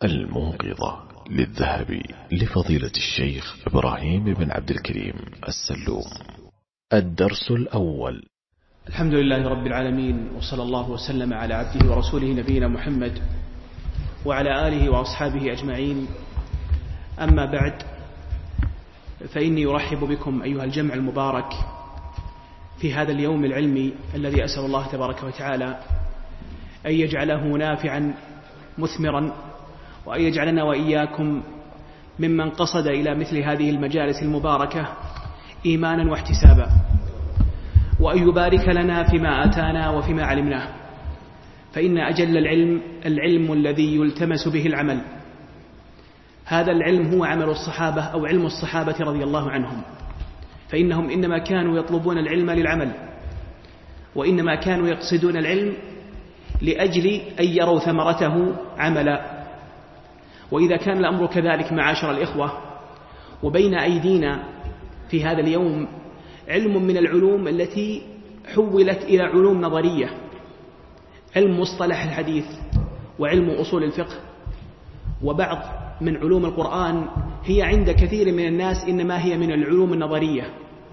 الموقظة للذهب لفضيلة الشيخ إبراهيم بن عبد الكريم السلوم. الدرس الأول. الحمد لله رب العالمين، وصلى الله وسلم على عبده ورسوله نبينا محمد وعلى آله وأصحابه أجمعين. أما بعد، فإني أرحب بكم أيها الجمع المبارك في هذا اليوم العلمي الذي أسأل الله تبارك وتعالى أن يجعله نافعا مثمرا، وأن يجعلنا وإياكم ممن قصد إلى مثل هذه المجالس المباركة إيمانا واحتسابا، وأن يبارك لنا فيما آتانا وفيما علمناه، فإن أجل العلم الذي يلتمس به العمل. هذا العلم هو عمل الصحابة أو علم الصحابة رضي الله عنهم، فإنهم إنما كانوا يطلبون العلم للعمل، وإنما كانوا يقصدون العلم لأجل أن يروا ثمرته عملا. وإذا كان الأمر كذلك معاشر الإخوة، وبين أيدينا في هذا اليوم علم من العلوم التي حولت إلى علوم نظرية، علم مصطلح الحديث وعلم أصول الفقه وبعض من علوم القرآن، هي عند كثير من الناس إنما هي من العلوم النظرية.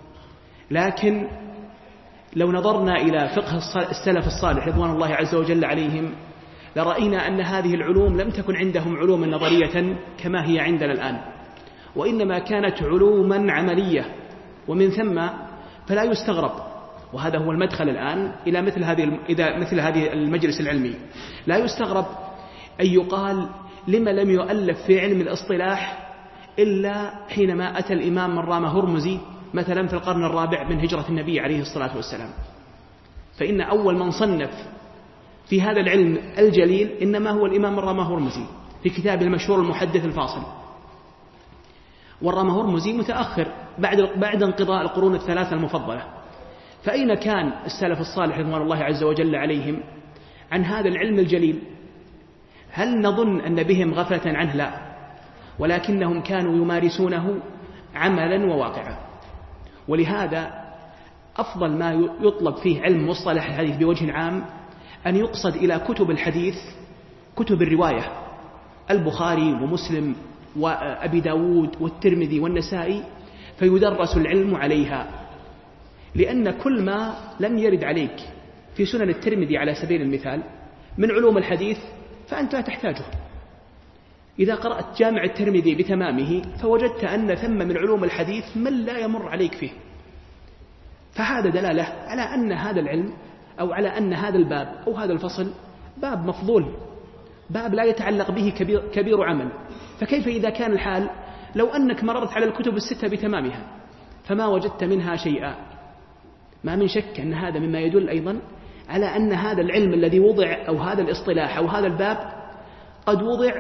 لكن لو نظرنا إلى فقه السلف الصالح رضوان الله عز وجل عليهم، لرأينا أن هذه العلوم لم تكن عندهم علوما نظرية كما هي عندنا الآن، وإنما كانت علوما عملية. ومن ثم فلا يستغرب، وهذا هو المدخل الآن إلى مثل هذه المجلس العلمي، لا يستغرب أن يقال لما لم يؤلف في علم الاصطلاح إلا حينما أتى الإمام الرام هرمزي مثلا في القرن الرابع من هجرة النبي عليه الصلاة والسلام. فإن أول من صنف في هذا العلم الجليل إنما هو الإمام الرام هرمزي في كتابه المشهور المحدث الفاصل. والرام هرمزي متأخر بعد انقضاء القرون الثلاثة المفضلة. فأين كان السلف الصالح رضوان الله عز وجل عليهم عن هذا العلم الجليل؟ هل نظن أن بهم غفلة عنه؟ لا، ولكنهم كانوا يمارسونه عملا وواقعا. ولهذا أفضل ما يطلب فيه علم مصطلح الحديث بوجه عام أن يقصد إلى كتب الحديث، كتب الرواية، البخاري ومسلم وأبي داود والترمذي والنسائي، فيدرس العلم عليها. لأن كل ما لم يرد عليك في سنن الترمذي على سبيل المثال من علوم الحديث فأنت لا تحتاجه. إذا قرأت جامع الترمذي بتمامه فوجدت أن ثم من علوم الحديث من لا يمر عليك فيه. فهذا دلالة على أن هذا العلم أو على أن هذا الباب أو هذا الفصل باب مفضول، باب لا يتعلق به كبير عمل. فكيف إذا كان الحال لو أنك مررت على الكتب الستة بتمامها فما وجدت منها شيئا؟ ما من شك أن هذا مما يدل أيضا على أن هذا العلم الذي وضع أو هذا الاصطلاح أو هذا الباب قد وضع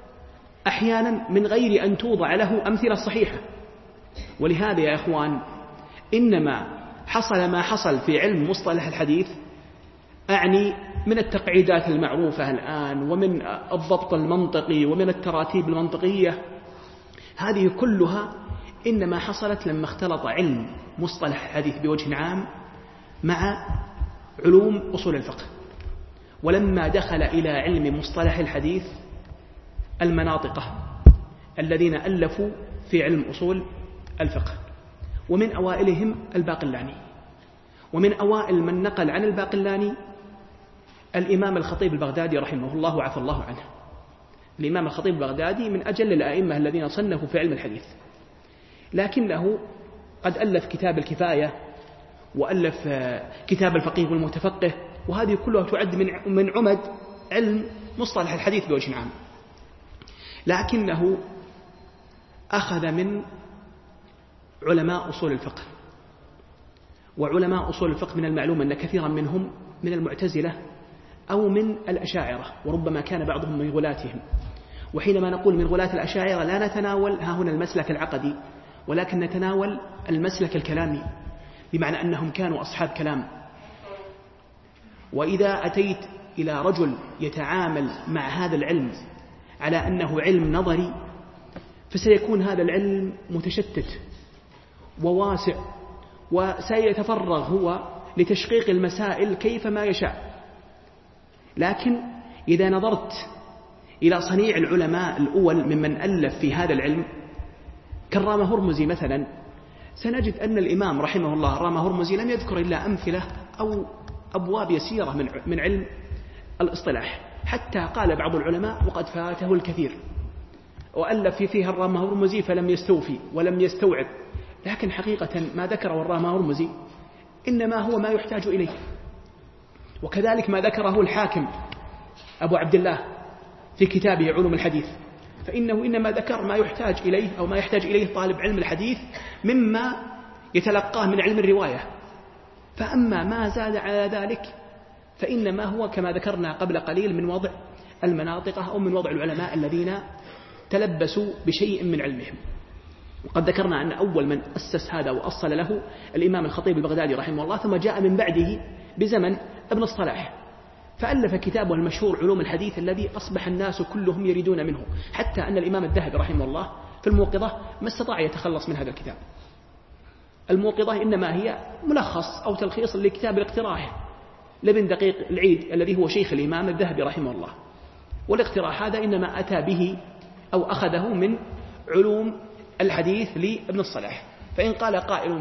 أحيانا من غير أن توضع له أمثلة صحيحة. ولهذا يا إخوان، إنما حصل ما حصل في علم مصطلح الحديث، أعني من التقعيدات المعروفة الآن ومن الضبط المنطقي ومن التراتيب المنطقية، هذه كلها إنما حصلت لما اختلط علم مصطلح الحديث بوجه عام مع علوم أصول الفقه. ولما دخل إلى علم مصطلح الحديث المناطقة الذين ألفوا في علم أصول الفقه، ومن أوائلهم الباقلاني، ومن أوائل من نقل عن الباقلاني الإمام الخطيب البغدادي رحمه الله وعفى الله عنه. الإمام الخطيب البغدادي من أجل الأئمة الذين صنفوا في علم الحديث، لكنه قد ألف كتاب الكفاية وألف كتاب الفقيه والمتفقه، وهذه كلها تعد من عمد علم مصطلح الحديث بوجه عام. لكنه أخذ من علماء أصول الفقه، وعلماء أصول الفقه من المعلوم أن كثيرا منهم من المعتزلة أو من الأشاعرة، وربما كان بعضهم من غلاتهم. وحينما نقول من غلاة الأشاعرة لا نتناول هنا المسلك العقدي، ولكن نتناول المسلك الكلامي، بمعنى أنهم كانوا أصحاب كلام. وإذا أتيت إلى رجل يتعامل مع هذا العلم على أنه علم نظري، فسيكون هذا العلم متشتت وواسع، وسيتفرغ هو لتشقيق المسائل كيفما يشاء. لكن إذا نظرت إلى صنيع العلماء الأول ممن ألف في هذا العلم كالرام هرمزي مثلا، سنجد أن الإمام رحمه الله رام هرمزي لم يذكر إلا أمثلة أو أبواب يسيرة من علم الاصطلاح، حتى قال بعض العلماء وقد فاته الكثير وألف فيها الرام هرمزي فلم يستوفي ولم يستوعب. لكن حقيقة ما ذكره الرام هرمزي إنما هو ما يحتاج إليه. وكذلك ما ذكره الحاكم أبو عبد الله في كتابه علوم الحديث، فإنه إنما ذكر ما يحتاج إليه أو ما يحتاج إليه طالب علم الحديث مما يتلقاه من علم الرواية. فأما ما زاد على ذلك فإنما هو كما ذكرنا قبل قليل من وضع المناطق أو من وضع العلماء الذين تلبسوا بشيء من علمهم. وقد ذكرنا أن أول من أسس هذا وأصل له الإمام الخطيب البغدادي رحمه الله، ثم جاء من بعده بزمن ابن الصلاح فألف كتابه المشهور علوم الحديث الذي أصبح الناس كلهم يريدون منه، حتى أن الإمام الذهبي رحمه الله في الموقظة ما استطاع يتخلص من هذا الكتاب. الموقظة إنما هي ملخص أو تلخيص لكتاب الاقتراح لابن دقيق العيد الذي هو شيخ الإمام الذهبي رحمه الله. والاقتراح هذا إنما أتى به أو أخذه من علوم الحديث لابن الصلاح. فإن قال قائل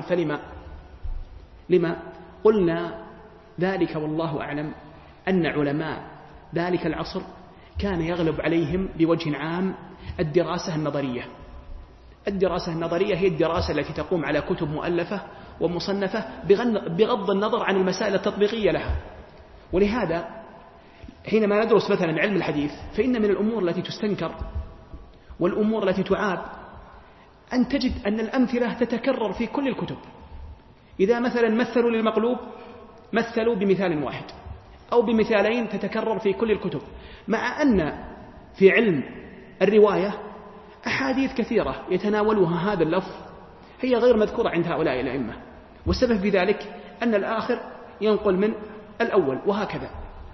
لما قلنا ذلك والله أعلم أن علماء ذلك العصر كان يغلب عليهم بوجه عام الدراسة النظرية. الدراسة النظرية هي الدراسة التي تقوم على كتب مؤلفة ومصنفة بغض النظر عن المسائل التطبيقية لها. ولهذا حينما ندرس مثلا علم الحديث فإن من الأمور التي تستنكر والأمور التي تعاب أن تجد أن الأمثلة تتكرر في كل الكتب. إذا مثلا مثلوا للمقلوب مثلوا بمثال واحد أو بمثالين تتكرر في كل الكتب، مع أن في علم الرواية أحاديث كثيرة يتناولها هذا اللفظ هي غير مذكورة عند هؤلاء الأئمة، والسبب في ذلك أن الآخر ينقل من الأول وهكذا.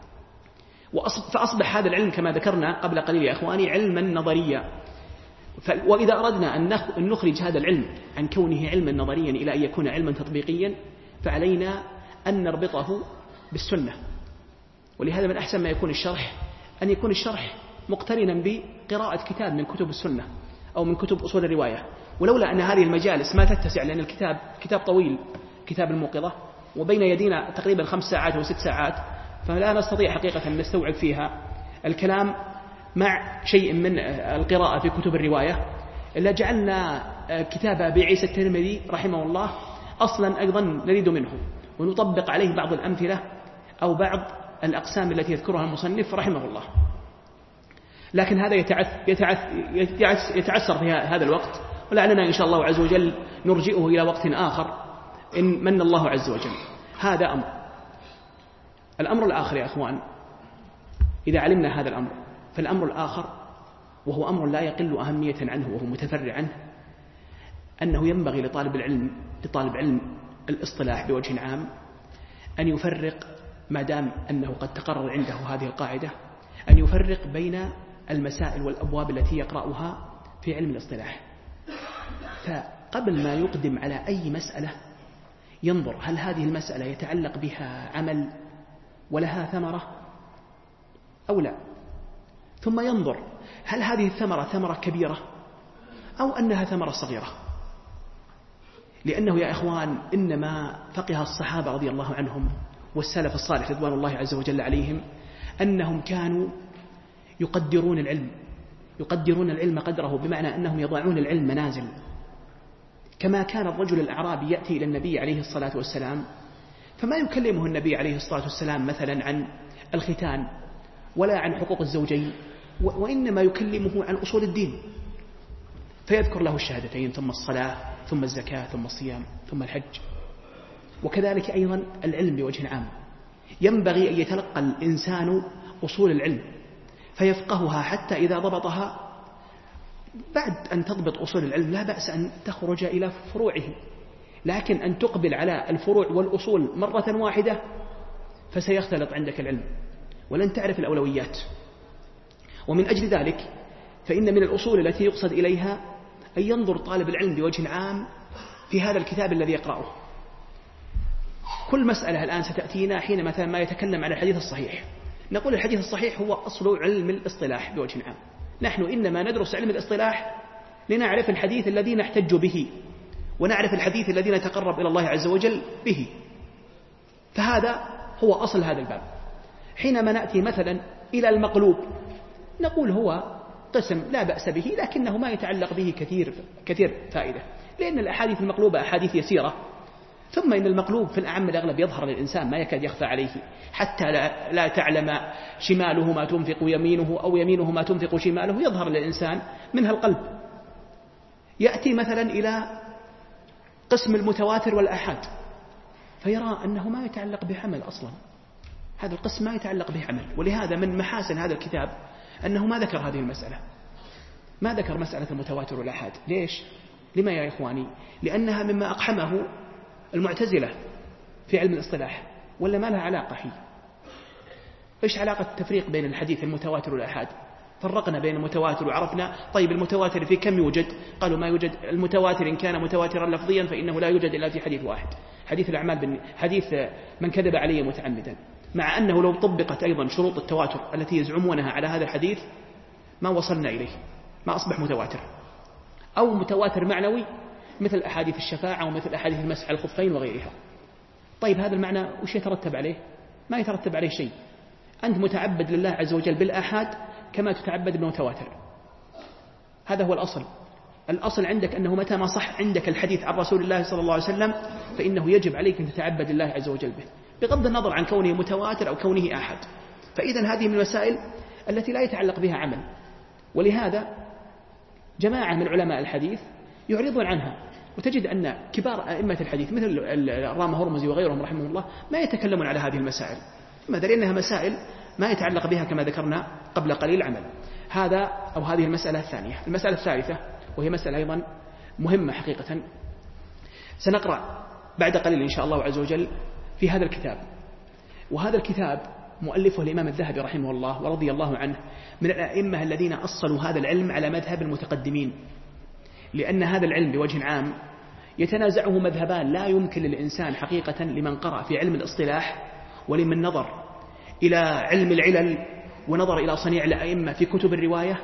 فأصبح هذا العلم كما ذكرنا قبل قليل يا أخواني علما نظريا. وإذا أردنا أن نخرج هذا العلم عن كونه علما نظريا إلى أن يكون علما تطبيقيا فعلينا أن نربطه بالسنة. ولهذا من أحسن ما يكون الشرح أن يكون الشرح مقترنا بقراءة كتاب من كتب السنة أو من كتب أصول الرواية. ولولا أن هذه المجالس ما تتسع لأن الكتاب كتاب طويل كتاب الموقظة وبين يدينا تقريبا 5 ساعات أو 6 ساعات، فلا نستطيع حقيقة أن نستوعب فيها الكلام مع شيء من القراءة في كتب الرواية، إلا جعلنا كتاب أبي عيسى الترمذي رحمه الله أصلا أيضا نريد منه ونطبق عليه بعض الأمثلة أو بعض الأقسام التي يذكرها المصنف رحمه الله. لكن هذا يتعسر في هذا الوقت، ولعلنا إن شاء الله عز وجل نرجئه إلى وقت آخر إن من الله عز وجل. هذا أمر. الأمر الآخر يا أخوان، إذا علمنا هذا الأمر فالأمر الآخر وهو أمر لا يقل أهمية عنه وهو متفرع عنه، أنه ينبغي لطالب علم الاصطلاح بوجه عام أن يفرق، ما دام أنه قد تقرر عنده هذه القاعدة، أن يفرق بين المسائل والأبواب التي يقرأها في علم الاصطلاح. فقبل ما يقدم على أي مسألة ينظر هل هذه المسألة يتعلق بها عمل ولها ثمرة أو لا، ثم ينظر هل هذه الثمرة ثمرة كبيرة أو أنها ثمرة صغيرة. لأنه يا إخوان إنما فقه الصحابة رضي الله عنهم والسلف الصالح رضوان الله عز وجل عليهم أنهم كانوا يقدرون العلم قدره، بمعنى أنهم يضعون العلم منازل. كما كان الرجل الأعرابي يأتي إلى النبي عليه الصلاة والسلام فما يكلمه النبي عليه الصلاة والسلام مثلا عن الختان ولا عن حقوق الزوجين، وإنما يكلمه عن أصول الدين، فيذكر له الشهادتين ثم الصلاة ثم الزكاة ثم الصيام ثم الحج. وكذلك أيضا العلم بوجه عام، ينبغي أن يتلقى الإنسان أصول العلم فيفقهها حتى إذا ضبطها، بعد أن تضبط أصول العلم لا بأس أن تخرج إلى فروعه، لكن أن تقبل على الفروع والأصول مرة واحدة فسيختلط عندك العلم ولن تعرف الأولويات. ومن أجل ذلك فإن من الأصول التي يقصد إليها أن ينظر طالب العلم بوجه عام في هذا الكتاب الذي يقرأه. كل مسألة الآن ستأتينا حين مثلا ما يتكلم عن الحديث الصحيح، نقول الحديث الصحيح هو أصل علم الاصطلاح بوجه عام. نحن إنما ندرس علم الاصطلاح لنعرف الحديث الذي نحتج به، ونعرف الحديث الذي نتقرب إلى الله عز وجل به. فهذا هو أصل هذا الباب. حينما نأتي مثلا إلى المقلوب نقول هو قسم لا بأس به، لكنه ما يتعلق به كثير فائدة، لأن الأحاديث المقلوبة أحاديث يسيرة، ثم إن المقلوب في الأعم الأغلب يظهر للإنسان ما يكاد يخفى عليه، حتى لا تعلم شماله ما تنفق يمينه أو يمينه ما تنفق شماله، يظهر للإنسان منها القلب. يأتي مثلا إلى قسم المتواتر والآحاد فيرى أنه ما يتعلق بعمل أصلا، هذا القسم ما يتعلق بعمل. ولهذا من محاسن هذا الكتاب أنه ما ذكر هذه المسألة، ما ذكر مسألة المتواتر والآحاد. ليش؟ لما يا إخواني؟ لأنها مما أقحمه المعتزلة في علم الاصطلاح، ولا ما لها علاقة هي؟ إيش علاقة التفريق بين الحديث المتواتر والآحاد؟ فرقنا بين المتواتر وعرفنا طيب المتواتر في كم يوجد؟ قالوا ما يوجد المتواتر إن كان متواترا لفظيا فإنه لا يوجد إلا في حديث واحد، حديث الأعمال حديث من كذب علي متعمدا، مع أنه لو طبقت أيضا شروط التواتر التي يزعمونها على هذا الحديث ما وصلنا إليه، ما أصبح متواتر. أو متواتر معنوي مثل أحاديث الشفاعة ومثل أحاديث المسح على الخفين وغيرها. طيب هذا المعنى وش يترتب عليه؟ ما يترتب عليه شيء. أنت متعبد لله عز وجل بالآحاد كما تتعبد بالمتواتر، هذا هو الأصل. الأصل عندك أنه متى ما صح عندك الحديث عن رسول الله صلى الله عليه وسلم فإنه يجب عليك أن تتعبد لله عز وجل به، بغض النظر عن كونه متواتر أو كونه آحاد. فإذا هذه من المسائل التي لا يتعلق بها عمل، ولهذا جماعة من علماء الحديث يعرضون عنها، وتجد أن كبار أئمة الحديث مثل الرام هرمزي وغيرهم رحمه الله ما يتكلمون على هذه المسائل، لماذا؟ لأنها مسائل ما يتعلق بها كما ذكرنا قبل قليل عمل. هذا أو هذه المسألة الثانية. المسألة الثالثة وهي مسألة أيضا مهمة حقيقة، سنقرأ بعد قليل إن شاء الله عز وجل في هذا الكتاب، وهذا الكتاب مؤلفه الإمام الذهبي رحمه الله ورضي الله عنه، من الأئمة الذين أصلوا هذا العلم على مذهب المتقدمين، لأن هذا العلم بوجه عام يتنازعه مذهبان لا يمكن للإنسان حقيقة لمن قرأ في علم الاصطلاح ولمن نظر إلى علم العلل ونظر إلى صنيع الأئمة في كتب الرواية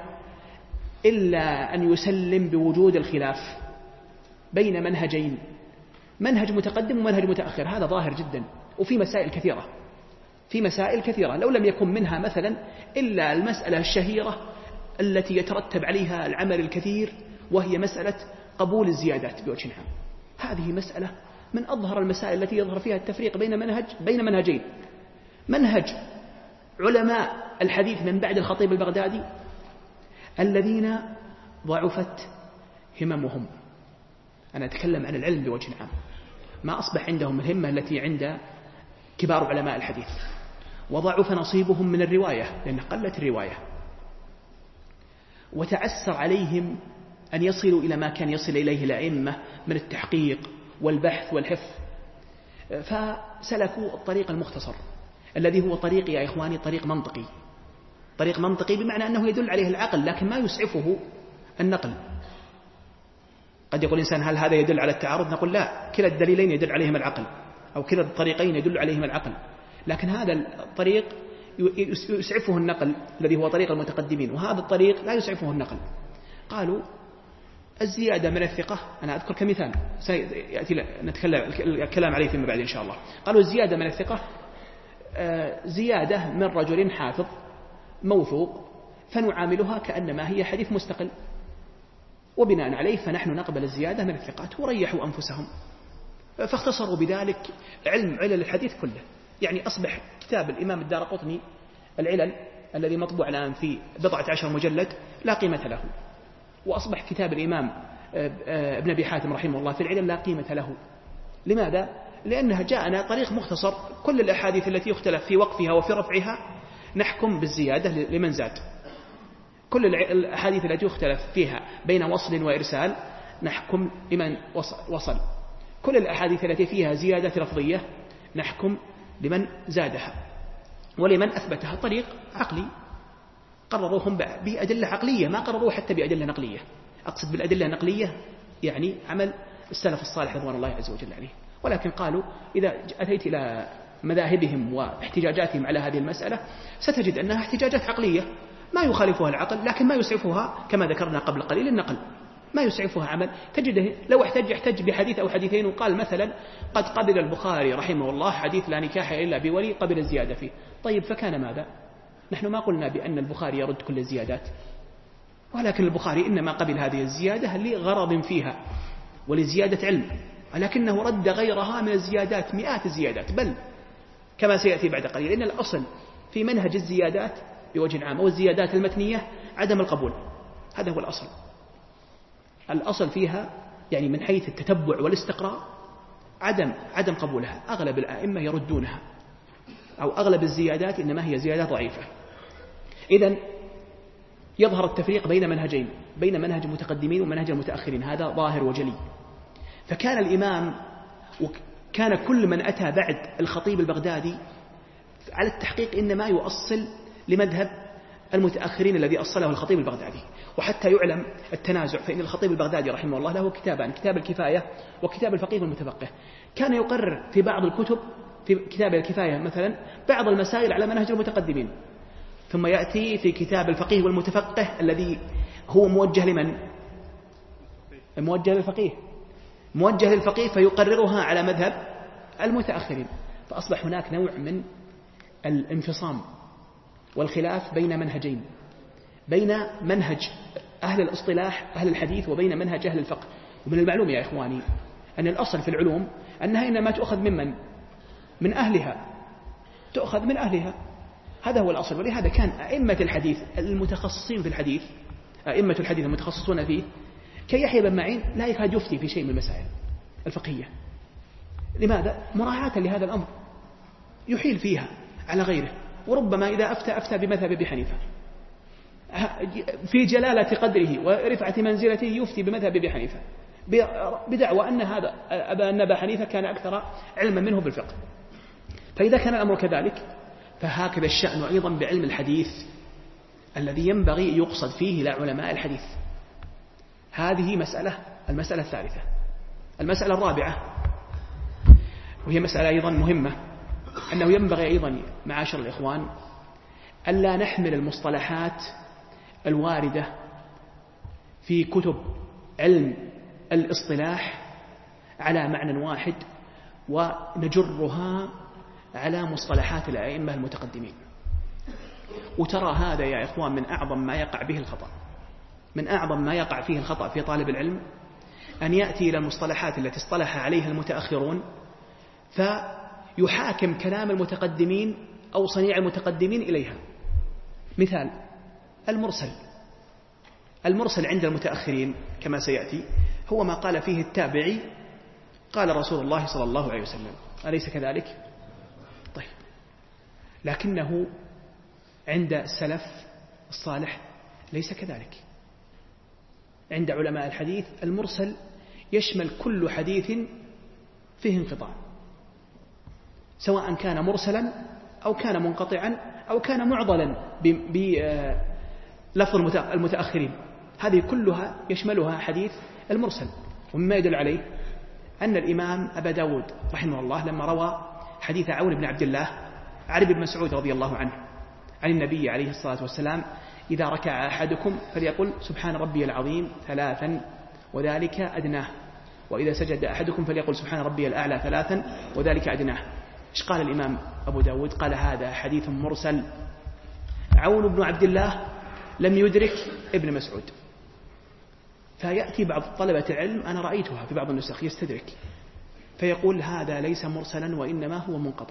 إلا أن يسلم بوجود الخلاف بين منهجين، منهج متقدم ومنهج متأخر. هذا ظاهر جدا، وفي مسائل كثيرة، في مسائل كثيرة لو لم يكن منها مثلا إلا المسألة الشهيرة التي يترتب عليها العمل الكثير، وهي مسألة قبول الزيادات بوجه عام. هذه مسألة من أظهر المسائل التي يظهر فيها التفريق بين منهجين، منهج علماء الحديث من بعد الخطيب البغدادي الذين ضعفت هممهم، أنا أتكلم عن العلم بوجه عام، ما أصبح عندهم الهمة التي عند كبار علماء الحديث، وضعف نصيبهم من الرواية لأن قلت الرواية، وتعسر عليهم أن يصلوا إلى ما كان يصل إليه الأئمة من التحقيق والبحث والحفظ، فسلكوا الطريق المختصر الذي هو طريق يا إخواني طريق منطقي، طريق منطقي بمعنى أنه يدل عليه العقل لكن ما يسعفه النقل. قد يقول الإنسان هل هذا يدل على التعارض؟ نقول لا، كلا الدليلين يدل عليهم العقل، أو كلا الطريقين يدل عليهم العقل، لكن هذا الطريق يسعفه النقل الذي هو طريق المتقدمين، وهذا الطريق لا يسعفه النقل. قالوا الزيادة من الثقة، أنا أذكر كمثال سيأتي نتكلم الكلام عليه فيما بعد إن شاء الله. قالوا الزيادة من الثقة زيادة من رجل حافظ موثوق فنعاملها كأنما هي حديث مستقل، وبناء عليه فنحن نقبل الزيادة من الثقات، وريحوا أنفسهم، فاختصروا بذلك علل الحديث كله. يعني أصبح كتاب الإمام الدارقطني العلل الذي مطبوع الآن في 14 مجلد لا قيمة له، وأصبح كتاب الإمام ابن أبي حاتم رحمه الله في العلل لا قيمة له. لماذا؟ لأنها جاءنا طريق مختصر، كل الأحاديث التي يختلف في وقفها وفي رفعها نحكم بالزيادة لمن زاد، كل الأحاديث التي يختلف فيها بين وصل وإرسال نحكم لمن وصل، كل الأحاديث التي فيها زيادة لفظية نحكم لمن زادها ولمن أثبتها. طريق عقلي قرروهم بأدلة عقلية، ما قرروه حتى بأدلة نقلية. أقصد بالأدلة النقلية يعني عمل السلف الصالح رضوان الله عز وجل عليه. ولكن قالوا إذا أتيت إلى مذاهبهم واحتجاجاتهم على هذه المسألة ستجد أنها احتجاجات عقلية ما يخالفها العقل، لكن ما يسعفها كما ذكرنا قبل قليل النقل، ما يسعفها عمل. تجده لو يحتج بحديث أو حديثين وقال مثلا قد قبل البخاري رحمه الله حديث لا نكاح إلا بولي قبل الزيادة فيه. طيب فكان ماذا؟ نحن ما قلنا بأن البخاري يرد كل الزيادات، ولكن البخاري إنما قبل هذه الزيادة لغرض فيها ولزيادة علم، ولكنه رد غيرها من الزيادات، مئات الزيادات، بل كما سيأتي بعد قليل إن الأصل في منهج الزيادات بوجه عام والزيادات المتنية عدم القبول. هذا هو الأصل. الأصل فيها يعني من حيث التتبع والاستقراء عدم قبولها. أغلب الأئمة يردونها، أو أغلب الزيادات إنما هي زيادات ضعيفة. إذن يظهر التفريق بين منهجين، بين منهج المتقدمين ومنهج المتأخرين، هذا ظاهر وجلي. فكان الإمام وكان كل من أتى بعد الخطيب البغدادي على التحقيق إنما يؤصل لمذهب المتأخرين الذي أصله الخطيب البغدادي. وحتى يعلم التنازع فإن الخطيب البغدادي رحمه الله له كتابان، كتاب الكفاية وكتاب الفقيه والمتفقه. كان يقرر في بعض الكتب في كتاب الكفاية مثلا بعض المسائل على منهج المتقدمين، ثم يأتي في كتاب الفقيه والمتفقه الذي هو موجه لمن؟ موجه للفقيه، موجه للفقيه فيقررها على مذهب المتأخرين. فأصبح هناك نوع من الانفصام والخلاف بين منهجين، بين منهج أهل الأصطلاح أهل الحديث وبين منهج أهل الفقه. ومن المعلوم يا إخواني أن الأصل في العلوم أنها إنما تؤخذ من أهلها، تؤخذ من أهلها، هذا هو الأصل. ولهذا كان أئمة الحديث المتخصصين في الحديث، أئمة الحديث المتخصصون فيه كيحيى بن معين لا يكاد يفتي في شيء من المسائل الفقهية. لماذا؟ مراعاة لهذا الأمر، يحيل فيها على غيره، وربما إذا أفتى بمذهب أبي حنيفة في جلالة قدره ورفعة منزلته يفتي بمذهب أبي حنيفة بدعوى أن أبا حنيفة كان أكثر علما منه بالفقه. فإذا كان الأمر كذلك فهكذا الشأن أيضا بعلم الحديث الذي ينبغي يقصد فيه إلى علماء الحديث. هذه المسألة الثالثة. المسألة الرابعة وهي مسألة أيضا مهمة، أنه ينبغي أيضا معاشر الإخوان ألا نحمل المصطلحات الواردة في كتب علم الاصطلاح على معنى واحد ونجرها على مصطلحات الأئمة المتقدمين. وترى هذا يا إخوان من أعظم ما يقع به الخطأ، من أعظم ما يقع فيه الخطأ في طالب العلم أن يأتي إلى المصطلحات التي اصطلح عليها المتأخرون فيحاكم كلام المتقدمين أو صنيع المتقدمين إليها. مثال المرسل عند المتأخرين كما سيأتي هو ما قال فيه التابعي قال رسول الله صلى الله عليه وسلم، أليس كذلك؟ طيب، لكنه عند السلف الصالح ليس كذلك. عند علماء الحديث المرسل يشمل كل حديث فيه انقطاع، سواء كان مرسلا أو كان منقطعا أو كان معضلا بلفظ المتأخرين، هذه كلها يشملها حديث المرسل. ومما يدل عليه أن الإمام أبا داود رحمه الله لما روى حديث عون بن عبد الله عن ابن مسعود رضي الله عنه عن النبي عليه الصلاة والسلام إذا ركع أحدكم فليقل سبحان ربي العظيم 3 وذلك أدناه، وإذا سجد أحدكم فليقل سبحان ربي الأعلى 3 وذلك أدناه. إيش قال الإمام أبو داود؟ قال هذا حديث مرسل، عون بن عبد الله لم يدرك ابن مسعود. فيأتي بعض طلبة العلم أنا رأيتها في بعض النسخ يستدرك فيقول هذا ليس مرسلا وإنما هو منقطع.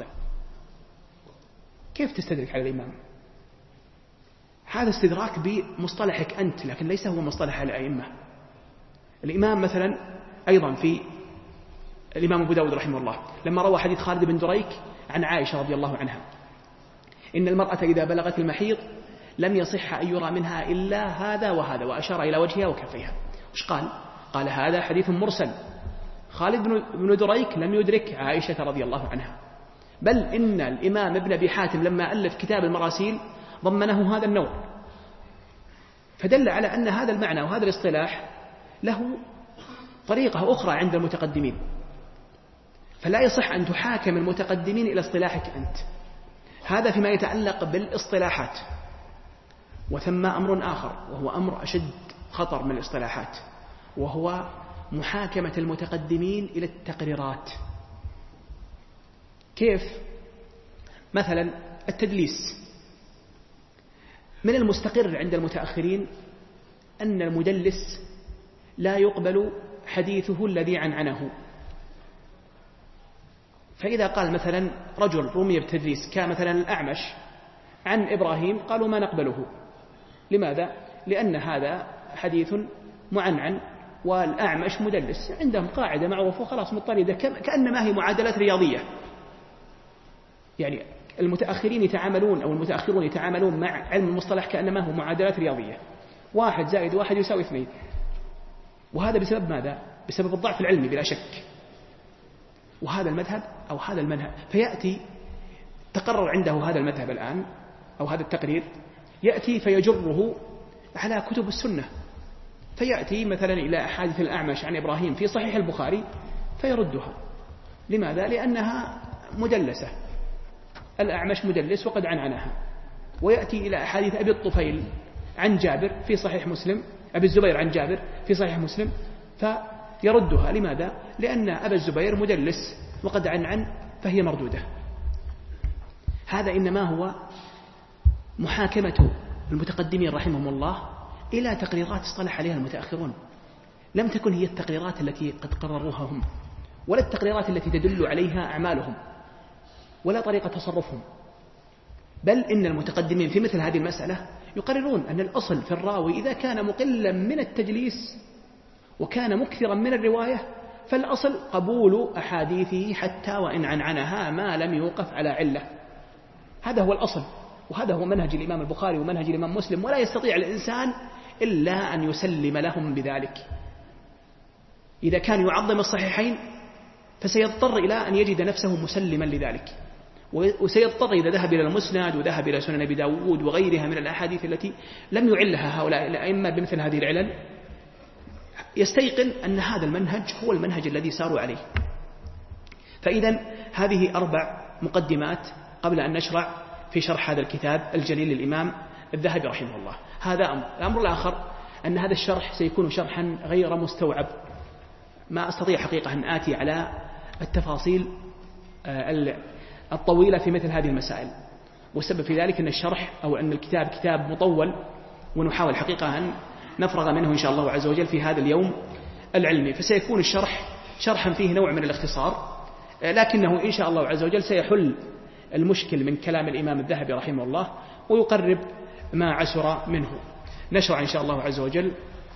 كيف تستدرك على الإمام؟ هذا استدراك بمصطلحك أنت، لكن ليس هو مصطلح الأئمة. الإمام مثلا أيضا في الإمام أبو داود رحمه الله لما روى حديث خالد بن دريك عن عائشة رضي الله عنها إن المرأة إذا بلغت المحيض لم يصح أن يرى منها إلا هذا وهذا، وأشار إلى وجهها وكفيها. وش قال؟ قال هذا حديث مرسل، خالد بن دريك لم يدرك عائشة رضي الله عنها، بل إن الإمام ابن أبي حاتم لما ألف كتاب المراسيل ضمنه هذا النوع، فدل على أن هذا المعنى وهذا الاصطلاح له طريقة أخرى عند المتقدمين. فلا يصح أن تحاكم المتقدمين إلى اصطلاحك أنت. هذا فيما يتعلق بالاصطلاحات. وثم أمر آخر وهو أمر أشد خطر من الاصطلاحات، وهو محاكمة المتقدمين إلى التقريرات. كيف؟ مثلا التدليس، من المستقر عند المتأخرين أن المدلس لا يقبل حديثه الذي عنعنه. فإذا قال مثلا رجل رمي بالتدليس كمثلا الأعمش عن إبراهيم، قالوا ما نقبله. لماذا؟ لأن هذا حديث معنعن والأعمش مدلس، عندهم قاعدة معروفة خلاص مضطردة، كأنما هي معادلات رياضية. يعني المتأخرين يتعاملون أو المتأخرون يتعاملون مع علم المصطلح كأنما هو معادلات رياضية، 1 زائد 1 يساوي 2. وهذا بسبب ماذا؟ بسبب الضعف العلمي بلا شك. وهذا المذهب أو هذا المنهج، فيأتي تقرر عنده هذا المذهب الآن أو هذا التقرير، يأتي فيجره على كتب السنة، فيأتي مثلا إلى أحاديث الأعمش عن إبراهيم في صحيح البخاري فيردها. لماذا؟ لأنها مدلسة، الأعمش مدلس وقد عنعنها. ويأتي إلى أحاديث أبي الطفيل عن جابر في صحيح مسلم، أبي الزبير عن جابر في صحيح مسلم، فيردها. لماذا؟ لأن أبا الزبير مدلس وقد عنعن، فهي مردودة. هذا إنما هو محاكمة المتقدمين رحمهم الله إلى تقريرات اصطلح عليها المتأخرون، لم تكن هي التقريرات التي قد قرروها هم، ولا التقريرات التي تدل عليها أعمالهم ولا طريقة تصرفهم. بل إن المتقدمين في مثل هذه المسألة يقررون أن الأصل في الراوي إذا كان مقلا من التدليس وكان مكثرا من الرواية، فالأصل قبول أحاديثه حتى وإن عنعنها ما لم يوقف على علة. هذا هو الأصل، وهذا هو منهج الإمام البخاري ومنهج الإمام مسلم، ولا يستطيع الإنسان إلا أن يسلم لهم بذلك. إذا كان يعظم الصحيحين فسيضطر إلى أن يجد نفسه مسلما لذلك، وسيضطر إذا ذهب إلى المسند وذهب إلى سنن أبي داود وغيرها من الأحاديث التي لم يعلها هؤلاء الأئمة بمثل هذه العلل، يستيقن أن هذا المنهج هو المنهج الذي ساروا عليه. فإذا هذه 4 مقدمات قبل أن نشرع في شرح هذا الكتاب الجليل للإمام الذهبي رحمه الله. هذا أمر. الأمر الآخر أن هذا الشرح سيكون شرحا غير مستوعب، ما أستطيع حقيقة أن آتي على التفاصيل الطويلة في مثل هذه المسائل، والسبب في ذلك أن الشرح أو أن الكتاب كتاب مطول، ونحاول حقيقة أن نفرغ منه إن شاء الله عز وجل في هذا اليوم العلمي. فسيكون الشرح شرحا فيه نوع من الاختصار، لكنه إن شاء الله عز وجل سيحل المشكل من كلام الإمام الذهبي رحمه الله ويقرب ما عسر منه. نشرع إن شاء الله عز وجل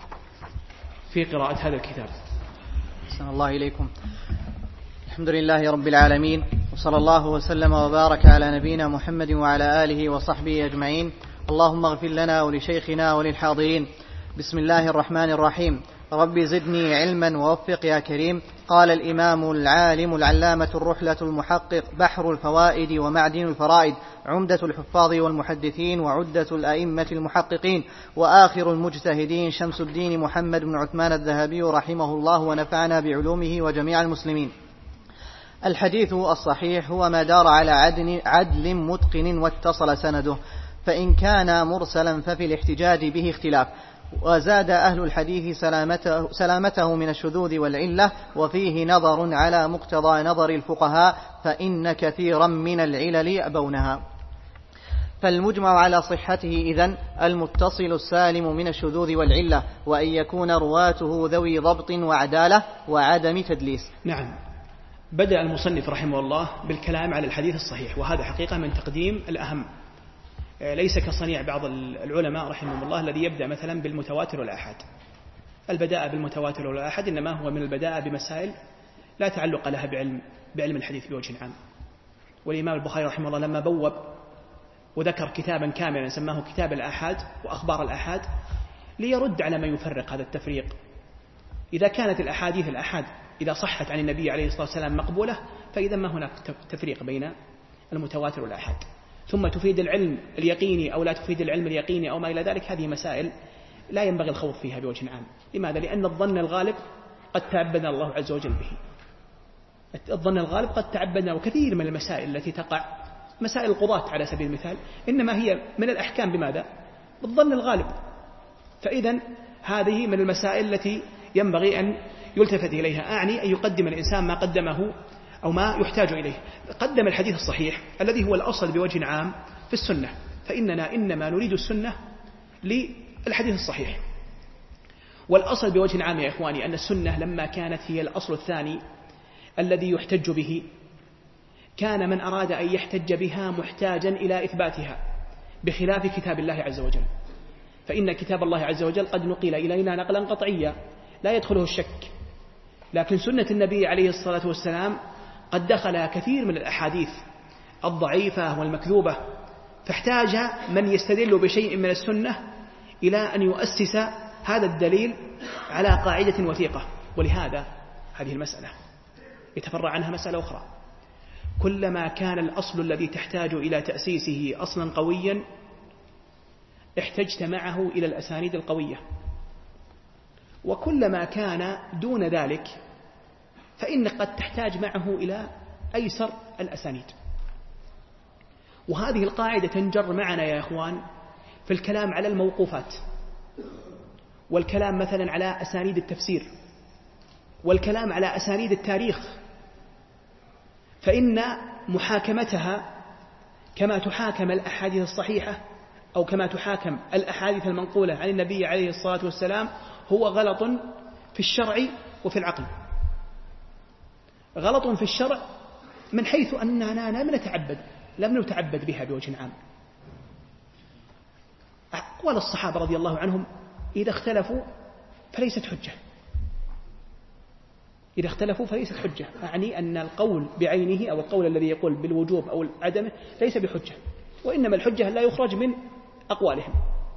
في قراءة هذا الكتاب. أحسن الله إليكم. الحمد لله رب العالمين، وصلى الله وسلم وبارك على نبينا محمد وعلى آله وصحبه أجمعين. اللهم اغفر لنا ولشيخنا وللحاضرين. بسم الله الرحمن الرحيم. رب زدني علما ووفق يا كريم. قال الإمام العالم العلامة الرحلة المحقق بحر الفوائد ومعدن الفرائد، عمدة الحفاظ والمحدثين وعدة الأئمة المحققين، وآخر المجتهدين، شمس الدين محمد بن عثمان الذهبي رحمه الله ونفعنا بعلومه وجميع المسلمين. الحديث الصحيح هو ما دار على عدل متقن واتصل سنده، فإن كان مرسلا ففي الاحتجاج به اختلاف، وزاد أهل الحديث سلامته من الشذوذ والعلة، وفيه نظر على مقتضى نظر الفقهاء، فإن كثيرا من العلل يأبونها. فالمجمع على صحته إذن المتصل السالم من الشذوذ والعلة، وأن يكون رواته ذوي ضبط وعدالة وعدم تدليس. نعم. بدأ المصنف رحمه الله بالكلام على الحديث الصحيح، وهذا حقيقة من تقديم الأهم، ليس كصنيع بعض العلماء رحمهم الله الذي يبدأ مثلا بالمتواتر والآحاد. البداء بالمتواتر والآحاد إنما هو من البداء بمسائل لا تعلق لها بعلم الحديث بوجه عام. والإمام البخاري رحمه الله لما بوب وذكر كتابا كاملا سماه كتاب الآحاد وأخبار الآحاد ليرد على ما يفرق هذا التفريق. إذا كانت الأحاديث الآحاد إذا صحت عن النبي عليه الصلاة والسلام مقبولة، فإذا ما هناك تفريق بين المتواتر والآحاد. ثم تفيد العلم اليقيني أو لا تفيد العلم اليقيني أو ما إلى ذلك، هذه مسائل لا ينبغي الخوض فيها بوجه عام. لماذا؟ لأن الظن الغالب قد تعبدنا الله عز وجل به. الظن الغالب قد تعبدنا، وكثير من المسائل التي تقع مسائل القضاة على سبيل المثال إنما هي من الأحكام بماذا؟ بالظن الغالب. فإذا هذه من المسائل التي ينبغي أن يلتفت إليها، أعني أن يقدم الإنسان ما قدمه أو ما يحتاج إليه. قدم الحديث الصحيح الذي هو الأصل بوجه عام في السنة، فإننا إنما نريد السنة للحديث الصحيح. والأصل بوجه عام يا إخواني أن السنة لما كانت هي الأصل الثاني الذي يحتج به، كان من أراد أن يحتج بها محتاجا إلى إثباتها، بخلاف كتاب الله عز وجل، فإن كتاب الله عز وجل قد نقل إلينا نقلا قطعيا لا يدخله الشك، لكن سنة النبي عليه الصلاة والسلام قد دخل كثير من الأحاديث الضعيفة والمكذوبة، فاحتاج من يستدل بشيء من السنة إلى أن يؤسس هذا الدليل على قاعدة وثيقة. ولهذا هذه المسألة يتفرع عنها مسألة أخرى، كلما كان الأصل الذي تحتاج إلى تأسيسه أصلا قويا احتجت معه إلى الأسانيد القوية، وكلما كان دون ذلك فإنك قد تحتاج معه إلى أيسر الأسانيد. وهذه القاعدة تنجر معنا يا إخوان في الكلام على الموقوفات، والكلام مثلا على أسانيد التفسير، والكلام على أسانيد التاريخ، فإن محاكمتها كما تحاكم الأحاديث الصحيحة أو كما تحاكم الأحاديث المنقولة عن النبي عليه الصلاة والسلام هو غلط في الشرع وفي العقل. غلط في الشرع من حيث أننا لم نتعبد بها بوجه عام. أقوال الصحابة رضي الله عنهم إذا اختلفوا فليست حجة، إذا اختلفوا فليست حجة، أعني أن القول بعينه أو القول الذي يقول بالوجوب أو عدمه ليس بحجة، وإنما الحجة لا يخرج من أقوالهم.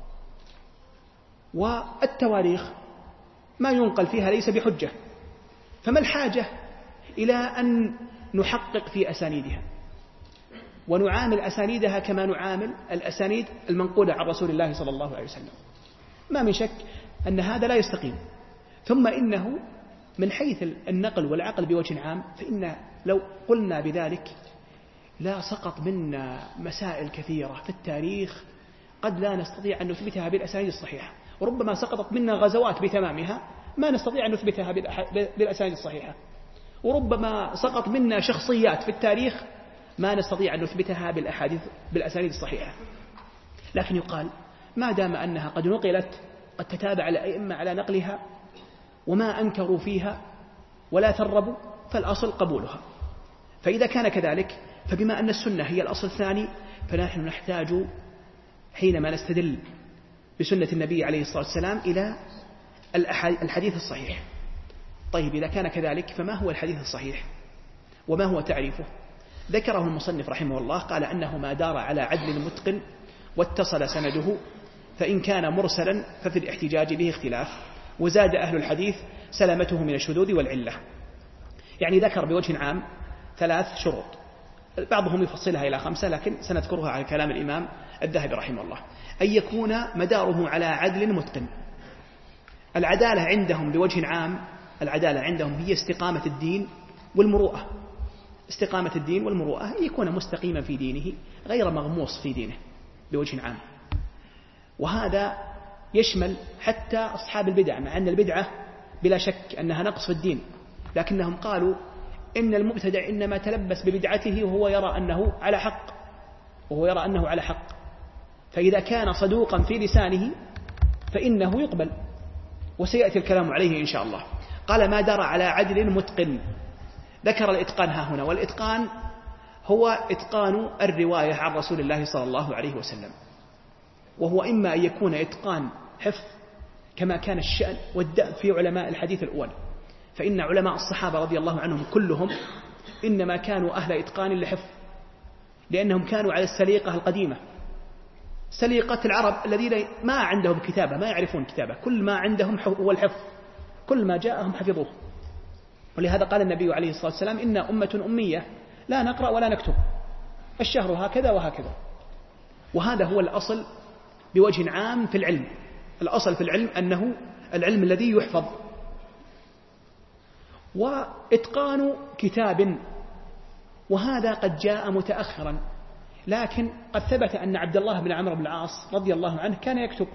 والتواريخ ما ينقل فيها ليس بحجة، فما الحاجة إلى أن نحقق في أسانيدها ونعامل أسانيدها كما نعامل الأسانيد المنقولة عن رسول الله صلى الله عليه وسلم؟ ما من شك أن هذا لا يستقيم. ثم إنه من حيث النقل والعقل بوجه عام، فإن لو قلنا بذلك لا سقط منا مسائل كثيرة في التاريخ قد لا نستطيع أن نثبتها بالأسانيد الصحيحة، وربما سقطت منا غزوات بتمامها ما نستطيع أن نثبتها بالأسانيد الصحيحة، وربما سقط منا شخصيات في التاريخ ما نستطيع أن نثبتها بالأسانيد الصحيحة. لكن يقال ما دام أنها قد نقلت، قد تتابع الأئمة على نقلها وما أنكروا فيها ولا ثربوا، فالأصل قبولها. فإذا كان كذلك فبما أن السنة هي الأصل الثاني، فنحن نحتاج حينما نستدل بسنة النبي عليه الصلاة والسلام إلى الحديث الصحيح. طيب إذا كان كذلك فما هو الحديث الصحيح وما هو تعريفه؟ ذكره المصنف رحمه الله، قال أنه ما دار على عدل متقن واتصل سنده، فإن كان مرسلا ففي الاحتجاج به اختلاف، وزاد أهل الحديث سلامته من الشذوذ والعلة. يعني ذكر بوجه عام 3 شروط، بعضهم يفصلها إلى 5 لكن سنذكرها على كلام الإمام الذهبي رحمه الله. أن يكون مداره على عدل متقن. العدالة عندهم بوجه عام، العدالة عندهم هي استقامة الدين والمروءة. استقامة الدين والمروءة يكون مستقيما في دينه غير مغموص في دينه بوجه عام، وهذا يشمل حتى أصحاب البدع، مع أن البدعة بلا شك أنها نقص في الدين، لكنهم قالوا إن المبتدع إنما تلبس ببدعته وهو يرى أنه على حق، فإذا كان صدوقا في لسانه فإنه يقبل، وسيأتي الكلام عليه إن شاء الله. قال ما دار على عدل متقن. ذكر الإتقان ها هنا، والإتقان هو إتقان الرواية عن رسول الله صلى الله عليه وسلم، وهو إما أن يكون إتقان حفظ كما كان الشأن والدأب في علماء الحديث الأول، فإن علماء الصحابة رضي الله عنهم كلهم إنما كانوا أهل إتقان لحفظ، لأنهم كانوا على السليقة القديمة، سليقة العرب الذين ما عندهم كتابة، ما يعرفون كتابة، كل ما عندهم هو الحفظ، كل ما جاءهم حفظوه. ولهذا قال النبي عليه الصلاة والسلام إن أمة أمية لا نقرأ ولا نكتب، الشهر هكذا وهكذا. وهذا هو الأصل بوجه عام في العلم. الأصل في العلم أنه العلم الذي يحفظ. وإتقان كتاب، وهذا قد جاء متأخرا، لكن قد ثبت أن عبد الله بن عمرو بن العاص رضي الله عنه كان يكتب،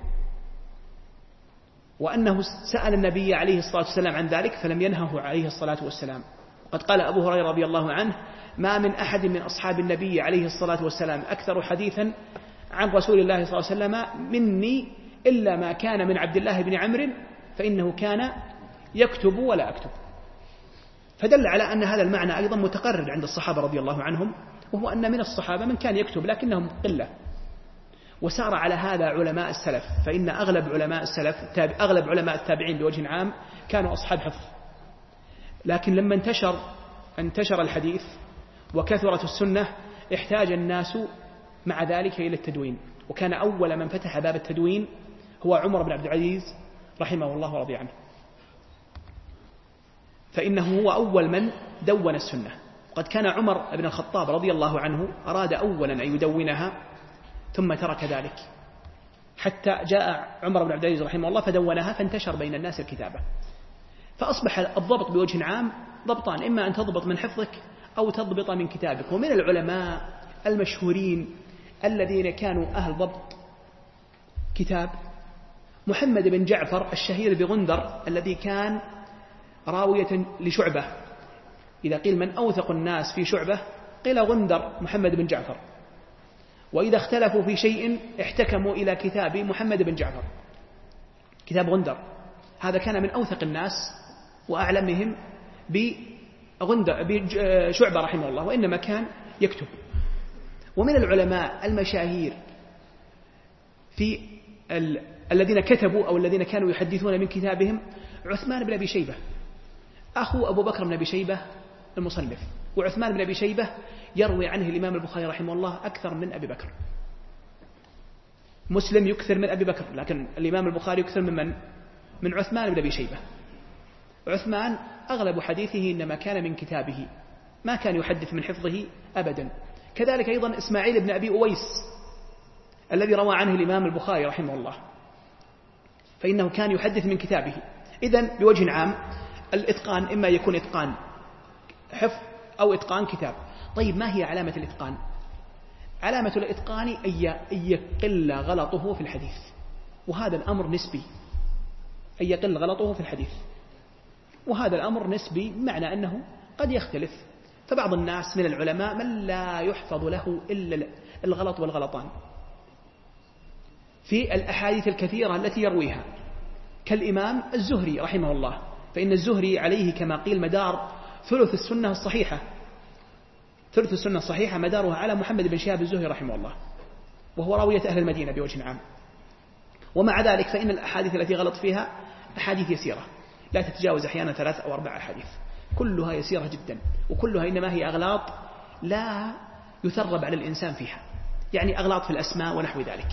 وأنه سأل النبي عليه الصلاة والسلام عن ذلك فلم ينهه عليه الصلاة والسلام. قد قال أبو هريرة رضي الله عنه: ما من أحد من أصحاب النبي عليه الصلاة والسلام أكثر حديثا عن رسول الله صلى الله عليه وسلم مني إلا ما كان من عبد الله بن عمرو فإنه كان يكتب ولا أكتب. فدل على أن هذا المعنى أيضا متقرر عند الصحابة رضي الله عنهم، وهو أن من الصحابة من كان يكتب لكنهم قلة، وسار على هذا علماء السلف، فإن أغلب علماء التابعين بوجه عام كانوا أصحاب حفظ. لكن لما انتشر الحديث وكثرت السنة احتاج الناس مع ذلك إلى التدوين، وكان أول من فتح باب التدوين هو عمر بن عبد العزيز رحمه الله ورضي عنه، فإنه هو أول من دون السنة. وقد كان عمر بن الخطاب رضي الله عنه أراد أولا أن يدونها ثم ترك ذلك، حتى جاء عمر بن عبد العزيز رحمه الله فدونها، فانتشر بين الناس الكتابة. فأصبح الضبط بوجه عام ضبطان: إما أن تضبط من حفظك أو تضبط من كتابك. ومن العلماء المشهورين الذين كانوا أهل ضبط كتاب محمد بن جعفر الشهير بغندر، الذي كان راوية لشعبة. إذا قيل من أوثق الناس في شعبة قيل غندر محمد بن جعفر، وإذا اختلفوا في شيء احتكموا إلى كتاب محمد بن جعفر، كتاب غندر. هذا كان من أوثق الناس وأعلمهم بشعبة رحمه الله، وإنما كان يكتب. ومن العلماء المشاهير في الذين كتبوا أو الذين كانوا يحدثون من كتابهم عثمان بن أبي شيبة، أخو أبو بكر بن أبي شيبة المصنف. وعثمان بن أبي شيبة يروي عنه الإمام البخاري رحمه الله أكثر من أبي بكر. مسلم يكثر من أبي بكر، لكن الإمام البخاري يكثر من عثمان بن أبي شيبة. عثمان أغلب حديثه إنما كان من كتابه، ما كان يحدث من حفظه أبدا. كذلك أيضا إسماعيل بن أبي أويس الذي روى عنه الإمام البخاري رحمه الله، فإنه كان يحدث من كتابه. إذن بوجه عام الإتقان إما يكون إتقان حفظ أو إتقان كتاب. طيب، ما هي علامة الإتقان؟ علامة الإتقان أن يقل غلطه في الحديث، وهذا الأمر نسبي، أن يقل غلطه في الحديث، وهذا الأمر نسبي بمعنى أنه قد يختلف. فبعض الناس من العلماء من لا يحفظ له إلا الغلط والغلطان في الأحاديث الكثيرة التي يرويها، كالإمام الزهري رحمه الله، فإن الزهري عليه كما قيل مدار ثلث السنة الصحيحة، ثلث السنة الصحيحة مدارها على محمد بن شهاب الزهري رحمه الله، وهو راوية أهل المدينة بوجه عام. ومع ذلك فإن الأحاديث التي غلط فيها أحاديث يسيرة، لا تتجاوز أحيانا 3 أو 4 أحاديث، كلها يسيرة جدا، وكلها إنما هي أغلاط لا يثرب على الإنسان فيها، يعني أغلاط في الأسماء ونحو ذلك.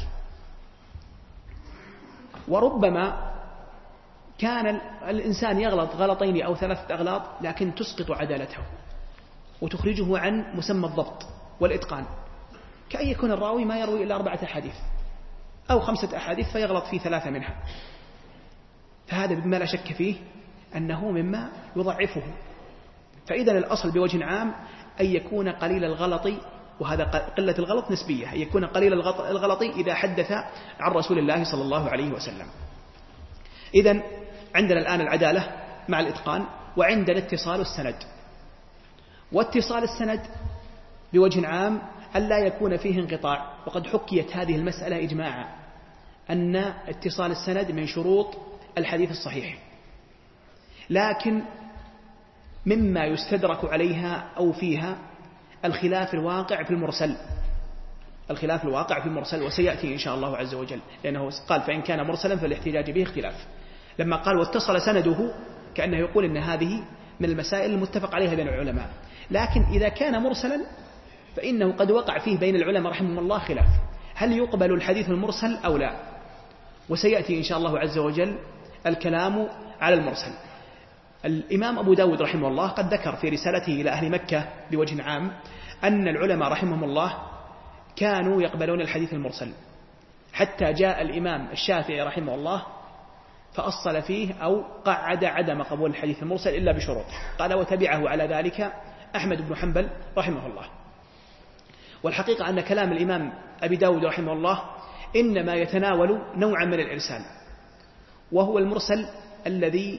وربما كان الإنسان يغلط غلطين أو 3 أغلاط لكن تسقط عدالته وتخرجه عن مسمى الضبط والإتقان، كأن يكون الراوي ما يروي إلا 4 أحاديث أو 5 أحاديث فيغلط في 3 منها، فهذا بما لا شك فيه أنه مما يضعفه. فإذا الأصل بوجه عام أن يكون قليل الغلط، وهذا قلة الغلط نسبية، أن يكون قليل الغلط إذا حدث عن رسول الله صلى الله عليه وسلم. إذن عندنا الآن العدالة مع الإتقان، وعندنا اتصال السند. واتصال السند بوجه عام ألا يكون فيه انقطاع، وقد حكيت هذه المسألة إجماعا أن اتصال السند من شروط الحديث الصحيح، لكن مما يستدرك عليها أو فيها الخلاف الواقع في المرسل، الخلاف الواقع في المرسل، وسيأتي إن شاء الله عز وجل، لأنه قال فإن كان مرسلا فالاحتجاج به اختلاف. لما قال واتصل سنده كأنه يقول إن هذه من المسائل المتفق عليها بين العلماء، لكن إذا كان مرسلا فإنه قد وقع فيه بين العلماء رحمهم الله خلاف، هل يقبل الحديث المرسل أو لا؟ وسيأتي إن شاء الله عز وجل الكلام على المرسل. الإمام أبو داود رحمه الله قد ذكر في رسالته إلى أهل مكة بوجه عام أن العلماء رحمهم الله كانوا يقبلون الحديث المرسل، حتى جاء الإمام الشافعي رحمه الله فأصل فيه أو قعد عدم قبول الحديث المرسل إلا بشروط. قال وتبعه على ذلك أحمد بن حنبل رحمه الله. والحقيقة أن كلام الإمام أبي داود رحمه الله إنما يتناول نوعا من الإرسال، وهو المرسل الذي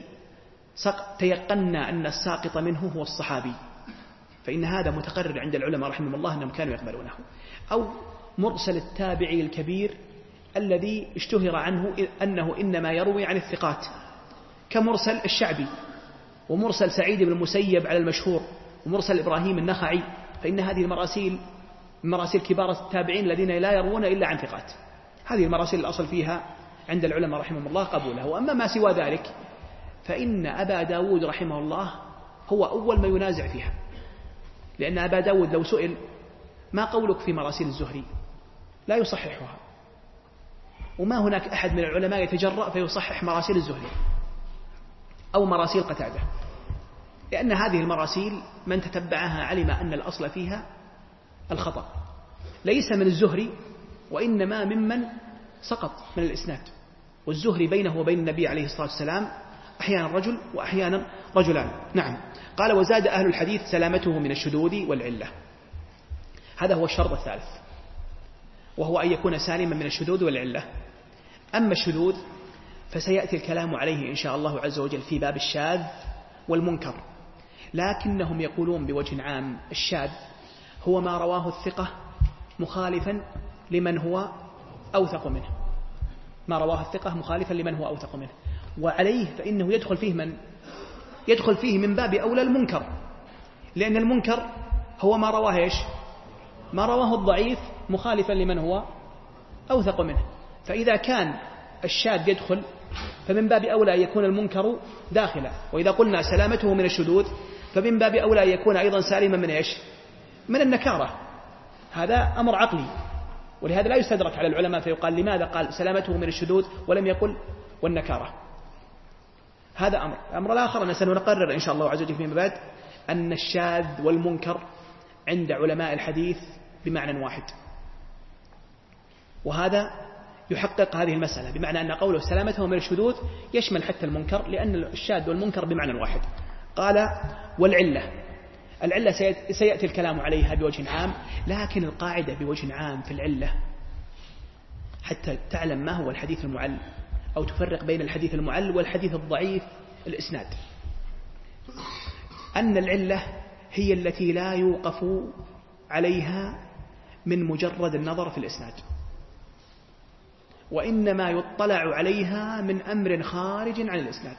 تيقنا أن الساقط منه هو الصحابي، فإن هذا متقرر عند العلماء رحمه الله أنهم كانوا يقبلونه، أو مرسل التابعي الكبير الذي اشتهر عنه أنه إنما يروي عن الثقات، كمرسل الشعبي ومرسل سعيد بن المسيب على المشهور ومرسل إبراهيم النخعي، فإن هذه المراسيل كبار التابعين الذين لا يروون إلا عن ثقات. هذه المراسيل الأصل فيها عند العلماء رحمهم الله قبوله. وأما ما سوى ذلك فإن أبا داود رحمه الله هو أول ما ينازع فيها، لأن أبا داود لو سئل ما قولك في مراسيل الزهري لا يصححها، وما هناك أحد من العلماء يتجرأ فيصحح مراسيل الزهري أو مراسيل قتادة، لأن هذه المراسيل من تتبعها علم أن الأصل فيها الخطأ، ليس من الزهري وإنما ممن سقط من الإسناد. والزهري بينه وبين النبي عليه الصلاة والسلام أحيانا رجل وأحيانا رجلان. نعم. قال وزاد أهل الحديث سلامته من الشذوذ والعلة. هذا هو الشرط الثالث، وهو أن يكون سالما من الشذوذ والعلة. أما الشذوذ فسيأتي الكلام عليه إن شاء الله عز وجل في باب الشاذ والمنكر، لكنهم يقولون بوجه عام الشاذ هو ما رواه الثقة مخالفا لمن هو أوثق منه، ما رواه الثقة مخالفا لمن هو أوثق منه، وعليه فإنه يدخل فيه من باب أولى المنكر، لأن المنكر هو ما رواه إيش؟ ما رواه الضعيف مخالفا لمن هو أوثق منه. فإذا كان الشاذ يدخل فمن باب أولى أن يكون المنكر داخلا، وإذا قلنا سلامته من الشذوذ فمن باب أولى أن يكون أيضا سالما من إيش؟ من النكارة. هذا أمر عقلي، ولهذا لا يستدرك على العلماء فيقال لماذا قال سلامته من الشذوذ ولم يقل والنكارة. هذا أمر الآخر أن سنقرر إن شاء الله عز وجل فيما بعد أن الشاذ والمنكر عند علماء الحديث بمعنى واحد، وهذا يحقق هذه المسألة، بمعنى أن قوله سلامته من الشذوذ يشمل حتى المنكر، لأن الشاذ والمنكر بمعنى واحد. قال والعلة، العلة سيأتي الكلام عليها بوجه عام، لكن القاعدة بوجه عام في العلة حتى تعلم ما هو الحديث المعل، أو تفرق بين الحديث المعل والحديث الضعيف الإسناد، أن العلة هي التي لا يوقف عليها من مجرد النظر في الإسناد، وإنما يطلع عليها من أمر خارج عن الإسناد.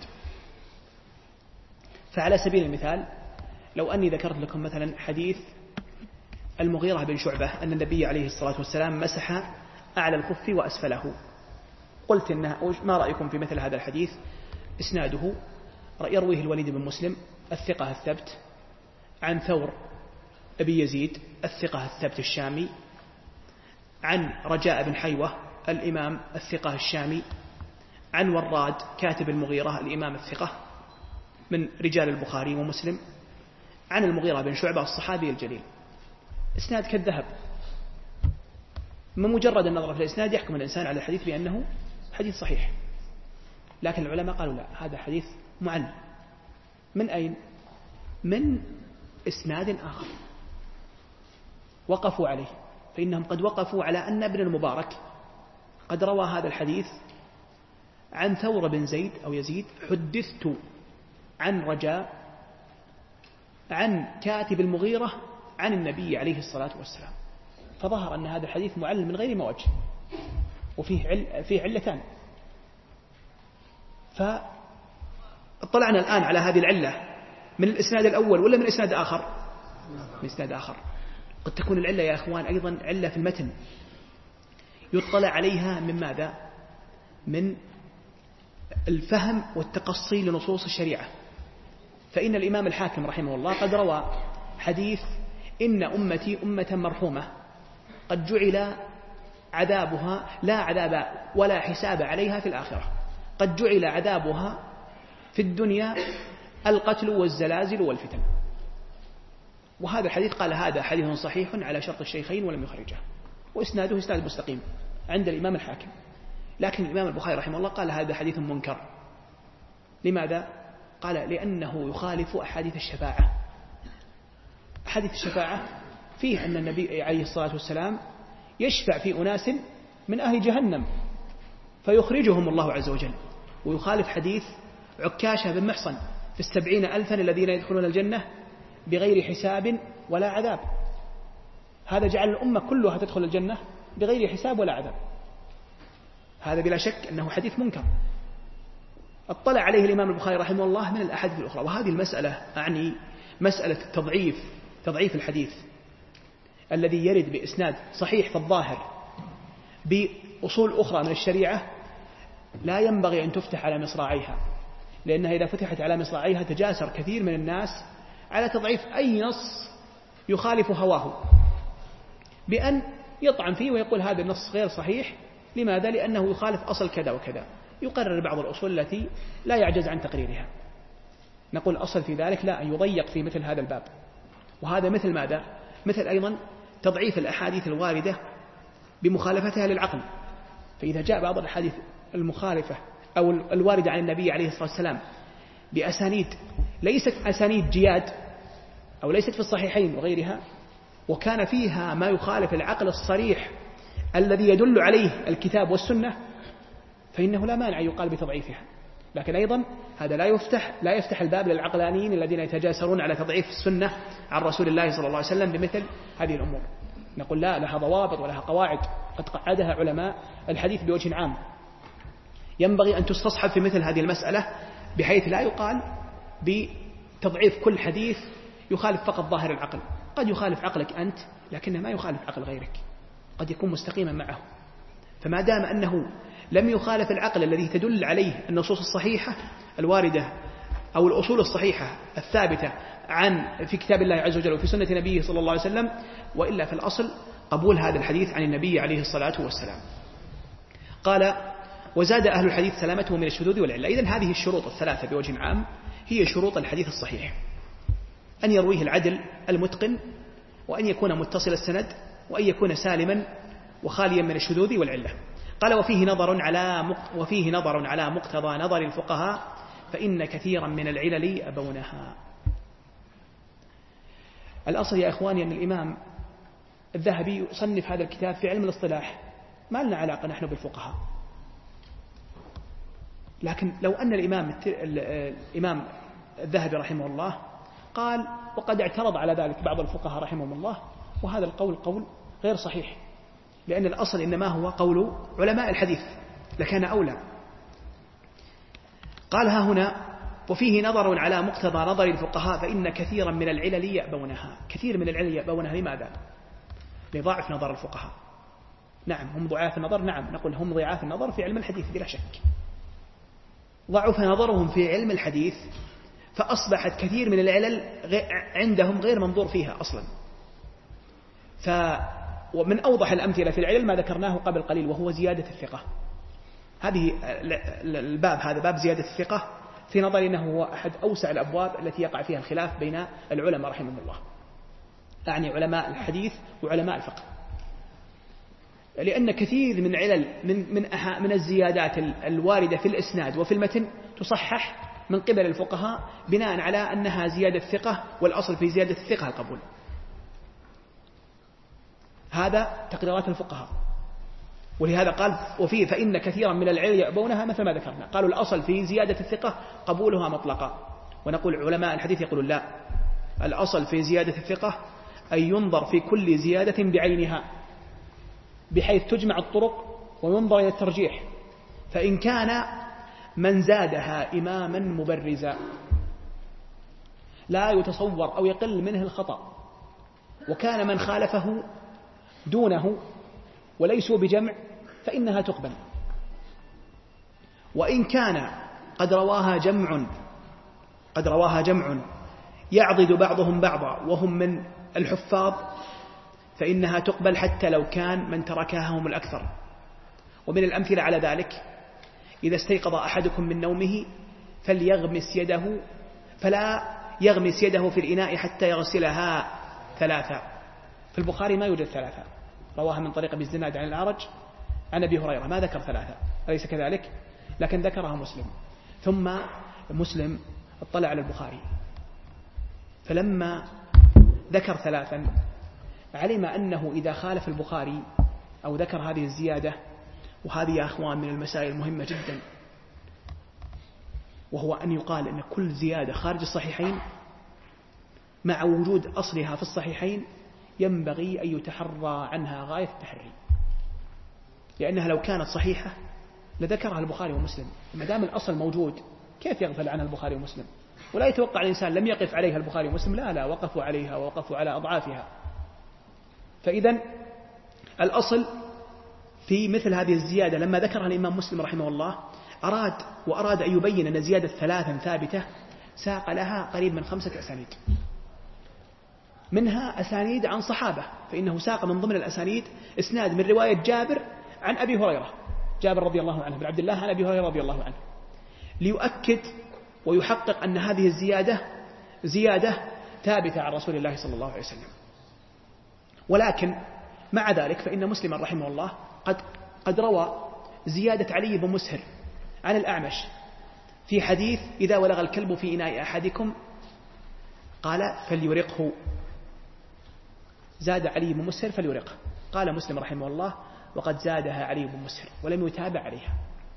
فعلى سبيل المثال لو أني ذكرت لكم مثلا حديث المغيرة بن شعبة أن النبي عليه الصلاة والسلام مسح أعلى الخف وأسفله، قلت ما رأيكم في مثل هذا الحديث؟ إسناده يرويه الوليد بن مسلم الثقة الثبت عن ثور أبي يزيد الثقة الثبت الشامي، عن رجاء بن حيوة الإمام الثقة الشامي، عن وراد كاتب المغيرة الإمام الثقة من رجال البخاري ومسلم، عن المغيرة بن شعبة الصحابي الجليل. إسناد كالذهب، من مجرد النظر في الإسناد يحكم الإنسان على الحديث بأنه حديث صحيح، لكن العلماء قالوا لا، هذا حديث معل. من أين؟ من إسناد آخر وقفوا عليه، فإنهم قد وقفوا على أن ابن المبارك قد روى هذا الحديث عن ثور بن زيد أو يزيد، حدثت عن رجاء عن كاتب المغيرة عن النبي عليه الصلاة والسلام، فظهر أن هذا الحديث معلل من غير موجه، وفيه علتان. فاطلعنا الآن على هذه العلة من الإسناد الأول ولا من إسناد آخر؟ من إسناد آخر. قد تكون العلة يا أخوان أيضا علة في المتن يطلع عليها من ماذا؟ من الفهم والتقصي لنصوص الشريعة. فإن الإمام الحاكم رحمه الله قد روى حديث إن أمتي أمة مرحومة قد جعل عذابها لا عذاب ولا حساب عليها في الآخرة، قد جعل عذابها في الدنيا القتل والزلازل والفتن. وهذا الحديث قال هذا حديث صحيح على شرط الشيخين ولم يخرجه، وإسناده إسناد مستقيم عند الإمام الحاكم، لكن الإمام البخاري رحمه الله قال هذا حديث منكر لماذا؟ قال لأنه يخالف أحاديث الشفاعة. أحاديث الشفاعة فيه أن النبي عليه الصلاة والسلام يشفع في أناس من أهل جهنم فيخرجهم الله عز وجل، ويخالف حديث عكاشة بن محصن في 70,000 الذين يدخلون الجنة بغير حساب ولا عذاب. هذا جعل الأمة كلها تدخل الجنة بغير حساب ولا عذاب. هذا بلا شك أنه حديث منكر اطلع عليه الإمام البخاري رحمه الله من الأحاديث الأخرى. وهذه المسألة أعني مسألة تضعيف الحديث الذي يرد بإسناد صحيح في الظاهر بأصول أخرى من الشريعة لا ينبغي أن تفتح على مصراعيها، لأنها إذا فتحت على مصراعيها تجاسر كثير من الناس على تضعيف أي نص يخالف هواه بأن يطعن فيه ويقول هذا النص غير صحيح. لماذا؟ لأنه يخالف أصل كذا وكذا، يقرر بعض الأصول التي لا يعجز عن تقريرها. نقول أصل في ذلك لا، أن يضيق في مثل هذا الباب. وهذا مثل ماذا؟ مثل أيضا تضعيف الأحاديث الواردة بمخالفتها للعقل. فإذا جاء بعض الأحاديث المخالفة أو الواردة عن النبي عليه الصلاة والسلام بأسانيد ليست أسانيد جياد أو ليست في الصحيحين وغيرها، وكان فيها ما يخالف العقل الصريح الذي يدل عليه الكتاب والسنة، فإنه لا مانع يقال بتضعيفها. لكن أيضا هذا لا يفتح الباب للعقلانيين الذين يتجاسرون على تضعيف السنة عن رسول الله صلى الله عليه وسلم بمثل هذه الأمور. نقول لا، لها ضوابط ولها قواعد قد قعدها علماء الحديث بوجه عام، ينبغي أن تستصحب في مثل هذه المسألة، بحيث لا يقال بتضعيف كل حديث يخالف فقط ظاهر العقل. قد يخالف عقلك أنت لكنه ما يخالف عقل غيرك، قد يكون مستقيما معه. فما دام أنه لم يخالف العقل الذي تدل عليه النصوص الصحيحة الواردة أو الأصول الصحيحة الثابتة في كتاب الله عز وجل وفي سنة نبيه صلى الله عليه وسلم، وإلا في الأصل قبول هذا الحديث عن النبي عليه الصلاة والسلام. قال وزاد أهل الحديث سلامته من الشذوذ والعلة. إذن هذه الشروط الثلاثة بوجه عام هي شروط الحديث الصحيح: أن يرويه العدل المتقن، وأن يكون متصل السند، وأن يكون سالما وخاليا من الشذوذ والعلة. قال وفيه نظر على مقتضى نظر الفقهاء فإن كثيرا من العلل أبونها. الأصل يا إخواني أن الإمام الذهبي يصنف هذا الكتاب في علم الاصطلاح، ما لنا علاقة نحن بالفقهاء. لكن لو أن الإمام الذهبي رحمه الله قال، وقد اعترض على ذلك بعض الفقهاء رحمهم الله، وهذا القول قول غير صحيح، لأن الأصل إنما هو قول علماء الحديث، لكان أولى. قال ها هنا وفيه نظر على مقتضى نظر الفقهاء فإن كثيرا من العلل يأبونها. كثير من العلل يأبونها لماذا؟ لضعف نظر الفقهاء. نعم هم ضعاف النظر، نعم نقول هم ضعاف النظر في علم الحديث بلا شك، ضعف نظرهم في علم الحديث، فأصبحت كثير من العلل عندهم غير منظور فيها أصلا. ومن أوضح الأمثلة في العلل ما ذكرناه قبل قليل، وهو زيادة الثقة. هذه الباب هذا باب زيادة الثقة في نظري أنه هو أحد أوسع الأبواب التي يقع فيها الخلاف بين العلماء رحمهم الله، أعني علماء الحديث وعلماء الفقه، لأن كثير من علل من الزيادات الواردة في الإسناد وفي المتن تصحح من قبل الفقهاء بناء على أنها زيادة ثقة، والأصل في زيادة الثقة القبول. هذا تقريرات الفقهاء، ولهذا قال وفيه فإن كثيرا من العلل يأبونها مثل ما ذكرنا. قالوا الأصل في زيادة الثقة قبولها مطلقا، ونقول علماء الحديث يقولون لا، الأصل في زيادة الثقة أن ينظر في كل زيادة بعينها بحيث تجمع الطرق وينظر إلى الترجيح، فإن كان من زادها إماما مبرزا لا يتصور أو يقل منه الخطأ، وكان من خالفه دونه وليسوا بجمع، فإنها تقبل. وإن كان قد رواها جمع يعضد بعضهم بعضا وهم من الحفاظ، فإنها تقبل حتى لو كان من تركها هم الأكثر. ومن الأمثلة على ذلك إذا استيقظ أحدكم من نومه فلا يغمس يده في الإناء حتى يغسلها 3. في البخاري ما يوجد 3، رواها من طريق أبي الزناد عن الأعرج عن أبي هريرة، ما ذكر 3، أليس كذلك؟ لكن ذكرها مسلم. ثم مسلم اطلع على البخاري، فلما ذكر 3 علم أنه إذا خالف البخاري أو ذكر هذه الزيادة، وهذه يا أخوان من المسائل المهمة جدا، وهو أن يقال أن كل زيادة خارج الصحيحين مع وجود أصلها في الصحيحين ينبغي أن يتحرى عنها غاية التحري، لأنها لو كانت صحيحة لذكرها البخاري ومسلم. ما دام الأصل موجود كيف يغفل عنها البخاري ومسلم؟ ولا يتوقع الإنسان لم يقف عليها البخاري ومسلم، لا وقفوا عليها ووقفوا على أضعافها. فإذا الأصل في مثل هذه الزيادة لما ذكرها الإمام مسلم رحمه الله أراد أن يبين أن زيادة 3 ثابتة ساق لها قريب من 5 أسانيد، منها أسانيد عن صحابة، فإنه ساق من ضمن الأسانيد إسناد من رواية جابر عن أبي هريرة، جابر رضي الله عنه بن عبد الله عن أبي هريرة رضي الله عنه، ليؤكد ويحقق أن هذه الزيادة زيادة ثابتة عن رسول الله صلى الله عليه وسلم. ولكن مع ذلك فإن مسلم رحمه الله قد روى زيادة علي بن مسهر عن الأعمش في حديث إذا ولغ الكلب في إناء أحدكم قال فليرقه، زاد علي بن مسهر فليرقه، قال مسلم رحمه الله وقد زادها علي بن مسهر ولم يتابع عليها،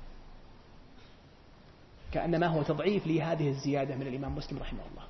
كأنما هو تضعيف لهذه الزيادة من الإمام مسلم رحمه الله،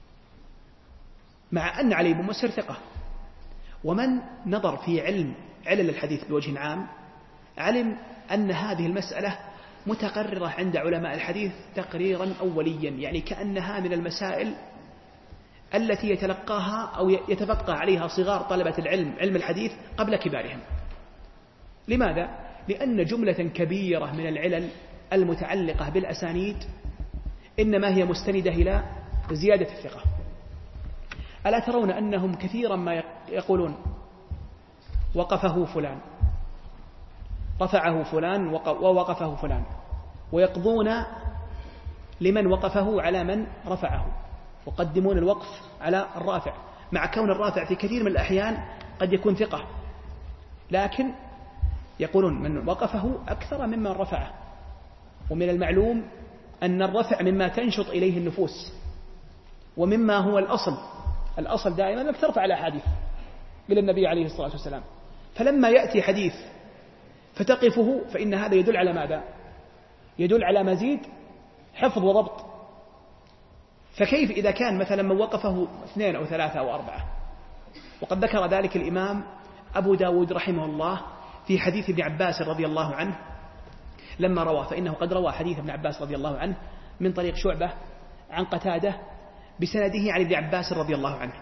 مع أن علي بن مسهر ثقة. ومن نظر في علل الحديث بوجه عام علم أن هذه المسألة متقررة عند علماء الحديث تقريرا أوليا، يعني كأنها من المسائل التي يتلقاها أو يتفقه عليها صغار طلبة العلم علم الحديث قبل كبارهم. لماذا؟ لأن جملة كبيرة من العلل المتعلقة بالأسانيد إنما هي مستندة إلى زيادة الثقة. ألا ترون أنهم كثيرا ما يقولون وقفه فلان، رفعه فلان ووقفه فلان، ويقضون لمن وقفه على من رفعه، وقدمون الوقف على الرافع، مع كون الرافع في كثير من الأحيان قد يكون ثقة، لكن يقولون من وقفه أكثر ممن رفعه. ومن المعلوم أن الرفع مما تنشط إليه النفوس ومما هو الأصل دائما أنك ترفع الأحاديث إلى النبي عليه الصلاة والسلام، فلما يأتي حديث فتقفه فإن هذا يدل على ماذا؟ يدل على مزيد حفظ وضبط. فكيف إذا كان مثلا من وقفه 2 أو 3 أو 4؟ وقد ذكر ذلك الإمام أبو داود رحمه الله في حديث ابن عباس رضي الله عنه لما روى، فإنه قد روى حديث ابن عباس رضي الله عنه من طريق شعبة عن قتادة بسنده عن ابن عباس رضي الله عنه،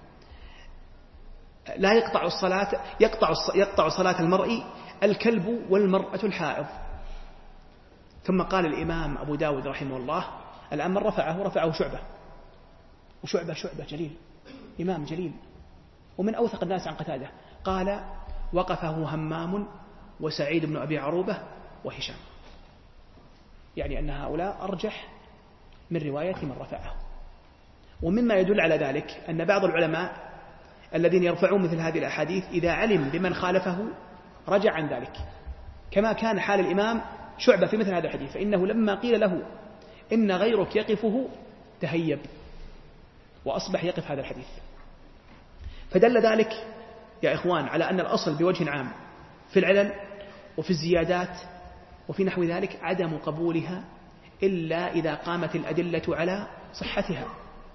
لا يقطع الصلاة يقطع صلاة المرء الكلب والمرأة الحائض. ثم قال الإمام أبو داود رحمه الله الآن من رفعه شعبة، وشعبة جليل، إمام جليل ومن أوثق الناس عن قتادة، قال وقفه همام وسعيد بن أبي عروبة وهشام، يعني أن هؤلاء أرجح من رواية من رفعه. ومما يدل على ذلك أن بعض العلماء الذين يرفعون مثل هذه الأحاديث إذا علم بمن خالفه رجع عن ذلك، كما كان حال الإمام شعبة في مثل هذا الحديث، فإنه لما قيل له إن غيرك يقفه تهيب وأصبح يقف هذا الحديث. فدل ذلك يا إخوان على أن الأصل بوجه عام في العلل وفي الزيادات وفي نحو ذلك عدم قبولها إلا إذا قامت الأدلة على صحتها،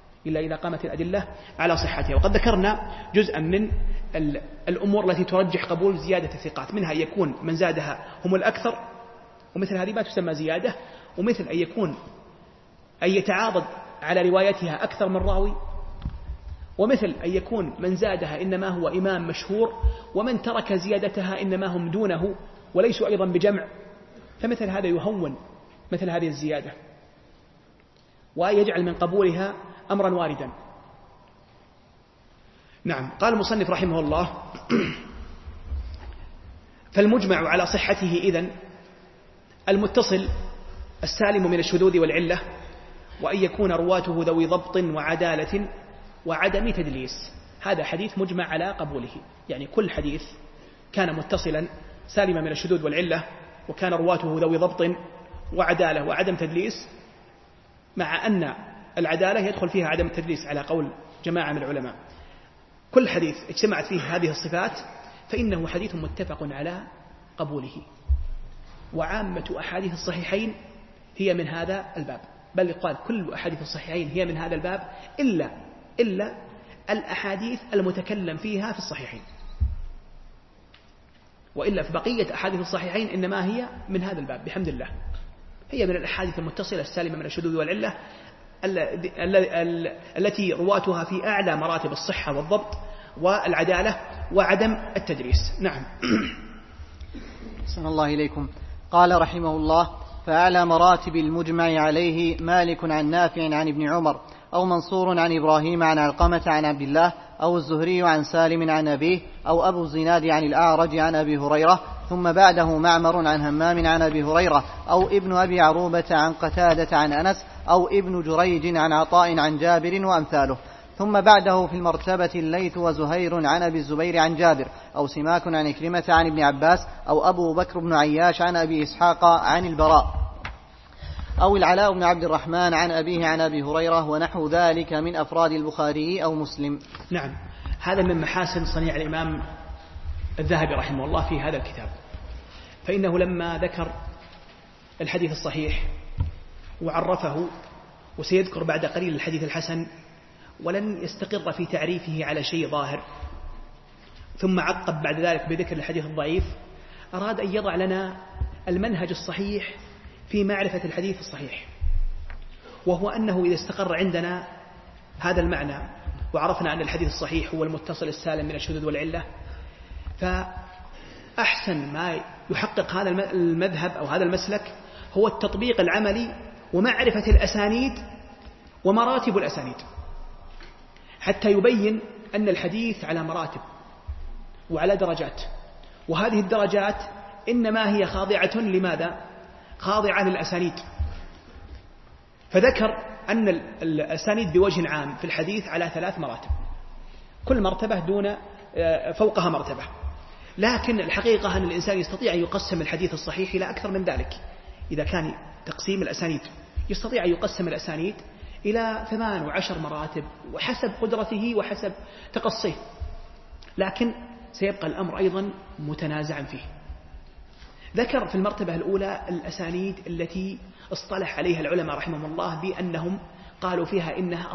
وقد ذكرنا جزءا من الأمور التي ترجح قبول زيادة الثقات، منها يكون من زادها هم الأكثر، ومثل هذه ما تسمى زيادة، ومثل أن يتعاضد على روايتها أكثر من راوي، ومثل أن يكون من زادها إنما هو إمام مشهور ومن ترك زيادتها إنما هم دونه وليسوا أيضا بجمع، فمثل هذا يهون مثل هذه الزيادة ويجعل من قبولها أمرا واردا. نعم. قال المصنف رحمه الله فالمجمع على صحته إذن المتصل السالم من الشذوذ والعلة، وأن يكون رواته ذوي ضبط وعدالة وعدم تدليس. هذا حديث مجمع على قبوله، يعني كل حديث كان متصلا سالما من الشذوذ والعلة وكان رواته ذوي ضبط وعدالة وعدم تدليس مع أن العدالة يدخل فيها عدم التدليس على قول جماعة من العلماء، كل حديث اجتمعت فيه هذه الصفات فإنه حديث متفق على قبوله. وعامة أحاديث الصحيحين هي من هذا الباب، بل يقال كل أحاديث الصحيحين هي من هذا الباب إلا الأحاديث المتكلم فيها في الصحيحين، وإلا في بقية أحاديث الصحيحين إنما هي من هذا الباب بحمد الله، هي من الأحاديث المتصلة السالمة من الشذوذ والعلة التي رواتها في أعلى مراتب الصحة والضبط والعدالة وعدم التدريس. نعم. أحسن الله إليكم. قال رحمه الله: فأعلى مراتب المجمع عليه مالك عن نافع عن ابن عمر، أو منصور عن إبراهيم عن علقمة عن عبد الله، أو الزهري عن سالم عن أبيه، أو أبو الزناد عن الأعرج عن أبي هريرة، ثم بعده معمر عن همام عن أبي هريرة، أو ابن أبي عروبة عن قتادة عن أنس، أو ابن جريج عن عطاء عن جابر وأمثاله. ثم بعده في المرتبة الليث وزهير عن أبي الزبير عن جابر، أو سماك عن إكرمة عن ابن عباس، أو أبو بكر بن عياش عن أبي إسحاق عن البراء، أو العلاء بن عبد الرحمن عن أبيه عن أبي هريرة، ونحو ذلك من أفراد البخاري أو مسلم. نعم، هذا من محاسن صنيع الإمام الذهبي رحمه الله في هذا الكتاب، فإنه لما ذكر الحديث الصحيح وعرفه، وسيذكر بعد قليل الحديث الحسن، ولن يستقر في تعريفه على شيء ظاهر، ثم عقب بعد ذلك بذكر الحديث الضعيف، أراد أن يضع لنا المنهج الصحيح في معرفة الحديث الصحيح، وهو أنه إذا استقر عندنا هذا المعنى وعرفنا أن الحديث الصحيح هو المتصل السالم من الشذوذ والعلة، فأحسن ما يحقق هذا المذهب أو هذا المسلك هو التطبيق العملي ومعرفة الأسانيد ومراتب الأسانيد، حتى يبين أن الحديث على مراتب وعلى درجات، وهذه الدرجات إنما هي خاضعة لماذا؟ خاضعة للأسانيد. فذكر أن الأسانيد بوجه عام في الحديث على 3 مراتب، كل مرتبة دون فوقها مرتبة، لكن الحقيقة أن الإنسان يستطيع أن يقسم الحديث الصحيح إلى أكثر من ذلك. إذا كان تقسيم الأسانيد يستطيع أن يقسم الأسانيد إلى 8 و10 مراتب وحسب قدرته وحسب تقصيه، لكن سيبقى الأمر أيضا متنازعا فيه. ذكر في المرتبة الأولى الأسانيد التي اصطلح عليها العلماء رحمهم الله بأنهم قالوا فيها إنها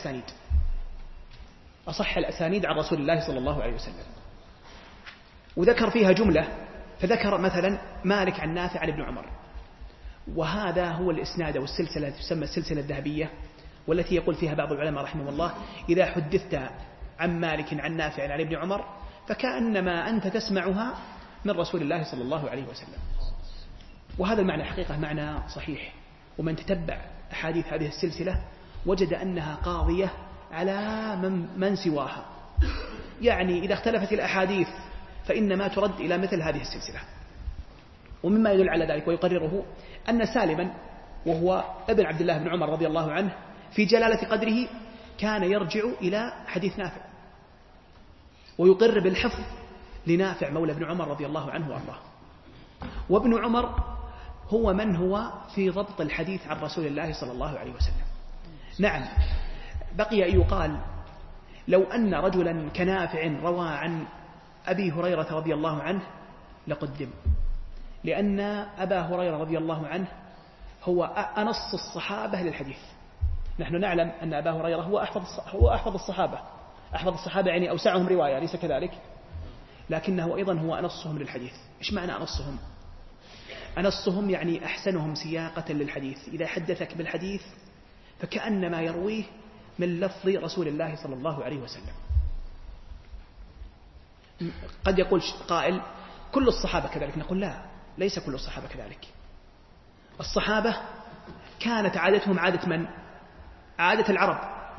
أصح الأسانيد عن رسول الله صلى الله عليه وسلم، وذكر فيها جملة، فذكر مثلا مالك عن نافع عن ابن عمر، وهذا هو الإسناد والسلسلة التي تسمى السلسلة الذهبية، والتي يقول فيها بعض العلماء رحمهم الله: إذا حدثت عن مالك عن نافع عن ابن عمر فكأنما أنت تسمعها من رسول الله صلى الله عليه وسلم. وهذا المعنى حقيقة معنى صحيح، ومن تتبع أحاديث هذه السلسلة وجد أنها قاضية على من سواها، يعني إذا اختلفت الأحاديث فإنما ترد إلى مثل هذه السلسلة. ومما يدل على ذلك ويقرره أن سالما وهو ابن عبد الله بن عمر رضي الله عنه في جلالة قدره كان يرجع إلى حديث نافع ويقر بالحفظ لنافع مولى ابن عمر رضي الله عنه وأرضاه. وابن عمر هو من هو في ضبط الحديث عن رسول الله صلى الله عليه وسلم. نعم، بقي أن يقال لو أن رجلا كنافع روى عن أبي هريرة رضي الله عنه لقدم، لأن أبا هريرة رضي الله عنه هو أنص الصحابة للحديث. نحن نعلم أن أبا هريرة هو أحفظ الصحابة يعني أوسعهم رواية، ليس كذلك؟ لكنه أيضا هو أنصهم للحديث. إيش معنى أنصهم؟ أنصهم يعني أحسنهم سياقة للحديث، إذا حدثك بالحديث فكأنما يرويه من لفظ رسول الله صلى الله عليه وسلم. قد يقول قائل كل الصحابة كذلك، نقول لا، ليس كل الصحابة كذلك. الصحابة كانت عادتهم عادة من؟ عادة العرب.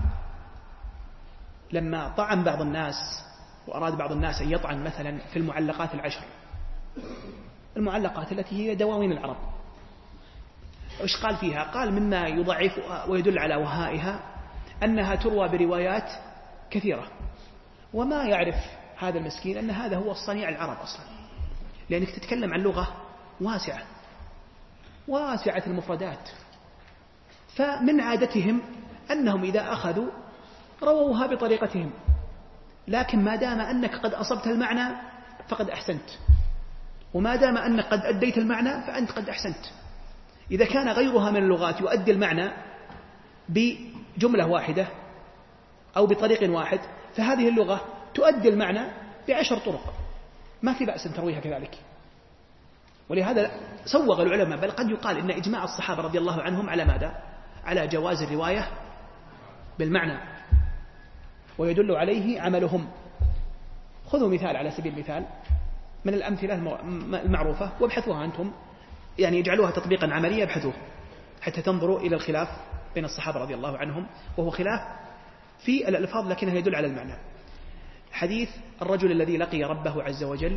لما طعن بعض الناس وأراد بعض الناس أن يطعن مثلا في المعلقات 10، المعلقات التي هي دواوين العرب، إيش قال فيها؟ قال مما يضعفها ويدل على وهائها أنها تروى بروايات كثيرة، وما يعرف هذا المسكين أن هذا هو الصنيع العرب أصلا، لأنك تتكلم عن لغة واسعة المفردات، فمن عادتهم أنهم إذا أخذوا رووها بطريقتهم، لكن ما دام أنك قد أصبت المعنى فقد أحسنت، وما دام أنك قد أديت المعنى فأنت قد أحسنت. إذا كان غيرها من اللغات يؤدي المعنى بجملة واحدة أو بطريق واحد، فهذه اللغة تؤدي المعنى ب10 طرق، ما في بأس أن ترويها كذلك. ولهذا سوغ العلماء، بل قد يقال إن إجماع الصحابة رضي الله عنهم على ماذا؟ على جواز الرواية بالمعنى، ويدل عليه عملهم. خذوا مثال على سبيل المثال من الأمثلة المعروفة وابحثوها أنتم، يعني اجعلوها تطبيقا عمليا، ابحثوه حتى تنظروا إلى الخلاف بين الصحابة رضي الله عنهم، وهو خلاف في الألفاظ لكنه يدل على المعنى. حديث الرجل الذي لقي ربه عز وجل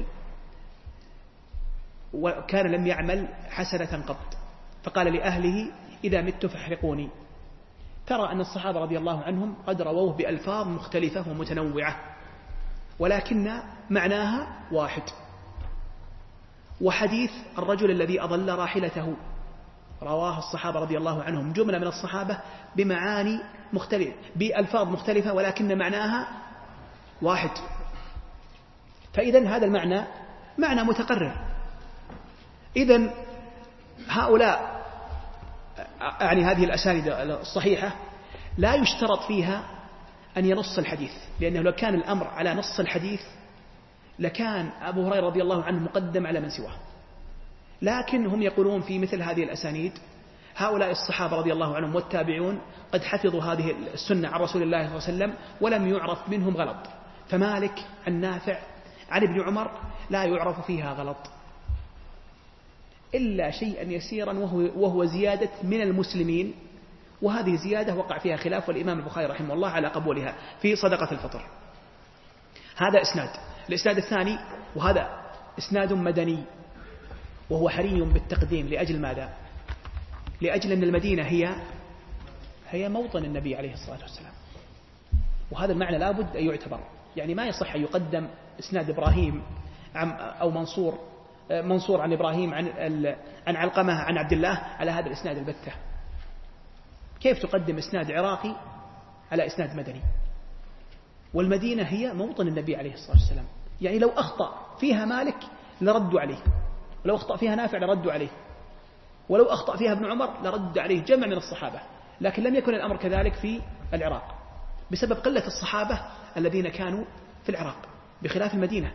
وكان لم يعمل حسنة قط، فقال لأهله إذا مت فاحرقوني. ترى أن الصحابة رضي الله عنهم قد رووه بألفاظ مختلفة ومتنوعة، ولكن معناها واحد. وحديث الرجل الذي أضل راحلته رواه الصحابة رضي الله عنهم، جملة من الصحابة بمعاني مختلفة بألفاظ مختلفة ولكن معناها واحد. فإذن هذا المعنى معنى متقرر. إذن هؤلاء يعني هذه الأسانيد الصحيحة لا يشترط فيها أن ينص الحديث، لأنه لو كان الأمر على نص الحديث لكان أبو هريرة رضي الله عنه مقدم على من سواه. لكن هم يقولون في مثل هذه الأسانيد هؤلاء الصحابة رضي الله عنهم والتابعون قد حفظوا هذه السنة عن رسول الله صلى الله عليه وسلم ولم يعرف منهم غلط. فمالك عن نافع عن ابن عمر لا يعرف فيها غلط إلا شيئا يسيرا وهو زيادة من المسلمين، وهذه زيادة وقع فيها خلاف، والإمام البخاري رحمه الله على قبولها في صدقة الفطر. هذا إسناد. الإسناد الثاني، وهذا إسناد مدني، وهو حري بالتقديم لأجل ماذا؟ لأجل أن المدينة هي موطن النبي عليه الصلاة والسلام، وهذا المعنى لابد أن يعتبر. يعني ما يصح أن يقدم إسناد إبراهيم أو منصور عن إبراهيم عن علقمة عن عبد الله على هذا الإسناد البتة. كيف تقدم إسناد عراقي على إسناد مدني؟ والمدينة هي موطن النبي عليه الصلاة والسلام. يعني لو أخطأ فيها مالك لردوا عليه، ولو أخطأ فيها نافع لردوا عليه، ولو أخطأ فيها ابن عمر لرد عليه جمع من الصحابة. لكن لم يكن الأمر كذلك في العراق بسبب قلة الصحابة الذين كانوا في العراق بخلاف المدينة.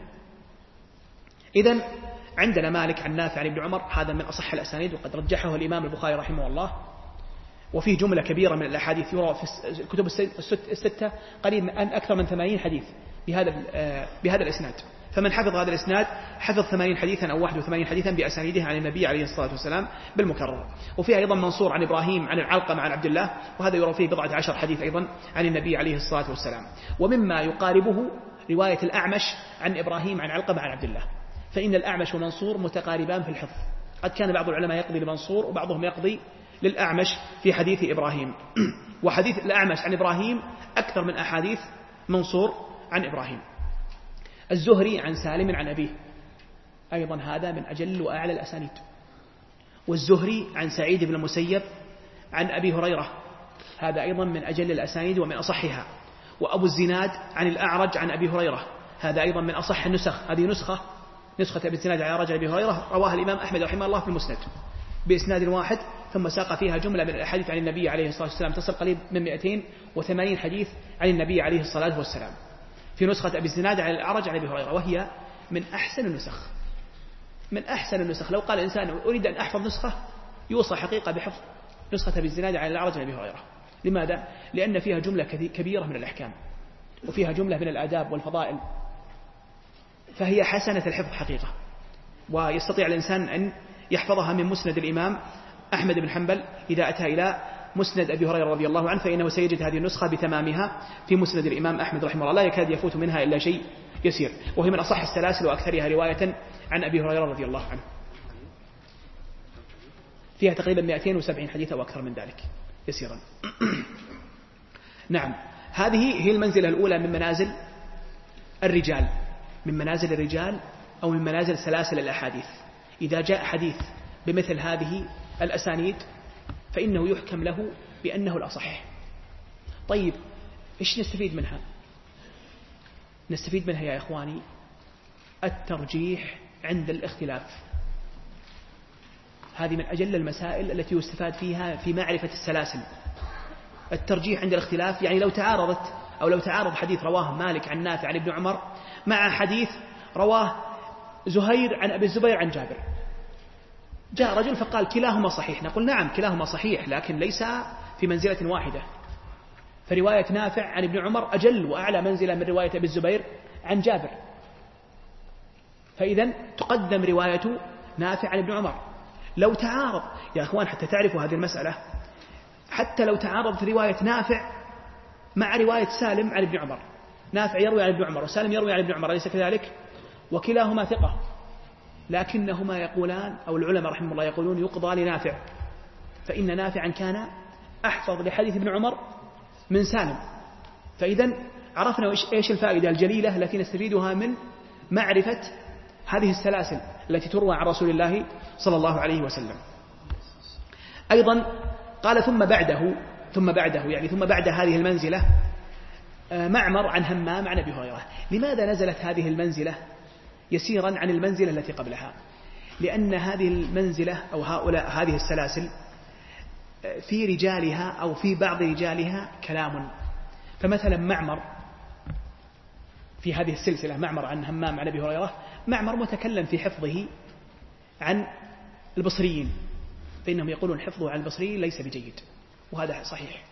إذن عندنا مالك عن نافع عن ابن عمر، هذا من أصح الأسانيد، وقد رجحه الإمام البخاري رحمه الله، وفيه جملة كبيرة من الأحاديث يرى في الكتب الستة قريب من أكثر من 80 حديث بهذا الإسناد. فمن حفظ هذا الإسناد حفظ 80 حديثا أو 81 حديثا بأسانيده عن النبي عليه الصلاة والسلام بالمكرر. وفيها أيضا منصور عن إبراهيم عن العلقمة عن عبد الله، وهذا يرى فيه 14 حديث أيضا عن النبي عليه الصلاة والسلام. ومما يقاربه رواية الأعمش عن إبراهيم عن علقمة عن عبد الله، فإن الأعمش ومنصور متقاربان في الحفظ. قد كان بعض العلماء يقضي لمنصور وبعضهم يقضي للأعمش في حديث إبراهيم، وحديث الأعمش عن إبراهيم أكثر من أحاديث منصور عن إبراهيم. الزهري عن سالم عن أبيه، أيضا هذا من أجل وأعلى الأسانيد. والزهري عن سعيد بن المسيب عن أبي هريرة، هذا أيضا من أجل الأسانيد ومن أصحها. وأبو الزناد عن الأعرج عن أبي هريرة، هذا أيضا من أصح النسخ. هذه نسخة أبي الزناد عن الأعرج عن أبي هريرة رواها الإمام أحمد رحمه الله في المسند بإسناد واحد، ثم ساق فيها جملة من الأحاديث عن النبي عليه الصلاة والسلام تصل قريب من 280 حديث عن النبي عليه الصلاة والسلام في نسخة أبي الزناد عن الأعرج عن أبي هريرة، وهي من أحسن النسخ. من أحسن النسخ. لو قال الإنسان أريد أن أحفظ نسخة، يوصى حقيقة بحفظ نسخة أبي الزناد عن الأعرج عن أبي هريرة. لماذا؟ لأن فيها جملة كبيرة من الأحكام، وفيها جملة من الآداب والفضائل، فهي حسنة الحفظ حقيقة، ويستطيع الإنسان أن يحفظها من مسند الإمام أحمد بن حنبل. إذا أتى إلى مسند أبي هريرة رضي الله عنه فإنه سيجد هذه النسخة بتمامها في مسند الإمام أحمد رحمه الله، لا يكاد يفوت منها إلا شيء يسير، وهي من أصح السلاسل وأكثرها رواية عن أبي هريرة رضي الله عنه. فيها تقريبا 270 حديث أو أكثر من ذلك يسيرا. نعم، هذه هي المنزلة الأولى من منازل الرجال، من منازل الرجال أو من منازل سلاسل الأحاديث. إذا جاء حديث بمثل هذه الأسانيد فإنه يحكم له بأنه الأصح. طيب إيش نستفيد منها؟ نستفيد منها يا إخواني الترجيح عند الاختلاف. هذه من أجل المسائل التي يستفاد فيها في معرفة السلاسل. الترجيح عند الاختلاف، يعني لو تعارضت أو لو تعارض حديث رواه مالك عن نافع عن ابن عمر مع حديث رواه زهير عن أبي الزبير عن جابر، جاء رجل فقال كلاهما صحيح، نقول نعم كلاهما صحيح، لكن ليس في منزلة واحدة. فرواية نافع عن ابن عمر أجل وأعلى منزلة من رواية أبي الزبير عن جابر، فإذا تقدم رواية نافع عن ابن عمر. لو تعارض يا أخوان حتى تعرفوا هذه المسألة، حتى لو تعارضت رواية نافع مع رواية سالم عن ابن عمر، نافع يروي عن ابن عمر وسالم يروي عن ابن عمر، أليس كذلك؟ وكلاهما ثقة، لكنهما يقولان أو العلماء رحمه الله يقولون يقضى لنافع، فإن نافعا كان أحفظ لحديث ابن عمر من سالم. فإذا عرفنا إيش الفائدة الجليلة التي نستفيدها من معرفة هذه السلاسل التي تروى عن رسول الله صلى الله عليه وسلم. أيضا قال ثم بعد هذه المنزلة معمر عن همام عن أبي هريرة. لماذا نزلت هذه المنزلة يسيرا عن المنزلة التي قبلها؟ لأن هذه المنزلة أو هذه السلاسل في رجالها أو في بعض رجالها كلام. فمثلا معمر في هذه السلسلة، معمر عن همام عن أبي هريرة، معمر متكلم في حفظه عن البصريين، فإنهم يقولون حفظه عن البصريين ليس بجيد، وهذا صحيح،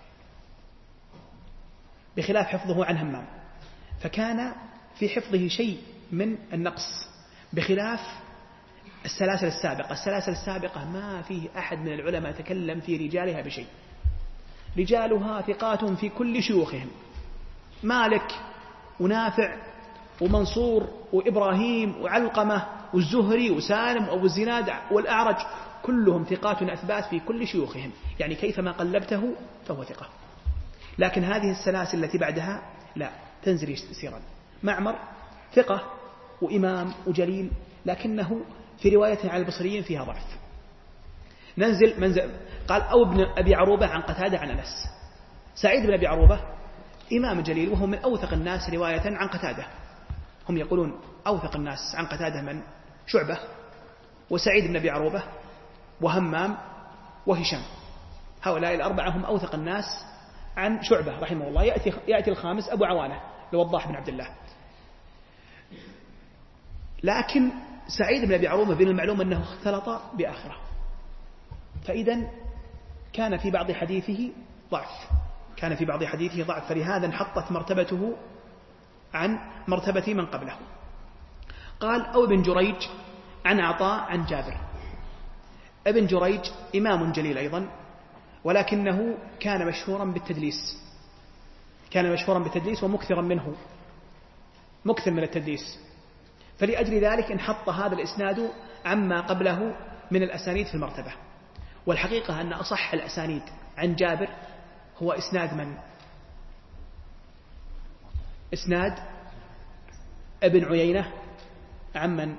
بخلاف حفظه عن همام، فكان في حفظه شيء من النقص، بخلاف السلاسل السابقة ما فيه أحد من العلماء تكلم في رجالها بشيء، رجالها ثقات في كل شيوخهم، مالك ونافع ومنصور وإبراهيم وعلقمة والزهري وسالم وأبو الزناد والأعرج، كلهم ثقات أثبات في كل شيوخهم، يعني كيفما قلبته فهو ثقة. لكن هذه السلاسل التي بعدها لا، تنزل سيرا. معمر ثقة وإمام وجليل، لكنه في روايته عن البصريين فيها ضعف. منزل قال أو ابن أبي عروبة عن قتادة عن أنس. سعيد بن أبي عروبة إمام جليل وهو من أوثق الناس رواية عن قتادة، هم يقولون أوثق الناس عن قتادة من شعبة وسعيد بن أبي عروبة وهمام وهشام، هؤلاء الأربعة هم أوثق الناس عن شعبة رحمه الله. يأتي الخامس أبو عوانة لوضاح بن عبد الله. لكن سعيد بن أبي عروبة بن المعلوم أنه اختلط بآخرة، فإذا كان في بعض حديثه ضعف، فلهذا انحطت مرتبته عن مرتبة من قبله. قال أو ابن جريج عن عطاء عن جابر. ابن جريج إمام جليل أيضا، ولكنه كان مشهورا بالتدليس ومكثرا منه، مكثر من التدليس، فلأجل ذلك انحط هذا الإسناد عما قبله من الأسانيد في المرتبة. والحقيقة أن أصح الأسانيد عن جابر هو إسناد من؟ إسناد ابن عيينة عن من؟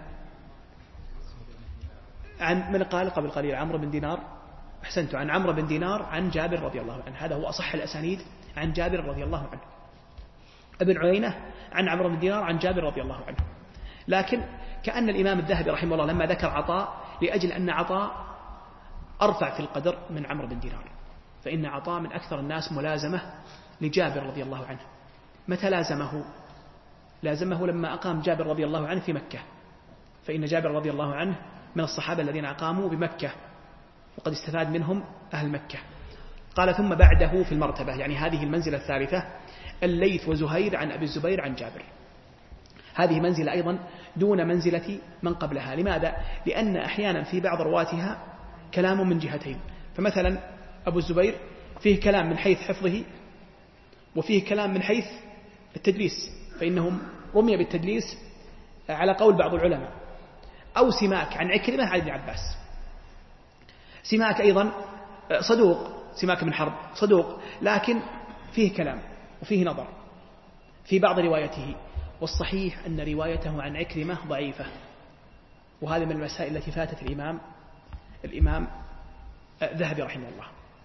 عن من قال قبل قليل؟ عمرو بن دينار. أحسنت، عن عمرو بن دينار عن جابر رضي الله عنه، هذا هو أصح الأسانيد عن جابر رضي الله عنه. ابن عيينة عن عمرو بن دينار عن جابر رضي الله عنه. لكن كأن الإمام الذهبي رحمه الله لما ذكر عطاء لأجل أن عطاء أرفع في القدر من عمرو بن دينار، فإن عطاء من أكثر الناس ملازمة لجابر رضي الله عنه. متى لازمه لما أقام جابر رضي الله عنه في مكة، فإن جابر رضي الله عنه من الصحابة الذين أقاموا بمكة وقد استفاد منهم أهل مكة. قال ثم بعده في المرتبة، يعني هذه المنزلة الثالثة، الليث وزهير عن أبي الزبير عن جابر. هذه منزلة أيضا دون منزلة من قبلها. لماذا؟ لأن أحيانا في بعض رواتها كلام من جهتين، فمثلا أبو الزبير فيه كلام من حيث حفظه وفيه كلام من حيث التدليس، فإنهم رمي بالتدليس على قول بعض العلماء. أو سماك عن عكرمة عن ابن عباس، سماك أيضا صدوق، سماك بن حرب صدوق، لكن فيه كلام وفيه نظر في بعض روايته، والصحيح أن روايته عن عكرمة ضعيفة، وهذا من المسائل التي فاتت الإمام الذهبي رحمه الله.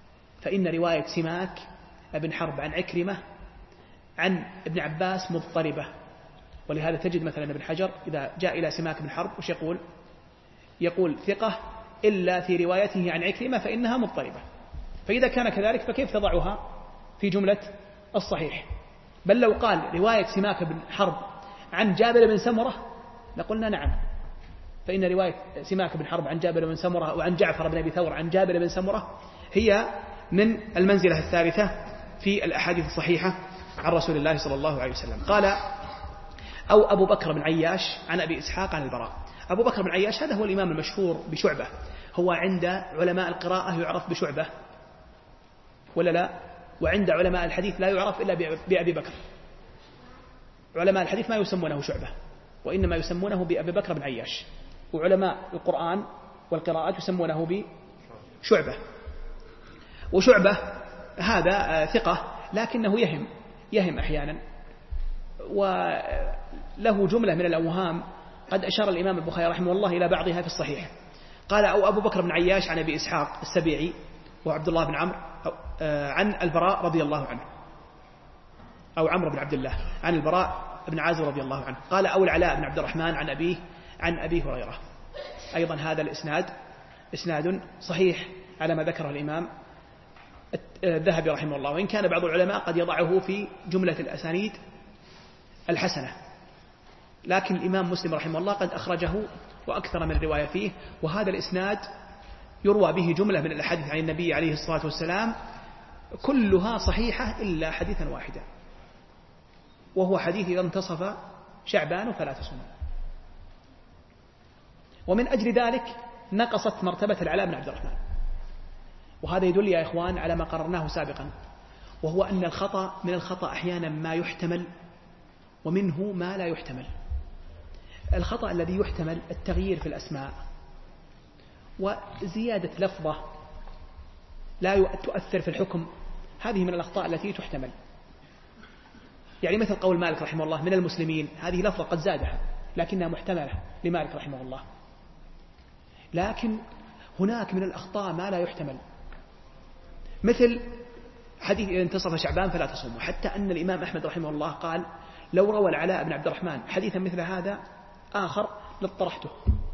فإن رواية سماك بن حرب عن عكرمة عن ابن عباس مضطربة. ولهذا تجد مثلا ابن حجر إذا جاء إلى سماك بن حرب وش يقول ثقة إلا في روايته عن عكرمة فإنها مضطربة. فإذا كان كذلك فكيف تضعها في جملة الصحيح؟ بل لو قال رواية سماك بن حرب عن جابر بن سمرة لقلنا نعم، فإن رواية سماك بن حرب عن جابر بن سمرة وعن جعفر بن أبي ثور عن جابر بن سمرة هي من المنزلة الثالثة في الأحاديث الصحيحة عن رسول الله صلى الله عليه وسلم. قال أو أبو بكر بن عياش عن أبي إسحاق عن البراء. أبو بكر بن عياش هذا هو الإمام المشهور بشعبة، هو عند علماء القراءة يعرف بشعبة ولا لا؟ وعند علماء الحديث لا يعرف إلا بأبي بكر. علماء الحديث ما يسمونه شعبة وإنما يسمونه بأبي بكر بن عياش، وعلماء القرآن والقراءات يسمونه بشعبة. وشعبة هذا ثقة لكنه يهم أحيانا، وله جملة من الأوهام قد أشار الإمام البخاري رحمه الله إلى بعضها في الصحيح. قال أو أبو بكر بن عياش عن أبي إسحاق السبيعي وعبد الله بن عمرو عن البراء رضي الله عنه، أو عمرو بن عبد الله عن البراء بن عازب رضي الله عنه. قال أو العلاء بن عبد الرحمن عن أبي هريرة. أيضا هذا الإسناد إسناد صحيح على ما ذكره الإمام الذهبي رحمه الله، وإن كان بعض العلماء قد يضعه في جملة الأسانيد الحسنة، لكن الإمام مسلم رحمه الله قد أخرجه وأكثر من الرواية فيه. وهذا الإسناد يروى به جملة من الأحاديث عن النبي عليه الصلاة والسلام كلها صحيحة إلا حديثا واحدا، وهو حديث إذا انتصف شعبان فلا تصوم. ومن أجل ذلك نقصت مرتبة العلاء بن عبد الرحمن. وهذا يدل يا إخوان على ما قررناه سابقا، وهو أن الخطأ من الخطأ أحيانا ما يحتمل ومنه ما لا يحتمل. الخطأ الذي يحتمل التغيير في الأسماء وزيادة لفظة لا تؤثر في الحكم، هذه من الأخطاء التي تحتمل. يعني مثل قول مالك رحمه الله من المسلمين، هذه لفظة قد زادها لكنها محتملة لمالك رحمه الله. لكن هناك من الأخطاء ما لا يحتمل، مثل حديث إذا انتصف شعبان فلا تصوموا، حتى أن الإمام أحمد رحمه الله قال لو روى العلاء بن عبد الرحمن حديثا مثل هذا آخر لاطرحته،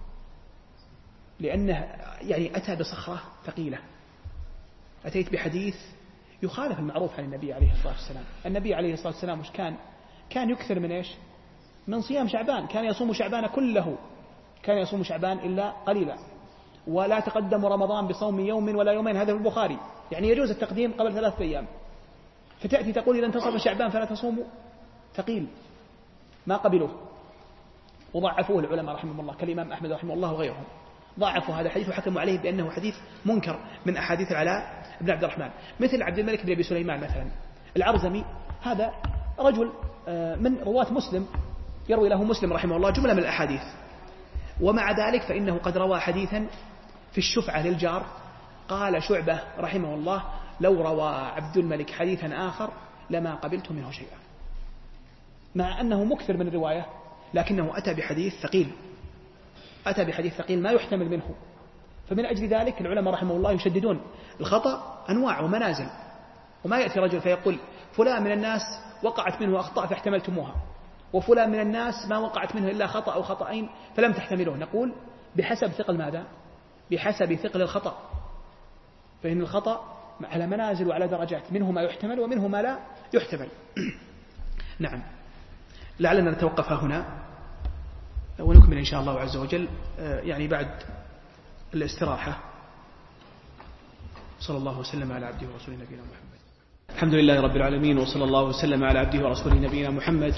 لأنه يعني أتى بصخرة ثقيلة. أتيت بحديث يخالف المعروف عن النبي عليه الصلاة والسلام. النبي عليه الصلاة والسلام مش كان يكثر من إيش؟ من صيام شعبان، كان يصوم شعبان كله، كان يصوم شعبان إلا قليلا، ولا تقدم رمضان بصوم يوم ولا يومين، هذا في البخاري. يعني يجوز التقديم قبل 3 أيام، فتأتي تقول إذا انتصف شعبان فلا تصوموا، ثقيل، ما قبلوه وضعفوه العلماء رحمه الله كالإمام أحمد رحمه الله وغيرهم، ضعفوا هذا الحديث وحكموا عليه بأنه حديث منكر من أحاديث العلاء بن عبد الرحمن. مثل عبد الملك بن أبي سليمان مثلا العرزمي، هذا رجل من رواة مسلم، يروي له مسلم رحمه الله جملة من الأحاديث، ومع ذلك فإنه قد روى حديثا في الشفعة للجار. قال شعبة رحمه الله لو روى عبد الملك حديثا آخر لما قبلت منه شيئا، مع أنه مكثر من الرواية لكنه أتى بحديث ثقيل ما يحتمل منه. فمن أجل ذلك العلماء رحمه الله يشددون الخطأ أنواع ومنازل، وما يأتي رجل فيقول فلان من الناس وقعت منه أخطاء فاحتملتموها، وفلان من الناس ما وقعت منه إلا خطأ أو خطأين فلم تحتملوه. نقول بحسب ثقل ماذا؟ بحسب ثقل الخطأ، فإن الخطأ على منازل وعلى درجات، منه ما يحتمل ومنه ما لا يحتمل. نعم، لعلنا نتوقف هنا ونكمل إن شاء الله عز وجل يعني بعد الاستراحة. صلى الله وسلم على عبده ورسوله نبينا محمد. الحمد لله رب العالمين، وصلى الله وسلم على عبده ورسوله نبينا محمد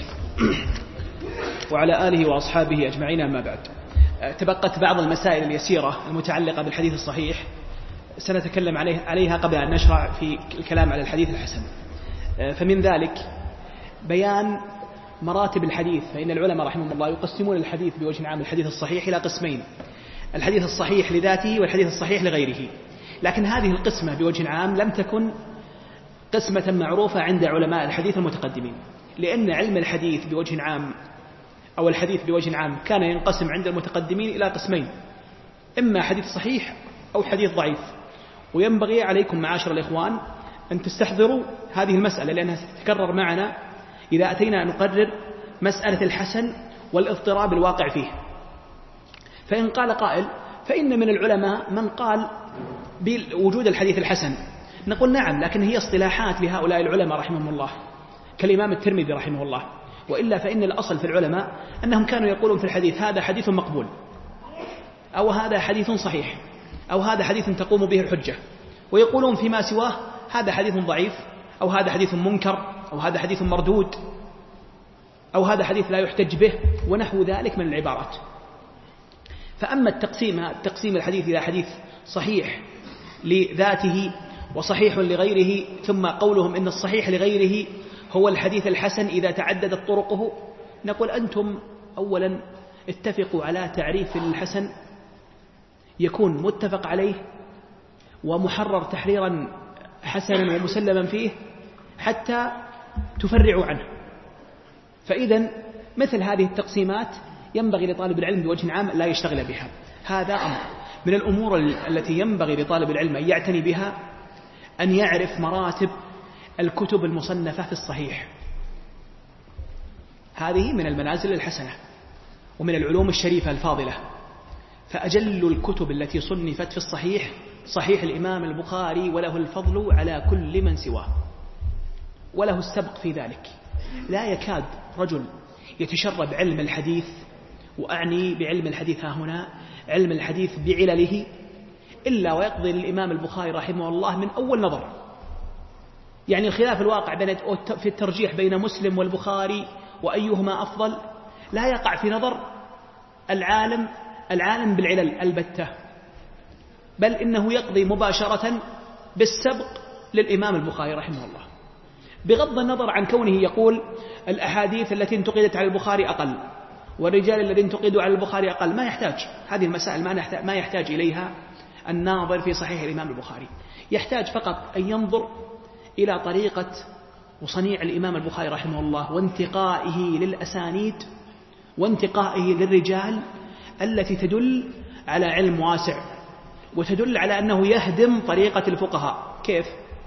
وعلى آله وأصحابه أجمعين. أما بعد، تبقت بعض المسائل اليسيرة المتعلقة بالحديث الصحيح سنتكلم عليها قبل أن نشرع في الكلام على الحديث الحسن. فمن ذلك بيان مراتب الحديث، فإن العلماء رحمهم الله يقسمون الحديث بوجه عام الحديث الصحيح إلى قسمين: الحديث الصحيح لذاته والحديث الصحيح لغيره. لكن هذه القسمة بوجه عام لم تكن قسمة معروفة عند علماء الحديث المتقدمين، لأن علم الحديث بوجه عام أو الحديث بوجه عام كان ينقسم عند المتقدمين إلى قسمين: إما حديث صحيح أو حديث ضعيف. وينبغي عليكم معاشر الإخوان أن تستحضروا هذه المسألة، لأنها ستتكرر معنا إذا أتينا نقرر مسألة الحسن والاضطراب الواقع فيه. فإن قال قائل فإن من العلماء من قال بوجود الحديث الحسن، نقول نعم، لكن هي اصطلاحات لهؤلاء العلماء رحمهم الله كالإمام الترمذي رحمه الله، وإلا فإن الأصل في العلماء أنهم كانوا يقولون في الحديث هذا حديث مقبول، أو هذا حديث صحيح، أو هذا حديث تقوم به الحجة، ويقولون فيما سواه هذا حديث ضعيف، أو هذا حديث منكر، أو هذا حديث مردود، أو هذا حديث لا يحتج به، ونحو ذلك من العبارات. فأما تقسيم الحديث إلى حديث صحيح لذاته وصحيح لغيره، ثم قولهم إن الصحيح لغيره هو الحديث الحسن إذا تعددت طرقه، نقول أنتم أولا اتفقوا على تعريف الحسن يكون متفق عليه ومحرر تحريرا حسنا ومسلما فيه حتى تفرعوا عنه. فإذا مثل هذه التقسيمات ينبغي لطالب العلم بوجه عام لا يشتغل بها. هذا أمر من الأمور التي ينبغي لطالب العلم أن يعتني بها، أن يعرف مراتب الكتب المصنفة في الصحيح. هذه من المنازل الحسنة ومن العلوم الشريفة الفاضلة. فأجل الكتب التي صنفت في الصحيح صحيح الإمام البخاري، وله الفضل على كل من سواه، وله السبق في ذلك. لا يكاد رجل يتشرب علم الحديث، وأعني بعلم الحديث ها هنا علم الحديث بعلله، إلا ويقضي للإمام البخاري رحمه الله من أول نظر. يعني الخلاف الواقع في الترجيح بين مسلم والبخاري وأيهما أفضل لا يقع في نظر العالم بالعلل البتة، بل إنه يقضي مباشرة بالسبق للإمام البخاري رحمه الله، بغض النظر عن كونه يقول الأحاديث التي انتقدت على البخاري أقل، والرجال الذين انتقدوا على البخاري أقل. ما يحتاج هذه المسائل، ما يحتاج إليها الناظر في صحيح الإمام البخاري. يحتاج فقط أن ينظر إلى طريقة وصنيع الإمام البخاري رحمه الله، وانتقائه للأسانيد وانتقائه للرجال التي تدل على علم واسع، وتدل على أنه يهدم طريقة الفقهاء. كيف؟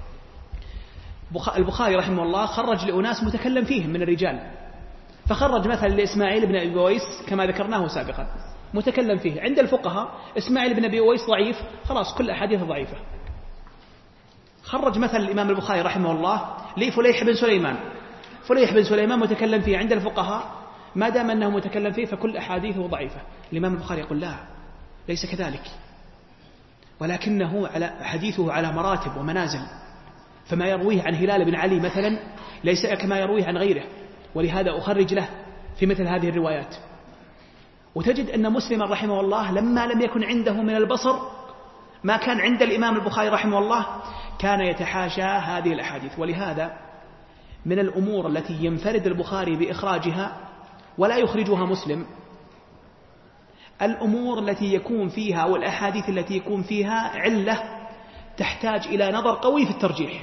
البخاري رحمه الله خرج لأناس متكلم فيهم من الرجال، فخرج مثلا لإسماعيل بن أبي أويس كما ذكرناه سابقا متكلم فيه. عند الفقهاء إسماعيل بن أبي أويس ضعيف، خلاص كل أحاديث ضعيفة. خرج مثلا الإمام البخاري رحمه الله لفليح بن سليمان، فليح بن سليمان متكلم فيه، عند الفقهاء ما دام أنه متكلم فيه فكل أحاديثه ضعيفة. الإمام البخاري يقول لا، ليس كذلك، ولكنه حديثه على مراتب ومنازل، فما يرويه عن هلال بن علي مثلا ليس كما يرويه عن غيره، ولهذا أخرج له في مثل هذه الروايات. وتجد أن مسلم رحمه الله لما لم يكن عنده من البصر ما كان عند الإمام البخاري رحمه الله كان يتحاشى هذه الأحاديث. ولهذا من الأمور التي ينفرد البخاري بإخراجها ولا يخرجها مسلم الأمور التي يكون فيها والأحاديث التي يكون فيها علة تحتاج إلى نظر قوي في الترجيح،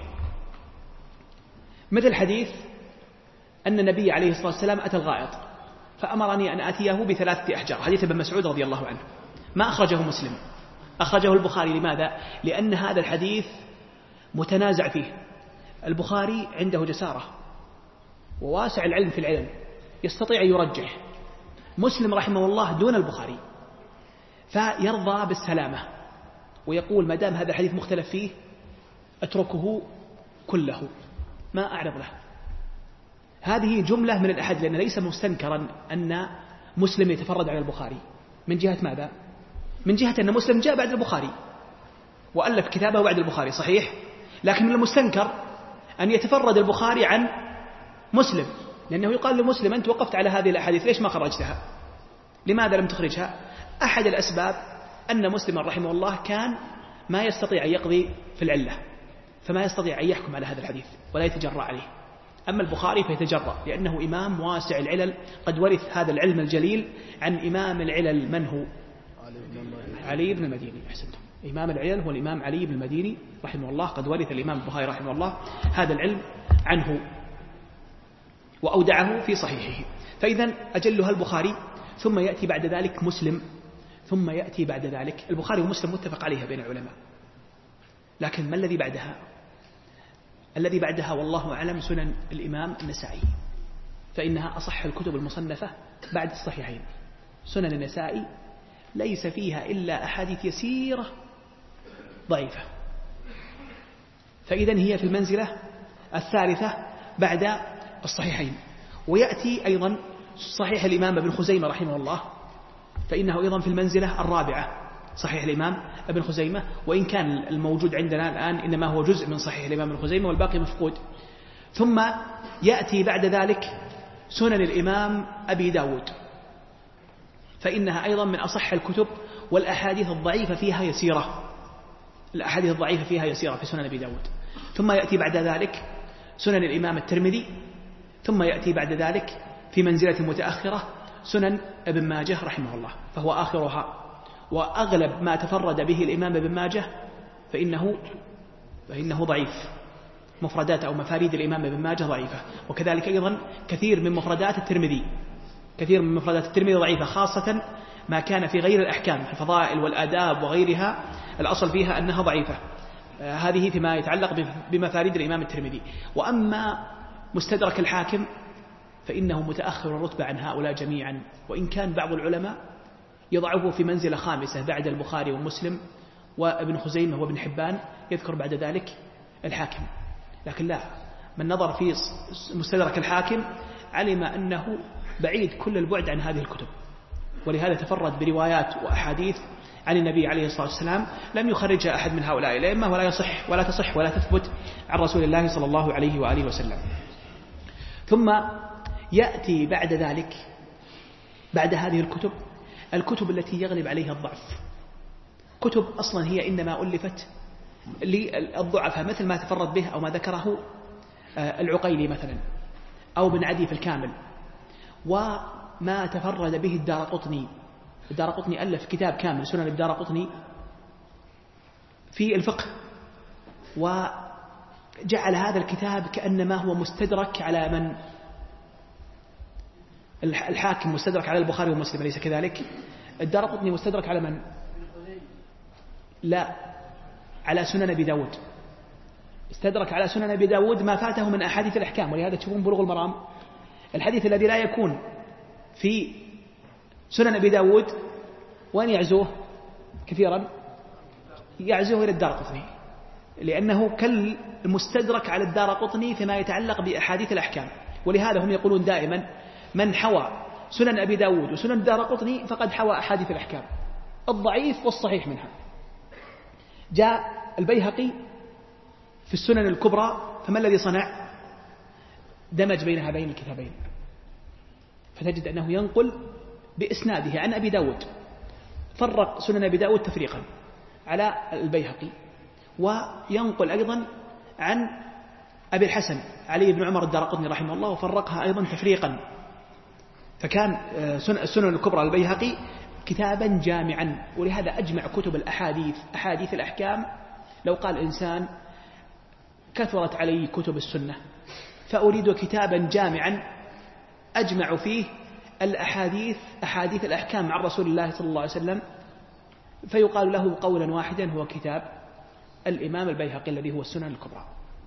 مثل حديث أن النبي عليه الصلاة والسلام أتى الغائط فأمرني أن آتيه ب3 أحجار، حديث ابن مسعود رضي الله عنه. ما أخرجه مسلم، أخرجه البخاري. لماذا؟ لأن هذا الحديث متنازع فيه. البخاري عنده جسارة وواسع العلم في العلم، يستطيع أن يرجح. مسلم رحمه الله دون البخاري، فيرضى بالسلامة ويقول ما دام هذا الحديث مختلف فيه أتركه كله ما أعرض له. هذه جملة من الأحاديث، لأن ليس مستنكرا أن مسلم يتفرد على البخاري. من جهة ماذا؟ من جهة أن مسلم جاء بعد البخاري وألف كتابه بعد البخاري، صحيح، لكن من المستنكر أن يتفرد البخاري عن مسلم، لأنه يقال لمسلم أنت وقفت على هذه الأحاديث ليش ما خرجتها؟ لماذا لم تخرجها؟ أحد الأسباب أن مسلم رحمه الله كان ما يستطيع أن يقضي في العلة، فما يستطيع أن يحكم على هذا الحديث ولا يتجرأ عليه. أما البخاري فيتجرأ لأنه إمام واسع العلل، قد ورث هذا العلم الجليل عن إمام العلل. من هو؟ علي بن المديني. أحسنتم، إمام العلل هو الإمام علي بن المديني رحمه الله، قد ورث الإمام البخاري رحمه الله هذا العلم عنه وأودعه في صحيحه. فإذا أجلها البخاري، ثم يأتي بعد ذلك مسلم، ثم يأتي بعد ذلك البخاري ومسلم متفق عليها بين العلماء. لكن ما الذي بعدها؟ الذي بعدها والله أعلم سنن الإمام النسائي، فإنها أصح الكتب المصنفة بعد الصحيحين. سنن النسائي ليس فيها إلا أحاديث يسيرة ضعيفة، فإذن هي في المنزلة الثالثة بعد الصحيحين. ويأتي أيضا صحيح الإمام ابن خزيمة رحمه الله، فإنه أيضا في المنزلة الرابعة، صحيح الإمام ابن خزيمة، وإن كان الموجود عندنا الآن إنما هو جزء من صحيح الإمام ابن خزيمة والباقي مفقود. ثم يأتي بعد ذلك سنن الإمام أبي داود، فإنها أيضا من أصح الكتب، والأحاديث الضعيفة فيها يسيرة، الأحاديث الضعيفة فيها يسيرة في سنن أبي داود. ثم يأتي بعد ذلك سنن الإمام الترمذي، ثم يأتي بعد ذلك في منزلة متأخرة سنن ابن ماجه رحمه الله، فهو آخرها. وأغلب ما تفرد به الإمام ابن ماجه فإنه ضعيف، مفردات أو مفاريد الإمام ابن ماجه ضعيفة، وكذلك أيضا كثير من مفردات الترمذي ضعيفة، خاصة ما كان في غير الأحكام، الفضائل والآداب وغيرها، الأصل فيها أنها ضعيفة. هذه فيما يتعلق بمفاريد الإمام الترمذي. وأما مستدرك الحاكم فإنه متأخر الرتبة عن هؤلاء جميعا، وإن كان بعض العلماء يضعه في منزلة خامسة بعد البخاري ومسلم وابن خزيمة وابن حبان، يذكر بعد ذلك الحاكم. لكن لا، من نظر في مستدرك الحاكم علم أنه بعيد كل البعد عن هذه الكتب، ولهذا تفرد بروايات وأحاديث عن النبي عليه الصلاة والسلام لم يخرجها أحد من هؤلاء الأئمة، ولا تصح ولا تثبت عن رسول الله صلى الله عليه وآله وسلم. ثم يأتي بعد ذلك، بعد هذه الكتب التي يغلب عليها الضعف، كتب أصلا هي إنما ألفت للضعفاء، مثل ما تفرد به أو ما ذكره العقيلي مثلا، أو بن عدي في الكامل، وما تفرد به الدارقطني ألف كتاب كامل سنن الدارقطني في الفقه، وجعل هذا الكتاب كأنما هو مستدرك على من الحاكم مستدرك على البخاري ومسلم، أليس كذلك؟ الدارقطني مستدرك على من؟ لا، على سنن أبي داود، استدرك على سنن أبي داود ما فاته من أحاديث الأحكام. ولهذا تشوفون بلوغ المرام الحديث الذي لا يكون في سنن أبي داود وأن يعزوه كثيرا، يعزوه إلى الدارقطني، لأنه كالمستدرك على الدارقطني فيما يتعلق بأحاديث الأحكام. ولهذا هم يقولون دائما من حوى سنن أبي داود وسنن الدارقطني فقد حوى أحاديث الأحكام، الضعيف والصحيح منها. جاء البيهقي في السنن الكبرى، فما الذي صنع؟ دمج بين هذين الكتابين، فتجد أنه ينقل بإسناده عن أبي داود، فرق سنن أبي داود تفريقا على البيهقي، وينقل أيضا عن أبي الحسن علي بن عمر الدارقطني رحمه الله، وفرقها أيضا تفريقا. فكان السنن الكبرى البيهقي كتابا جامعا. ولهذا أجمع كتب الأحاديث، أحاديث الأحكام، لو قال إنسان كثرت علي كتب السنة فأريد كتابا جامعا أجمع فيه أحاديث الأحكام عن رسول الله صلى الله عليه وسلم، فيقال له قولا واحدا هو كتاب الإمام البيهقي الذي هو السنن الكبرى.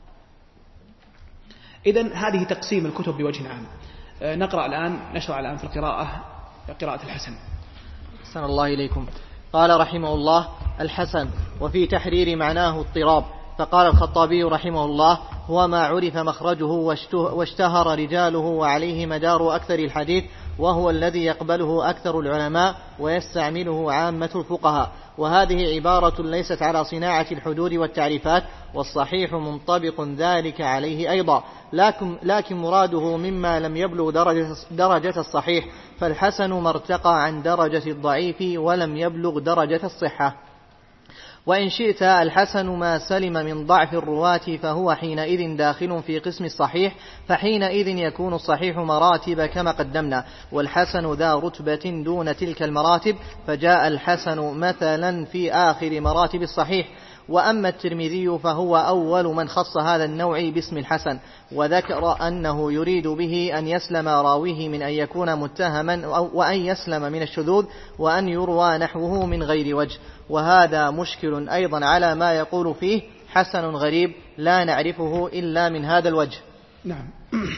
إذن هذه تقسيم الكتب بوجه عام. نشرع الآن في قراءة الحسن. أحسن الله إليكم. قال رحمه الله: الحسن وفي تحرير معناه اضطراب. فقال الخطابي رحمه الله: هو ما عرف مخرجه واشتهر رجاله وعليه مدار أكثر الحديث، وهو الذي يقبله أكثر العلماء ويستعمله عامة الفقهاء. وهذه عبارة ليست على صناعة الحدود والتعريفات، والصحيح منطبق ذلك عليه أيضا، لكن مراده مما لم يبلغ درجة الصحيح، فالحسن ما ارتقى عن درجة الضعيف ولم يبلغ درجة الصحة. وإن شئت الحسن ما سلم من ضعف الرواة، فهو حينئذ داخل في قسم الصحيح، فحينئذ يكون الصحيح مراتب كما قدمنا، والحسن ذا رتبة دون تلك المراتب، فجاء الحسن مثلا في آخر مراتب الصحيح. وأما الترمذي فهو أول من خص هذا النوع باسم الحسن، وذكر أنه يريد به أن يسلم راويه من أن يكون متهما، وأن يسلم من الشذوذ، وأن يروى نحوه من غير وجه. وهذا مشكل أيضا على ما يقول فيه، حسن غريب لا نعرفه إلا من هذا الوجه. نعم.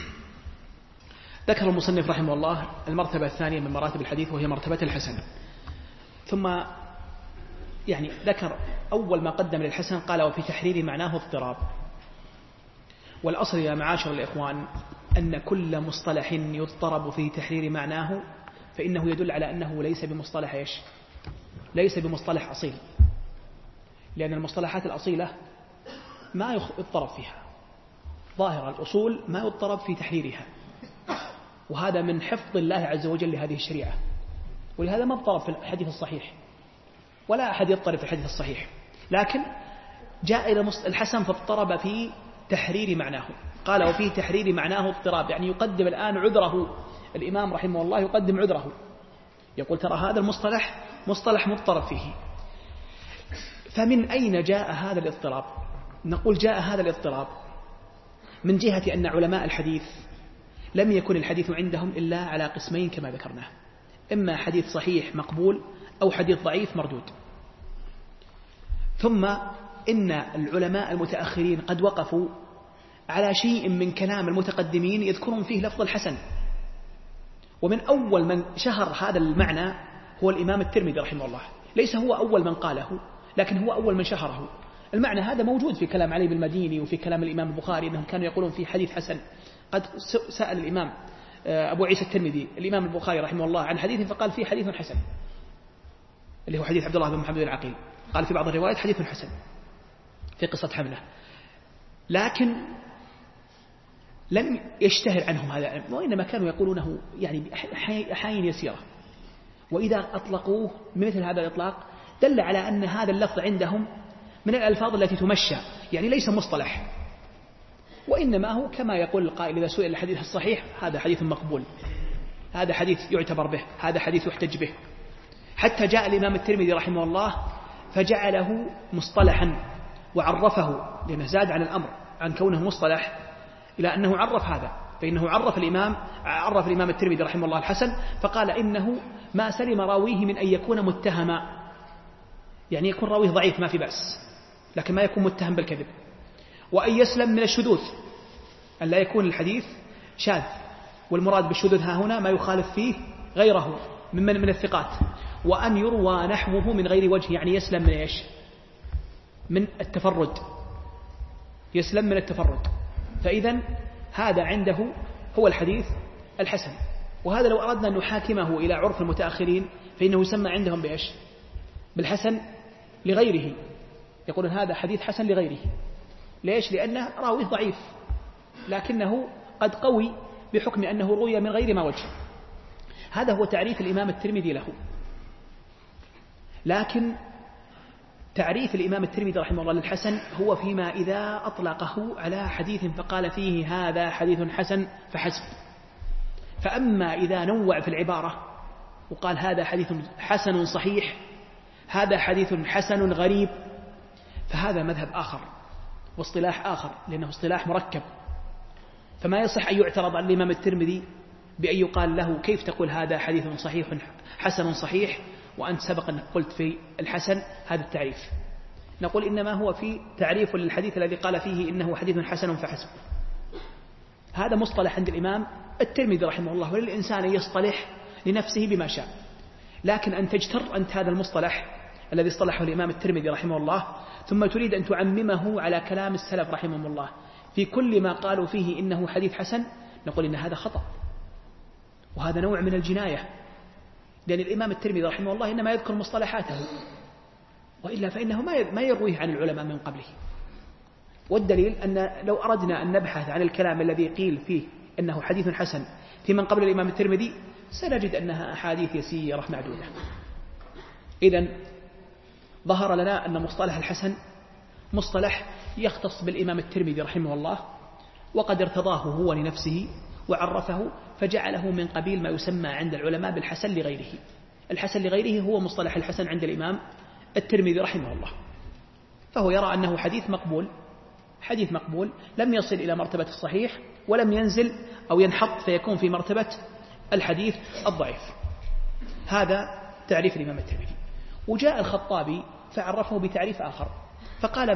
ذكر المصنف رحمه الله المرتبة الثانية من مراتب الحديث وهي مرتبة الحسن، ثم يعني ذكر أول ما قدم للحسن قال وفي تحرير معناه اضطراب. والأصل يا معاشر الإخوان أن كل مصطلح يضطرب في تحرير معناه فإنه يدل على أنه ليس بمصطلح إيش؟ ليس بمصطلح أصيل، لأن المصطلحات الأصيلة ما يضطرب فيها، ظاهر الأصول ما يضطرب في تحريرها، وهذا من حفظ الله عز وجل لهذه الشريعة، ولهذا ما اضطرب في الحديث الصحيح ولا أحد يضطرب في الحديث الصحيح، لكن جاء إلى الحسن فاضطرب في تحرير معناه. قال وفي تحرير معناه اضطراب، يعني يقدم الآن عذره الإمام رحمه الله، يقدم عذره، يقول ترى هذا المصطلح مصطلح مضطرب فيه. فمن أين جاء هذا الاضطراب؟ نقول جاء هذا الاضطراب من جهة أن علماء الحديث لم يكن الحديث عندهم إلا على قسمين كما ذكرناه، إما حديث صحيح مقبول أو حديث ضعيف مردود. ثم إن العلماء المتأخرين قد وقفوا على شيء من كلام المتقدمين يذكرون فيه لفظ الحسن، ومن أول من شهر هذا المعنى هو الإمام الترمذي رحمه الله، ليس هو أول من قاله لكن هو أول من شهره. المعنى هذا موجود في كلام علي بن المديني وفي كلام الإمام البخاري أنهم كانوا يقولون في حديث حسن. قد سأل الإمام أبو عيسى الترمذي الإمام البخاري رحمه الله عن حديث فقال فيه حديث حسن، اللي هو حديث عبد الله بن محمد العقيل، قال في بعض الروايات حديث حسن في قصة حمله، لكن لم يشتهر عنهم هذا، وإنما كانوا يقولونه يعني أحايين يسيرة، وإذا أطلقوه مثل هذا الإطلاق دل على أن هذا اللفظ عندهم من الألفاظ التي تمشى، يعني ليس مصطلح، وإنما هو كما يقول القائل إذا سئل الحديث الصحيح هذا حديث مقبول، هذا حديث يعتبر به، هذا حديث يحتج به. حتى جاء الإمام الترمذي رحمه الله فجعله مصطلحا وعرفه، لأنه زاد عن الأمر عن كونه مصطلح إلى أنه عرف هذا، فإنه عرف الإمام الترمذي رحمه الله الحسن فقال إنه ما سلم راويه من أن يكون متهما، يعني يكون راويه ضعيف ما في بأس لكن ما يكون متهم بالكذب، وأن يسلم من الشذوذ، أن لا يكون الحديث شاذ، والمراد بالشذوذ ها هنا ما يخالف فيه غيره من الثقات، وأن يروى نحوه من غير وجه، يعني يسلم من إيش؟ من التفرد، يسلم من التفرد. فإذا هذا عنده هو الحديث الحسن، وهذا لو أردنا أن نحاكمه إلى عرف المتأخرين فإنه يسمى عندهم بإيش؟ بالحسن لغيره، يقولون هذا حديث حسن لغيره. ليش؟ لأنه راويه ضعيف لكنه قد قوي بحكم أنه روي من غير ما وجه. هذا هو تعريف الإمام الترمذي له. لكن تعريف الإمام الترمذي رحمه الله للحسن هو فيما إذا أطلقه على حديث فقال فيه هذا حديث حسن فحسب. فأما إذا نوع في العبارة وقال هذا حديث حسن صحيح، هذا حديث حسن غريب، فهذا مذهب آخر واصطلاح آخر، لأنه اصطلاح مركب، فما يصح أن يعترض على الإمام الترمذي بأن يقال له كيف تقول هذا حديث صحيح حسن صحيح وأنت سبقا قلت في الحسن هذا التعريف. نقول إنما هو في تعريف للحديث الذي قال فيه إنه حديث حسن فحسب. هذا مصطلح عند الإمام الترمذي رحمه الله، وللإنسان أن يصطلح لنفسه بما شاء، لكن أن تجتر أنت هذا المصطلح الذي اصطلحه الإمام الترمذي رحمه الله ثم تريد أن تعممه على كلام السلف رحمهم الله في كل ما قالوا فيه إنه حديث حسن، نقول إن هذا خطأ، وهذا نوع من الجناية، لأن الإمام الترمذي رحمه الله إنما يذكر مصطلحاته، وإلا فإنه ما يرويه عن العلماء من قبله. والدليل أن لو أردنا أن نبحث عن الكلام الذي قيل فيه إنه حديث حسن في من قبل الإمام الترمذي سنجد أنها أحاديث يسيرة معدودة. إذن ظهر لنا أن مصطلح الحسن مصطلح يختص بالإمام الترمذي رحمه الله، وقد ارتضاه هو لنفسه وعرفه فجعله من قبيل ما يسمى عند العلماء بالحسن لغيره. الحسن لغيره هو مصطلح الحسن عند الإمام الترمذي رحمه الله، فهو يرى أنه حديث مقبول لم يصل إلى مرتبة الصحيح ولم ينزل أو ينحط فيكون في مرتبة الحديث الضعيف. هذا تعريف الإمام الترمذي. وجاء الخطابي فعرفه بتعريف آخر فقال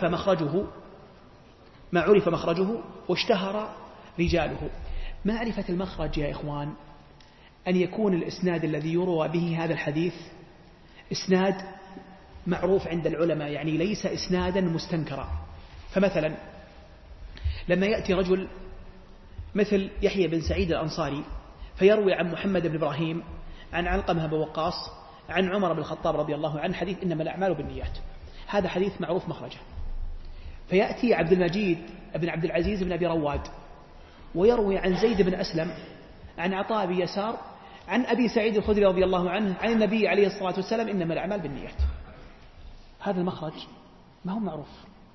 ما عرف مخرجه واشتهر رجاله. معرفة المخرج يا إخوان أن يكون الإسناد الذي يروى به هذا الحديث إسناد معروف عند العلماء، يعني ليس إسنادا مستنكرا. فمثلا لما يأتي رجل مثل يحيى بن سعيد الأنصاري فيروي عن محمد بن إبراهيم عن علقمة بن وقاص عن عمر بن الخطاب رضي الله عنه حديث إنما الأعمال بالنيات، هذا حديث معروف مخرجه. فيأتي عبد المجيد بن عبد العزيز بن أبي رواد ويروي عن زيد بن أسلم عن عطاء بن يسار عن أبي سعيد الخدري رضي الله عنه عن النبي عليه الصلاة والسلام إنما الأعمال بالنيات. هذا المخرج ما هو معروف،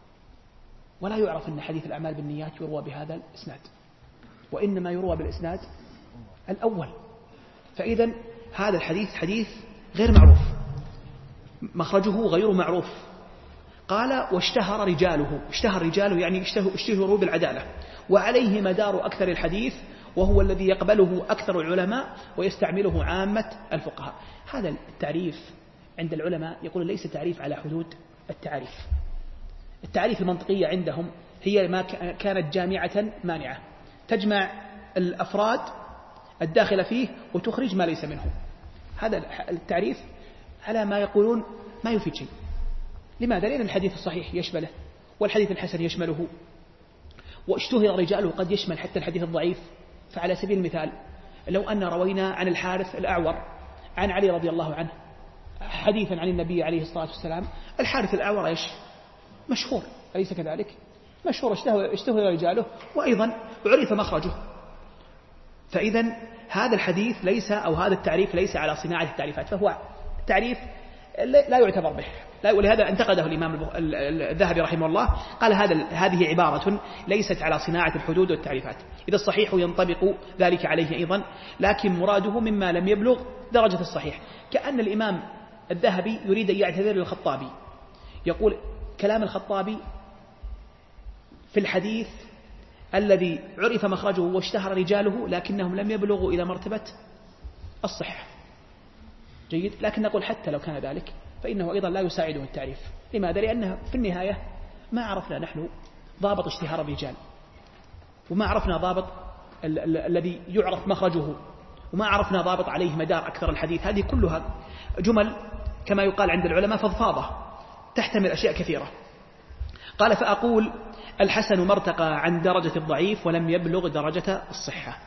ولا يعرف أن حديث الأعمال بالنيات يروى بهذا الإسناد، وإنما يروى بالإسناد الأول. فإذا هذا الحديث حديث غير معروف، مخرجه غير معروف. قال واشتهر رجاله، اشتهر رجاله يعني اشتهروا بالعدالة، وعليه مدار أكثر الحديث، وهو الذي يقبله أكثر العلماء ويستعمله عامة الفقهاء. هذا التعريف عند العلماء يقول ليس تعريف على حدود التعريف. التعريف المنطقية عندهم هي ما كانت جامعة مانعة، تجمع الأفراد الداخل فيه وتخرج ما ليس منه. هذا التعريف على ما يقولون ما يفيد شيء. لماذا؟ لأن الحديث الصحيح يشمله والحديث الحسن يشمله، واشتهر رجاله قد يشمل حتى الحديث الضعيف. فعلى سبيل المثال لو أن روينا عن الحارث الأعور عن علي رضي الله عنه حديثا عن النبي عليه الصلاة والسلام، الحارث الأعور إيش؟ مشهور، أليس كذلك؟ مشهور، اشتهر رجاله وأيضا عرف مخرجه. فإذا هذا الحديث ليس، أو هذا التعريف ليس على صناعة التعريفات، فهو تعريف لا يعتبر به. ولهذا انتقده الإمام الذهبي رحمه الله، قال هذه عبارة ليست على صناعة الحدود والتعريفات، إذا الصحيح ينطبق ذلك عليه أيضا، لكن مراده مما لم يبلغ درجة الصحيح. كأن الإمام الذهبي يريد أن يعتذر للخطابي، يقول كلام الخطابي في الحديث الذي عرف مخرجه واشتهر رجاله لكنهم لم يبلغوا إلى مرتبة الصحة. جيد، لكن نقول حتى لو كان ذلك فإنه أيضا لا يساعده التعريف. لماذا؟ لأنه في النهاية ما عرفنا نحن ضابط اشتهار الرجال، وما عرفنا ضابط الذي يعرف مخرجه، وما عرفنا ضابط عليه مدار أكثر الحديث. هذه كلها جمل كما يقال عند العلماء فضفاضة تحتمل أشياء كثيرة. قال فأقول الحسن ما ارتقى عن درجة الضعيف ولم يبلغ درجة الصحة.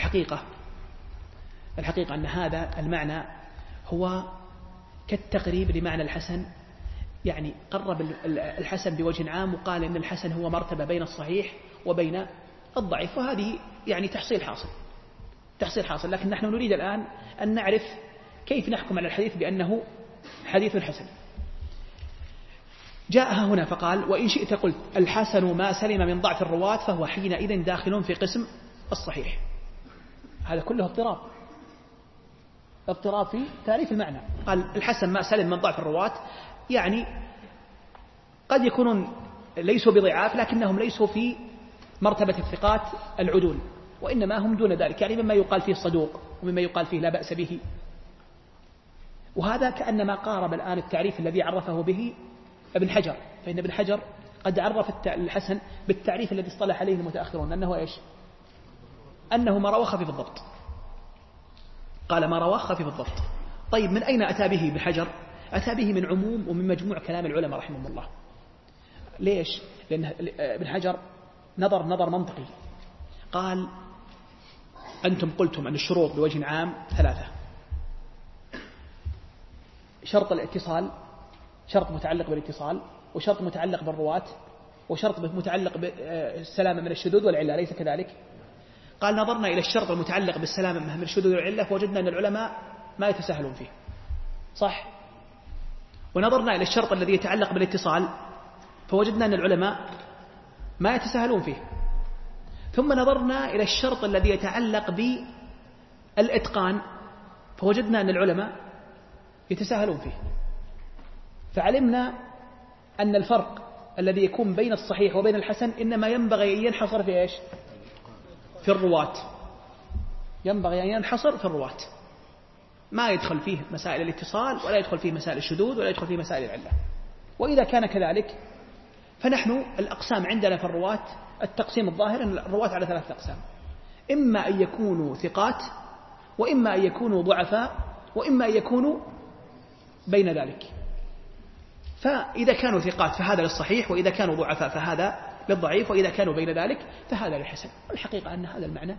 الحقيقة أن هذا المعنى هو كالتقريب لمعنى الحسن، يعني قرب الحسن بوجه عام وقال إن الحسن هو مرتبة بين الصحيح وبين الضعيف، وهذه يعني تحصيل حاصل. لكن نحن نريد الآن أن نعرف كيف نحكم على الحديث بأنه حديث حسن. جاء هنا فقال وإن شئت قلت الحسن ما سلم من ضعف الرواة فهو حينئذ داخل في قسم الصحيح. هذا كله اضطراب في تعريف المعنى. قال الحسن ما سلم من ضعف الرواة، يعني قد يكونون ليسوا بضعاف لكنهم ليسوا في مرتبة الثقات العدول، وإنما هم دون ذلك، يعني مما يقال فيه صدوق ومما يقال فيه لا بأس به. وهذا كأنما قارب الآن التعريف الذي عرفه به ابن حجر، فإن ابن حجر قد عرف الحسن بالتعريف الذي اصطلح عليه المتأخرون أنه إيش؟ أنه ما روى خفيف الضبط. قال ما روى خفيف الضبط. طيب من أين أتى به ابن حجر؟ أتى به من عموم ومن مجموع كلام العلماء رحمهم الله. ليش؟ لأن ابن حجر نظر منطقي. قال أنتم قلتم أن الشروط بوجه عام 3: شرط الاتصال، شرط متعلق بالاتصال، وشرط متعلق بالرواة، وشرط متعلق بالسلامة من الشذوذ والعلة، أليس كذلك؟ قال نظرنا إلى الشرط المتعلق بالسلامة من الشذوذ والعلة فوجدنا أن العلماء ما يتساهلون فيه، صح؟ ونظرنا إلى الشرط الذي يتعلق بالاتصال فوجدنا أن العلماء ما يتساهلون فيه. ثم نظرنا إلى الشرط الذي يتعلق بالإتقان فوجدنا أن العلماء يتساهلون فيه. فعلمنا أن الفرق الذي يكون بين الصحيح وبين الحسن إنما ينبغي أن ينحصر في إيش؟ في الرواة. ينبغي أن ينحصر في الرواة، ما يدخل فيه مسائل الاتصال ولا يدخل فيه مسائل الشذوذ ولا يدخل فيه مسائل العلة. وإذا كان كذلك فنحن الأقسام عندنا في الرواة التقسيم الظاهر أن الرواة على 3 أقسام، إما أن يكونوا ثقات، وإما أن يكونوا ضعفاء، وإما أن يكونوا بين ذلك. فإذا كانوا ثقات فهذا للصحيح، وإذا كانوا ضعفاء فهذا للضعيف، وإذا كانوا بين ذلك فهذا للحسن. والحقيقة أن هذا المعنى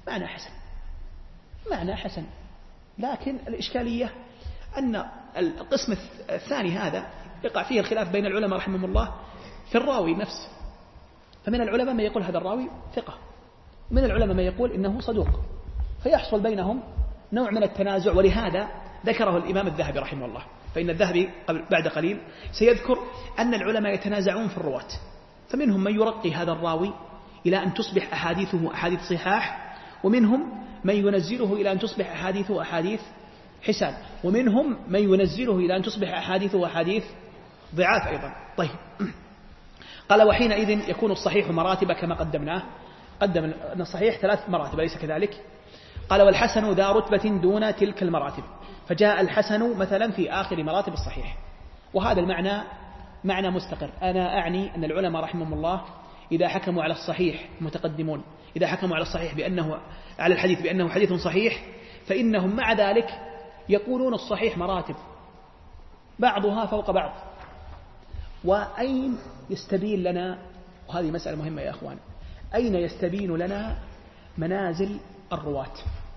معنى حسن، لكن الإشكالية أن القسم الثاني هذا يقع فيه الخلاف بين العلماء رحمهم الله في الراوي نفسه. فمن العلماء من يقول هذا الراوي ثقة، ومن العلماء من يقول إنه صدوق، فيحصل بينهم نوع من التنازع. ولهذا ذكره الإمام الذهبي رحمه الله، فإن الذهبي بعد قليل سيذكر أن العلماء يتنازعون في الرواة، فمنهم من يرقي هذا الراوي إلى أن تصبح أحاديثه أحاديث صحاح، ومنهم من ينزله إلى أن تصبح أحاديثه أحاديث حسان، ومنهم من ينزله إلى أن تصبح أحاديثه أحاديث ضعاف أيضا. طيب، قال وحينئذ يكون الصحيح مراتب كما قدمناه. قدم أن الصحيح 3 مراتب أليس كذلك؟ قال والحسن ذا رتبة دون تلك المراتب، فجاء الحسن مثلا في آخر مراتب الصحيح. وهذا المعنى معنى مستقر. أنا أعني أن العلماء رحمهم الله إذا حكموا على الصحيح متقدمون، إذا حكموا على الصحيح بأنه على الحديث بأنه حديث صحيح، فإنهم مع ذلك يقولون الصحيح مراتب بعضها فوق بعض. وأين يستبين لنا، وهذه مسألة مهمة يا أخوان، أين يستبين لنا منازل الرواة؟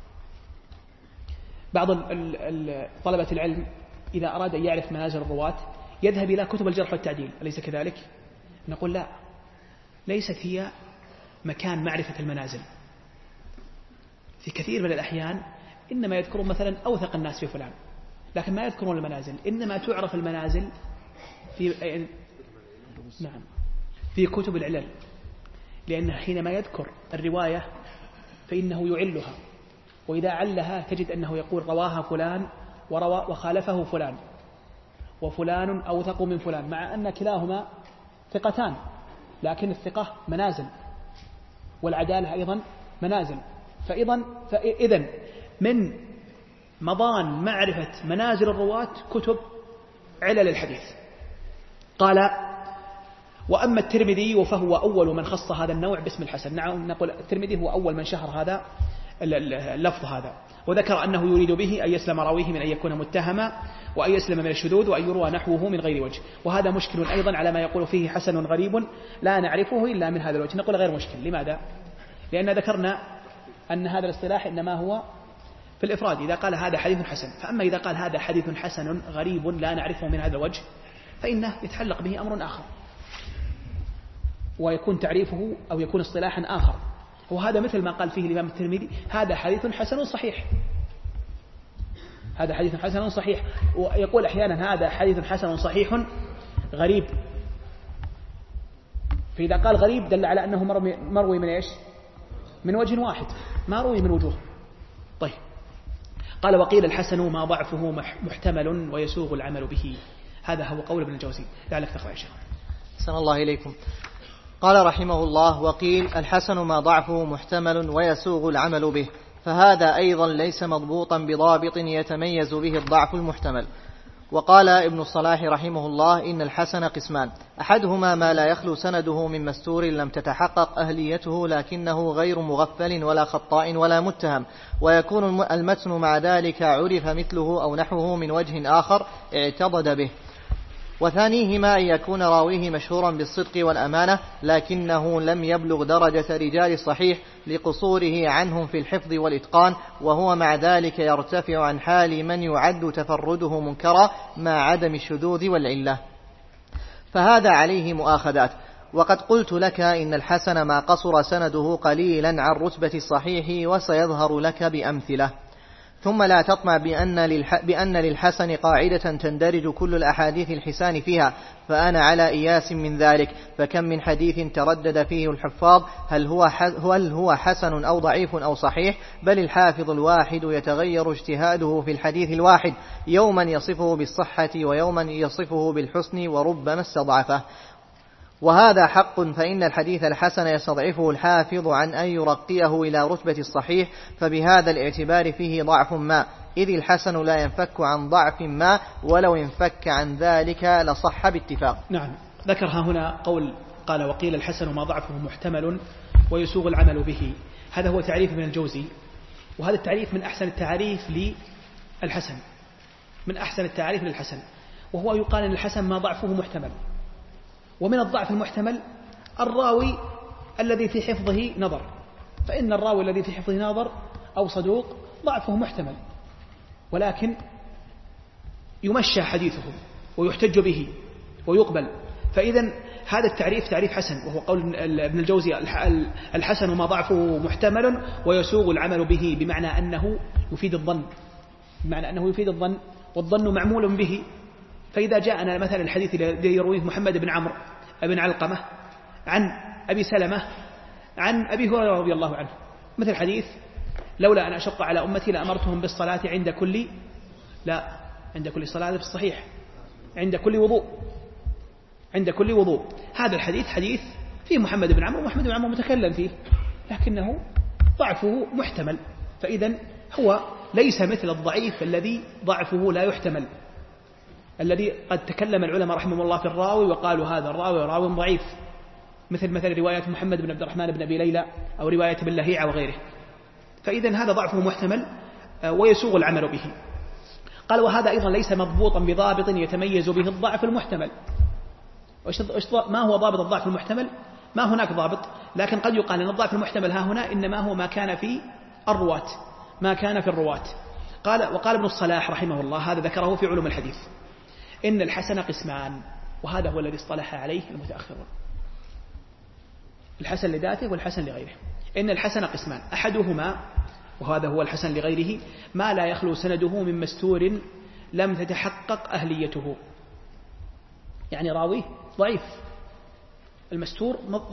بعض طلبة العلم إذا أراد أن يعرف منازل الرواة يذهب إلى كتب الجرح والتعديل، أليس كذلك؟ نقول لا، ليست هي مكان معرفة المنازل. في كثير من الأحيان إنما يذكرون مثلا أوثق الناس في فلان، لكن ما يذكرون المنازل. إنما تعرف المنازل في كتب العلل، لأنه حينما يذكر الرواية فإنه يعلها، وإذا علها تجد أنه يقول رواها فلان وخالفه فلان، وفلان أوثق من فلان، مع أن كلاهما ثقتان، لكن الثقة منازل والعدالة أيضا منازل. فإذن من مضان معرفة منازل الرواة كتب علل الحديث. قال وأما الترمذي فهو أول من خص هذا النوع باسم الحسن. نعم، نقول الترمذي هو أول من شهر هذا اللفظ هذا، وذكر أنه يريد به أن يسلم راويه من أن يكون متهما، وأن يسلم من الشذوذ، وأن يروى نحوه من غير وجه. وهذا مشكل أيضا على ما يقول فيه حسن غريب لا نعرفه إلا من هذا الوجه. نقول غير مشكل. لماذا؟ لأن ذكرنا أن هذا الاصطلاح إنما هو في الإفراد إذا قال هذا حديث حسن. فأما إذا قال هذا حديث حسن غريب لا نعرفه من هذا الوجه فإنه يتعلق به أمر آخر، ويكون تعريفه أو يكون اصطلاحا آخر. وهذا مثل ما قال فيه الإمام الترمذي هذا حديث حسن صحيح، هذا حديث حسن صحيح، ويقول أحيانا هذا حديث حسن صحيح غريب. فإذا قال غريب دل على أنه مروي من إيش؟ من وجه واحد، ما روي من وجوه. طيب، قال وقيل الحسن ما ضعفه محتمل ويسوغ العمل به. هذا هو قول ابن الجوزي. لعلك تقرأ يا شيخ. أحسن الله إليكم. قال رحمه الله وقيل الحسن ما ضعفه محتمل ويسوغ العمل به، فهذا أيضا ليس مضبوطا بضابط يتميز به الضعف المحتمل. وقال ابن الصلاح رحمه الله إن الحسن قسمان، أحدهما ما لا يخلو سنده من مستور لم تتحقق أهليته لكنه غير مغفل ولا خطاء ولا متهم، ويكون المتن مع ذلك عرف مثله أو نحوه من وجه آخر اعتضد به. وثانيهما أن يكون راويه مشهورا بالصدق والأمانة لكنه لم يبلغ درجة رجال الصحيح لقصوره عنهم في الحفظ والإتقان، وهو مع ذلك يرتفع عن حال من يعد تفرده منكرا مع عدم الشذوذ والعلة، فهذا عليه مؤاخذات. وقد قلت لك إن الحسن ما قصر سنده قليلا عن رتبة الصحيح، وسيظهر لك بأمثلة. ثم لا تطمع بأن للحسن قاعدة تندرج كل الأحاديث الحسان فيها، فأنا على إياس من ذلك. فكم من حديث تردد فيه الحفاظ هل هو حسن أو ضعيف أو صحيح، بل الحافظ الواحد يتغير اجتهاده في الحديث الواحد، يوما يصفه بالصحة ويوما يصفه بالحسن وربما استضعفه. وهذا حق، فإن الحديث الحسن يستضعفه الحافظ عن أن يرقيه إلى رتبة الصحيح، فبهذا الاعتبار فيه ضعف ما، إذ الحسن لا ينفك عن ضعف ما ولو انفك عن ذلك لصح باتفاق. نعم. ذكرها هنا قول قال وقيل الحسن ما ضعفه محتمل ويسوغ العمل به. هذا هو تعريف ابن الجوزي، وهذا التعريف من أحسن التعريف للحسن، من أحسن التعريف للحسن، وهو يقال أن الحسن ما ضعفه محتمل. ومن الضعف المحتمل الراوي الذي في حفظه نظر، فإن الراوي الذي في حفظه نظر أو صدوق ضعفه محتمل، ولكن يمشى حديثه ويحتج به ويقبل. فإذا هذا التعريف تعريف حسن، وهو قول ابن الجوزي الحسن ما ضعفه محتمل ويسوغ العمل به، بمعنى أنه يفيد الظن، بمعنى أنه يفيد الظن، والظن معمول به. فإذا جاءنا مثلا الحديث الذي يرويه محمد بن عمرو بن علقمة عن أبي سلمة عن أبي هريرة رضي الله عنه، مثل حديث لولا أن أشق على أمتي لأمرتهم بالصلاة عند كل صلاة في الصحيح، عند كل وضوء. هذا الحديث حديث فيه محمد بن عمرو، ومحمد بن عمرو متكلم فيه، لكنه ضعفه محتمل. فإذا هو ليس مثل الضعيف الذي ضعفه لا يحتمل، الذي قد تكلم العلماء رحمهم الله في الراوي وقالوا هذا الراوي راوي ضعيف، مثل رواية محمد بن عبد الرحمن بن أبي ليلى أو رواية ابن لهيعة وغيره. فإذا هذا ضعفه محتمل ويسوغ العمل به. قال وهذا أيضا ليس مضبوطا بضابط يتميز به الضعف المحتمل. ما هو ضابط الضعف المحتمل؟ ما هناك ضابط، لكن قد يقال أن الضعف المحتمل ها هنا إنما هو ما كان في الرواة، ما كان في الرواة. وقال ابن الصلاح رحمه الله، هذا ذكره في علوم الحديث، إن الحسن قسمان، وهذا هو الذي اصطلح عليه المتأخرون، الحسن لذاته والحسن لغيره. إن الحسن قسمان، أحدهما وهذا هو الحسن لغيره ما لا يخلو سنده من مستور لم تتحقق أهليته، يعني راويه ضعيف، المستور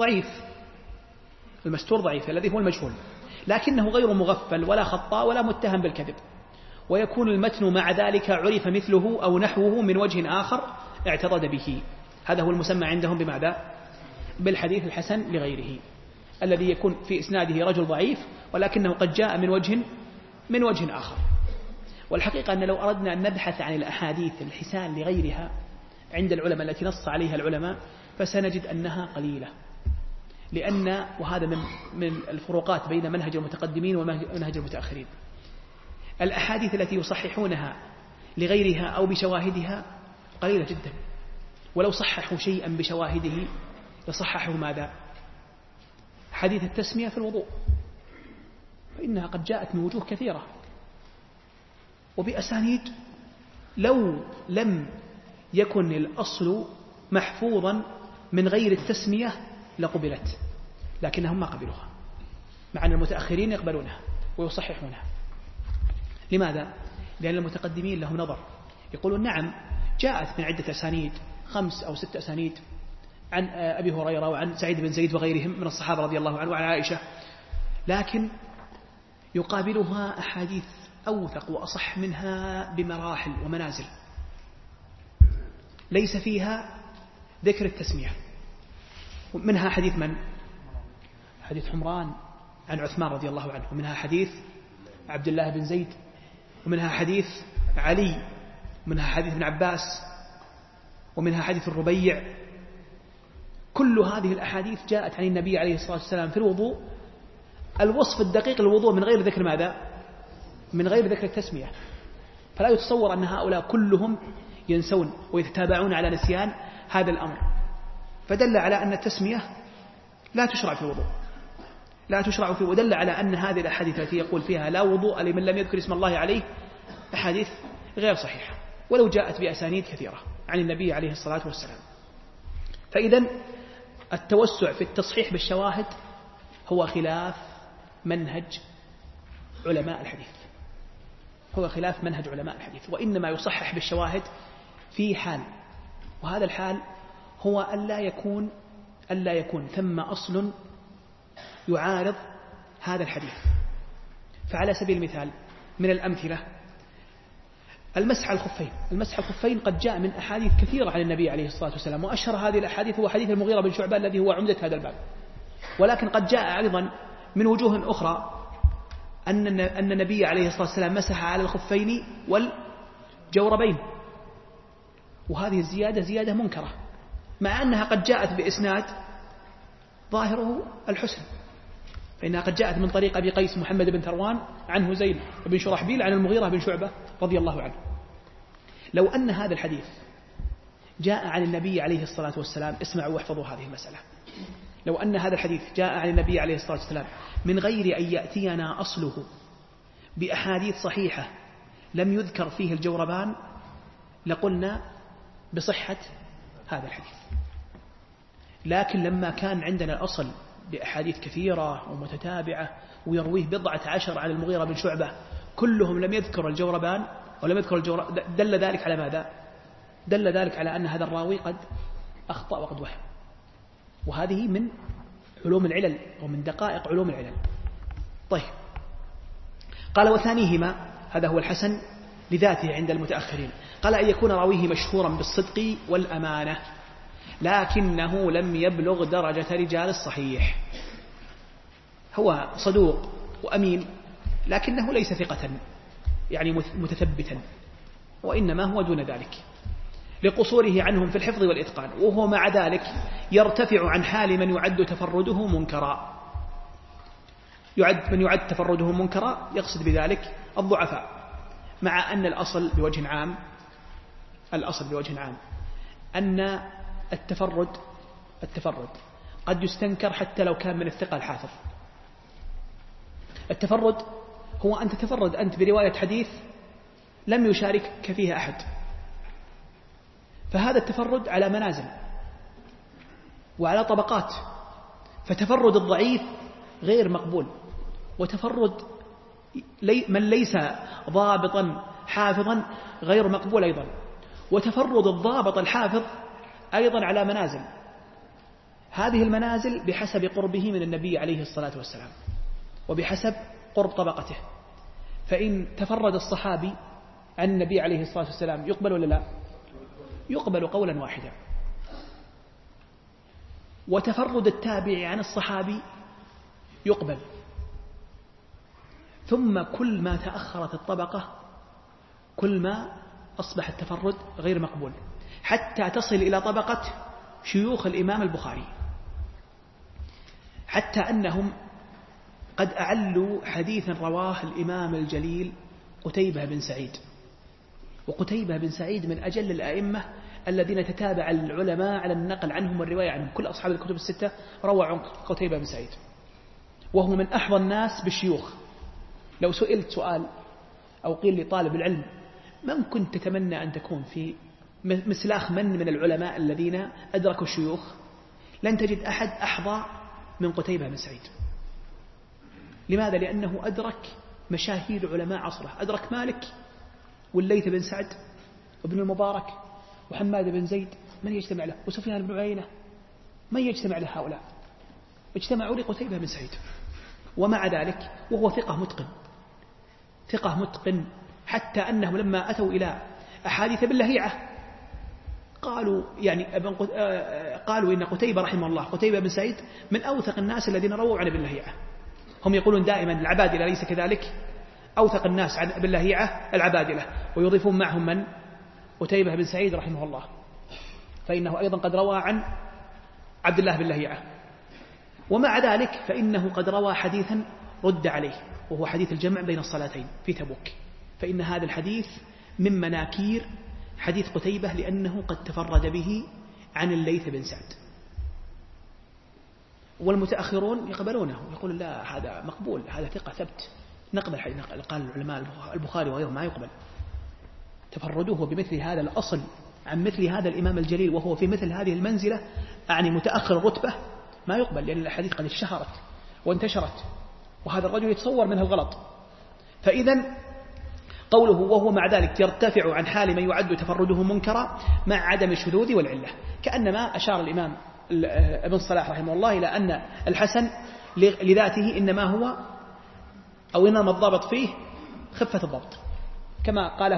ضعيف الذي هو المجهول، لكنه غير مغفل ولا خطاء ولا متهم بالكذب، ويكون المتن مع ذلك عرف مثله أو نحوه من وجه آخر اعترض به. هذا هو المسمى عندهم بماذا؟ بالحديث الحسن لغيره، الذي يكون في إسناده رجل ضعيف ولكنه قد جاء من وجه آخر. والحقيقة أن لو أردنا أن نبحث عن الأحاديث الحسان لغيرها عند العلماء التي نص عليها العلماء فسنجد أنها قليلة، وهذا من الفروقات بين منهج المتقدمين ومنهج المتأخرين. الأحاديث التي يصححونها لغيرها أو بشواهدها قليلة جدا، ولو صححوا شيئا بشواهده يصححوا ماذا؟ حديث التسمية في الوضوء، فإنها قد جاءت من وجوه كثيرة وبأسانيد لو لم يكن الأصل محفوظا من غير التسمية لقبلت، لكنهم ما قبلوها، مع أن المتأخرين يقبلونها ويصححونها. لماذا؟ لأن المتقدمين لهم نظر، يقولون نعم جاءت من عدة أسانيد 5 أو 6 أسانيد عن أبي هريرة وعن سعيد بن زيد وغيرهم من الصحابة رضي الله عنه وعن عائشة، لكن يقابلها أحاديث أوثق وأصح منها بمراحل ومنازل ليس فيها ذكر التسمية. منها حديث من؟ حديث حمران عن عثمان رضي الله عنه، ومنها حديث عبد الله بن زيد، ومنها حديث علي، ومنها حديث ابن عباس، ومنها حديث الربيع. كل هذه الأحاديث جاءت عن النبي عليه الصلاة والسلام في الوضوء، الوصف الدقيق للوضوء من غير ذكر ماذا؟ من غير ذكر التسمية. فلا يتصور أن هؤلاء كلهم ينسون ويتتابعون على نسيان هذا الأمر، فدل على أن التسمية لا تشرع في الوضوء، لا تشرع فيه، ودل على أن هذه الأحاديث التي يقول فيها لا وضوء لمن لم يذكر اسم الله عليه أحاديث غير صحيحة، ولو جاءت بأسانيد كثيرة عن النبي عليه الصلاة والسلام. فإذا التوسع في التصحيح بالشواهد هو خلاف منهج علماء الحديث، وإنما يصحح بالشواهد في حال، وهذا الحال هو ألا يكون ثم أصل يعارض هذا الحديث. فعلى سبيل المثال من الأمثلة المسح الخفين قد جاء من أحاديث كثيرة عن النبي عليه الصلاة والسلام، وأشهر هذه الأحاديث هو حديث المغيرة بن شعبة الذي هو عمدة هذا الباب، ولكن قد جاء أيضا من وجوه أخرى أن النبي عليه الصلاة والسلام مسح على الخفين والجوربين، وهذه الزيادة زيادة منكرة مع أنها قد جاءت بإسناد ظاهره الحسن، فإنها قد جاءت من طريق أبي قيس محمد بن ثروان عن هزيل بن شرحبيل عن المغيرة بن شعبة رضي الله عنه. لو أن هذا الحديث جاء عن النبي عليه الصلاة والسلام، اسمعوا واحفظوا هذه المسألة، لو أن هذا الحديث جاء عن النبي عليه الصلاة والسلام من غير أن يأتينا أصله بأحاديث صحيحة لم يذكر فيه الجوربان لقلنا بصحة هذا الحديث، لكن لما كان عندنا الأصل بأحاديث كثيرة ومتتابعة ويرويه 11 عن المغيرة بن شعبة كلهم لم يذكر الجوربان ولم يذكر دل ذلك على ماذا؟ دل ذلك على أن هذا الراوي قد أخطأ وقد وهم، وهذه من علوم العلل ومن دقائق علوم العلل. طيب، قال وثانيهما، هذا هو الحسن لذاته عند المتأخرين، قال أن يكون راويه مشهورا بالصدق والأمانة لكنه لم يبلغ درجة رجال الصحيح، هو صدوق وأمين لكنه ليس ثقة يعني متثبتا، وإنما هو دون ذلك لقصوره عنهم في الحفظ والإتقان، وهو مع ذلك يرتفع عن حال من يعد تفرده منكرا. من يعد تفرده منكرا يقصد بذلك الضعفاء، مع أن الأصل بوجه عام أن التفرد قد يستنكر حتى لو كان من الثقة الحافظ. التفرد هو أن تتفرد أنت برواية حديث لم يشاركك فيها أحد، فهذا التفرد على منازل وعلى طبقات، فتفرد الضعيف غير مقبول، وتفرد من ليس ضابطا حافظا غير مقبول أيضا، وتفرد الضابط الحافظ أيضا على منازل، هذه المنازل بحسب قربه من النبي عليه الصلاة والسلام وبحسب قرب طبقته. فإن تفرد الصحابي عن النبي عليه الصلاة والسلام يقبل ولا لا؟ يقبل قولا واحدا. وتفرد التابع عن الصحابي يقبل. ثم كل ما تأخرت الطبقة كل ما أصبح التفرد غير مقبول، حتى تصل إلى طبقة شيوخ الإمام البخاري، حتى أنهم قد أعلوا حديثا رواه الإمام الجليل قتيبة بن سعيد، وقتيبة بن سعيد من أجل الأئمة الذين تتابع العلماء على النقل عنهم والرواية عنهم، كل أصحاب الكتب الستة روى عن قتيبة بن سعيد، وهو من أحظى الناس بالشيوخ. لو سئلت سؤال أو قيل لطالب العلم من كنت تتمنى أن تكون في مسلاخ من العلماء الذين أدركوا الشيوخ، لن تجد أحد أحظى من قتيبة بن سعيد. لماذا؟ لأنه أدرك مشاهير علماء عصره، أدرك مالك والليث بن سعد وابن المبارك وحماد بن زيد، من يجتمع له؟ وسفيان بن عيينة، من يجتمع له هؤلاء؟ اجتمعوا لقتيبة بن سعيد، ومع ذلك وهو ثقة متقن، حتى أنهم لما أتوا إلى أحاديث باللهيعة قالوا إن قتيبة رحمه الله، قتيبة بن سعيد من أوثق الناس الذين رووا عن ابن لهيعة. هم يقولون دائما العبادلة، ليس كذلك؟ أوثق الناس عن ابن لهيعة العبادلة، ويضيفون معهم من؟ قتيبة بن سعيد رحمه الله، فإنه أيضا قد روى عن عبد الله بن لهيعة. ومع ذلك فإنه قد روى حديثا رد عليه، وهو حديث الجمع بين الصلاتين في تبوك، فإن هذا الحديث من مناكير حديث قتيبة، لأنه قد تفرد به عن الليث بن سعد. والمتأخرون يقبلونه، يقول لا هذا مقبول، هذا ثقة ثبت، نقبل حديث. قال العلماء البخاري وغيره ما يقبل تفرده بمثل هذا الأصل عن مثل هذا الإمام الجليل، وهو في مثل هذه المنزلة أعني متأخر الرتبة، ما يقبل، لأن الحديث قد اشتهرت وانتشرت، وهذا الرجل يتصور منها الغلط. فإذا قوله وهو مع ذلك يرتفع عن حال من يعد تفرده منكرا مع عدم الشذوذ والعلة، كأنما أشار الإمام ابن صلاح رحمه الله إلى أن الحسن لذاته إنما هو أو إنما الضابط فيه خفة الضبط، كما قاله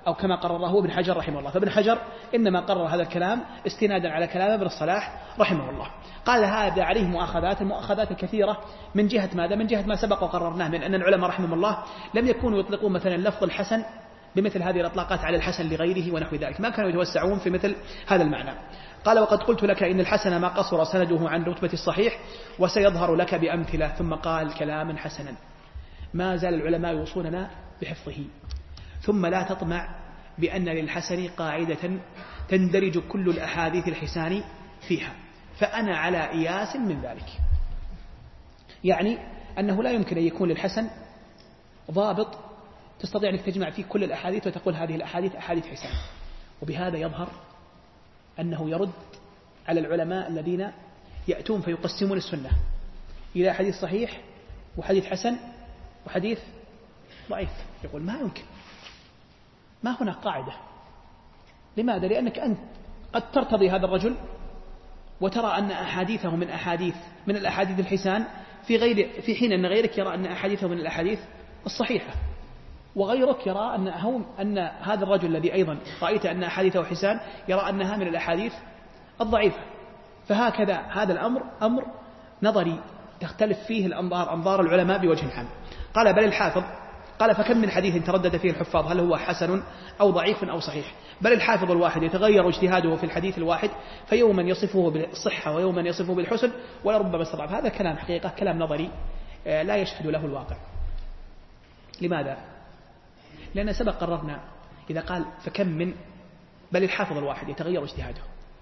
أو كما قرره ابن حجر رحمه الله. فابن حجر إنما قرر هذا الكلام استنادا على كلام ابن الصلاح رحمه الله. قال هذا عليه المؤاخذات الكثيرة من جهة ماذا؟ من جهة ما سبق وقررناه من أن العلماء رحمهم الله لم يكونوا يطلقون مثلا لفظ الحسن بمثل هذه الإطلاقات على الحسن لغيره ونحو ذلك، ما كانوا يتوسعون في مثل هذا المعنى. قال وقد قلت لك إن الحسن ما قصر سنده عن رتبة الصحيح وسيظهر لك بأمثلة. ثم قال كلاما حسنا. ما زال العلماء يوصوننا بحفظه. ثم لا تطمع بأن للحسن قاعدة تندرج كل الأحاديث الحسان فيها، فأنا على إياس من ذلك. يعني أنه لا يمكن أن يكون للحسن ضابط تستطيع أن تجمع فيه كل الأحاديث وتقول هذه الأحاديث أحاديث حسان. وبهذا يظهر أنه يرد على العلماء الذين يأتون فيقسمون السنة إلى حديث صحيح وحديث حسن وحديث ضعيف. يقول ما يمكن، ما هناك قاعدة. لماذا؟ لأنك أنت قد ترتضي هذا الرجل وترى أن أحاديثه من الأحاديث الحسان في حين أن غيرك يرى أن أحاديثه من الأحاديث الصحيحة، وغيرك يرى أن هذا الرجل الذي أيضا رأيت أن أحاديثه حسان يرى أنها من الأحاديث الضعيفة. فهكذا هذا الأمر أمر نظري تختلف فيه أنظار العلماء بوجه عام. قال بل الحافظ قال فكم من حديث تردد فيه الحفاظ هل هو حسن أو ضعيف أو صحيح، بل الحافظ الواحد يتغير اجتهاده في الحديث الواحد فيوما يصفه بالصحة ويوما يصفه بالحسن ولربما استضعف. هذا كلام حقيقة كلام نظري لا يشهد له الواقع. لماذا؟ لأن سبق قررنا إذا قال فكم من بل الحافظ الواحد يتغير اجتهاده.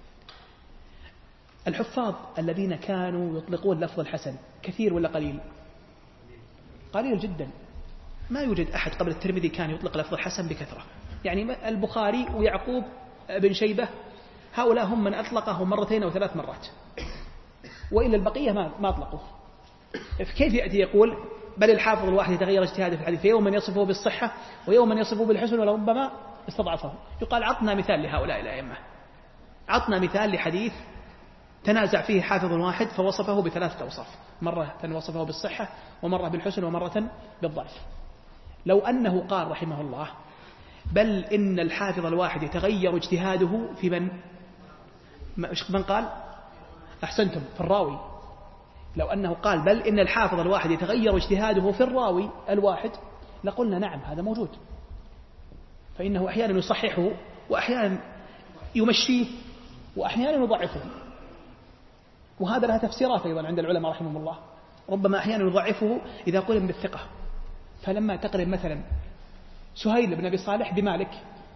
الحفاظ الذين كانوا يطلقون لفظ الحسن كثير ولا قليل؟ قليل جدا. ما يوجد أحد قبل الترمذي كان يطلق لفظ الحسن بكثرة. يعني البخاري ويعقوب بن شيبة هؤلاء هم من أطلقه 2 أو 3 مرات، وإلا البقية ما أطلقوه. كيف يأتي يقول بل الحافظ الواحد يتغير اجتهاده في الحديث فيوما يصفه بالصحة ويوما يصفه بالحسن ولربما استضعفه؟ يقال عطنا مثال لهؤلاء الأئمة، عطنا مثال لحديث تنازع فيه حافظ واحد فوصفه ب3 أوصاف، مرة وصفه بالصحة ومرة بالحسن ومرة بالضعف. لو أنه قال رحمه الله بل إن الحافظ الواحد يتغير اجتهاده في من قال أحسنتم في الراوي. لو أنه قال بل إن الحافظ الواحد يتغير اجتهاده في الراوي الواحد لقلنا نعم هذا موجود، فإنه أحيانا يصححه وأحيانا يمشيه وأحيانا يضعفه، وهذا لها تفسيرات أيضا عند العلماء رحمهم الله. ربما أحيانا يضعفه إذا قرن بالثقة، فلما تقرن مثلا سهيل بن أبي صالح بمالك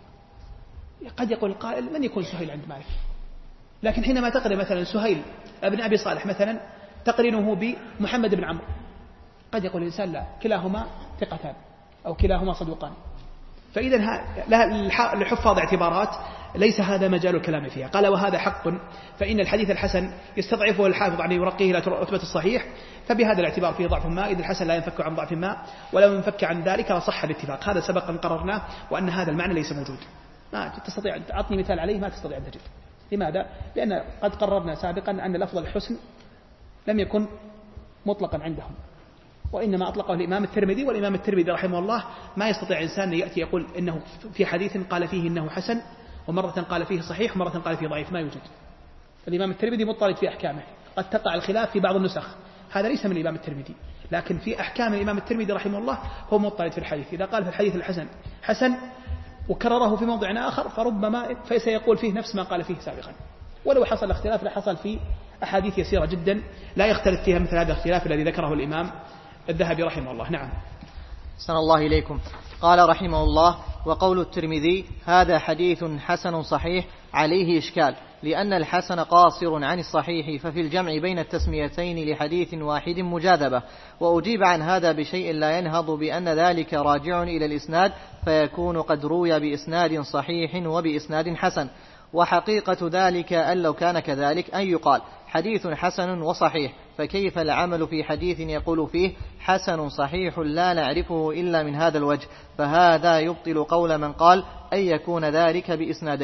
قد يقول القائل من يكون سهيل عند مالك، لكن حينما تقرن مثلا سهيل بن أبي صالح مثلا تقرنه بمحمد بن عمرو قد يقول الإنسان لا كلاهما ثقتان أو كلاهما صدوقان. فإذا للحفاظ اعتبارات ليس هذا مجال الكلام فيها. قال وهذا حق، فإن الحديث الحسن يستضعفه الحافظ عن يرقيه إلى رتبة الصحيح، فبهذا الاعتبار فيه ضعف ما، إذ الحسن لا ينفك عن ضعف ما، ولو ينفك عن ذلك لصح الاتفاق. هذا سبق أن قررناه وأن هذا المعنى ليس موجود. ما تستطيع تعطني مثال عليه، ما تستطيع أن تجد. لماذا؟ لأن قد قررنا سابقا أن لفظ الحسن لم يكن مطلقا عندهم، وإنما أطلقه الإمام الترمذي، والإمام الترمذي رحمه الله ما يستطيع إنسان يأتي يقول إنه في حديث قال فيه إنه حسن ومرة قال فيه صحيح ومرة قال فيه ضعيف، ما يوجد. الإمام الترمذي مطلع في أحكامه، قد تقع الخلاف في بعض النسخ، هذا ليس من الإمام الترمذي، لكن في أحكام الإمام الترمذي رحمه الله هو مطلع في الحديث. إذا قال في الحديث الحسن حسن وكرره في موضع آخر فربما فسيقول فيه نفس ما قال فيه سابقا، ولو حصل اختلاف لحصل في أحاديث يسيرة جدا لا يختلف فيها مثل هذا الاختلاف الذي ذكره الإمام الذهبي رحمه الله. نعم. أحسن الله إليكم. قال رحمه الله وقول الترمذي هذا حديث حسن صحيح عليه إشكال، لأن الحسن قاصر عن الصحيح، ففي الجمع بين التسميتين لحديث واحد مجاذبة. وأجيب عن هذا بشيء لا ينهض بأن ذلك راجع إلى الإسناد، فيكون قد روي بإسناد صحيح وبإسناد حسن. وحقيقة ذلك أن لو كان كذلك أن يقال حديث حسن وصحيح، فكيف العمل في حديث يقول فيه حسن صحيح لا نعرفه إلا من هذا الوجه؟ فهذا يبطل قول من قال أن يكون ذلك بإسنادين.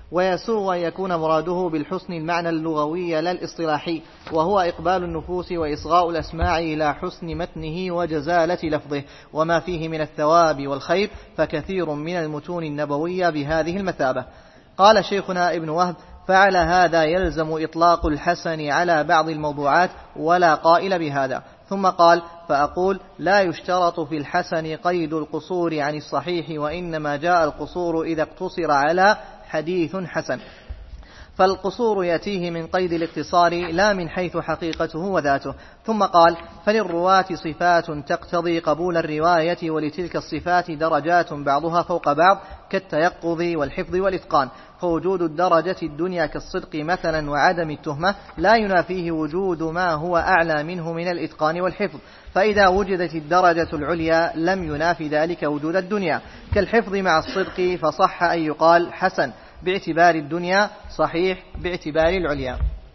ويسوغ أن يكون مراده بالحسن المعنى اللغوي لا الاصطلاحي، وهو إقبال النفوس وإصغاء الأسماع إلى حسن متنه وجزالة لفظه وما فيه من الثواب والخير، فكثير من المتون النبوية بهذه المثابة. قال شيخنا ابن وهب: فعلى هذا يلزم إطلاق الحسن على بعض الموضوعات، ولا قائل بهذا. ثم قال: فأقول: لا يشترط في الحسن قيد القصور عن الصحيح، وإنما جاء القصور إذا اقتصر على حديث حسن، فالقصور يأتيه من قيد الاقتصار لا من حيث حقيقته وذاته. ثم قال: فللرواة صفات تقتضي قبول الرواية، ولتلك الصفات درجات بعضها فوق بعض كالتيقظ والحفظ والإتقان، فوجود الدرجة الدنيا كالصدق مثلا وعدم التهمة لا ينافيه وجود ما هو أعلى منه من الإتقان والحفظ، فإذا وجدت الدرجة العليا لم ينافي ذلك وجود الدنيا، كالحفظ مع الصدق، فصح أن يقال حسن باعتبار الدنيا، صحيح باعتبار العليا.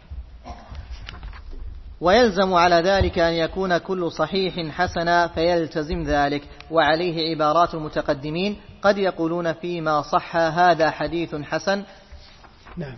ويلزم على ذلك أن يكون كل صحيح حسنا، فيلتزم ذلك. وعليه عبارات المتقدمين قد يقولون فيما صح هذا حديث حسن. نعم.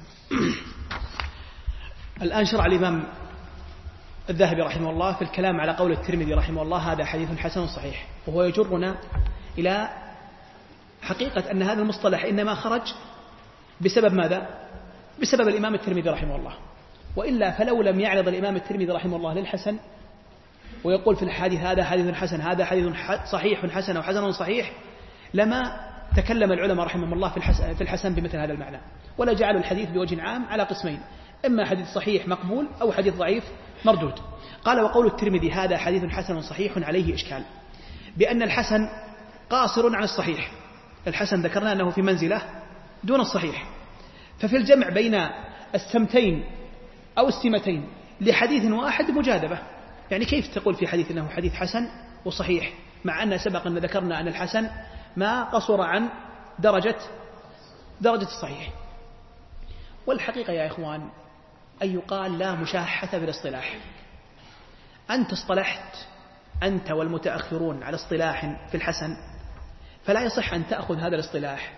الآن شرع الإمام الذهبي رحمه الله في الكلام على قول الترمذي رحمه الله: هذا حديث حسن صحيح، وهو يجرنا إلى حقيقة أن هذا المصطلح إنما خرج بسبب ماذا؟ بسبب الإمام الترمذي رحمه الله، وإلا فلو لم يعرض الإمام الترمذي رحمه الله للحسن ويقول في الحديث هذا حديث حسن، هذا حديث صحيح حسن أو حسن صحيح، لما تكلم العلماء رحمهم الله في الحسن بمثل هذا المعنى، ولا جعلوا الحديث بوجه عام على قسمين: إما حديث صحيح مقبول أو حديث ضعيف مردود. قال: وقول الترمذي هذا حديث حسن صحيح عليه إشكال، بأن الحسن قاصر عن الصحيح. الحسن ذكرنا أنه في منزلة دون الصحيح، ففي الجمع بين السمتين أو السمتين لحديث واحد مجاذبة. يعني كيف تقول في حديث أنه حديث حسن وصحيح، مع أن سبق أن ذكرنا أن الحسن ما قصر عن درجة الصحيح؟ والحقيقة يا إخوان أن يقال لا مشاحة في الاصطلاح. أنت اصطلحت أنت والمتأخرون على اصطلاح في الحسن، فلا يصح أن تأخذ هذا الاصطلاح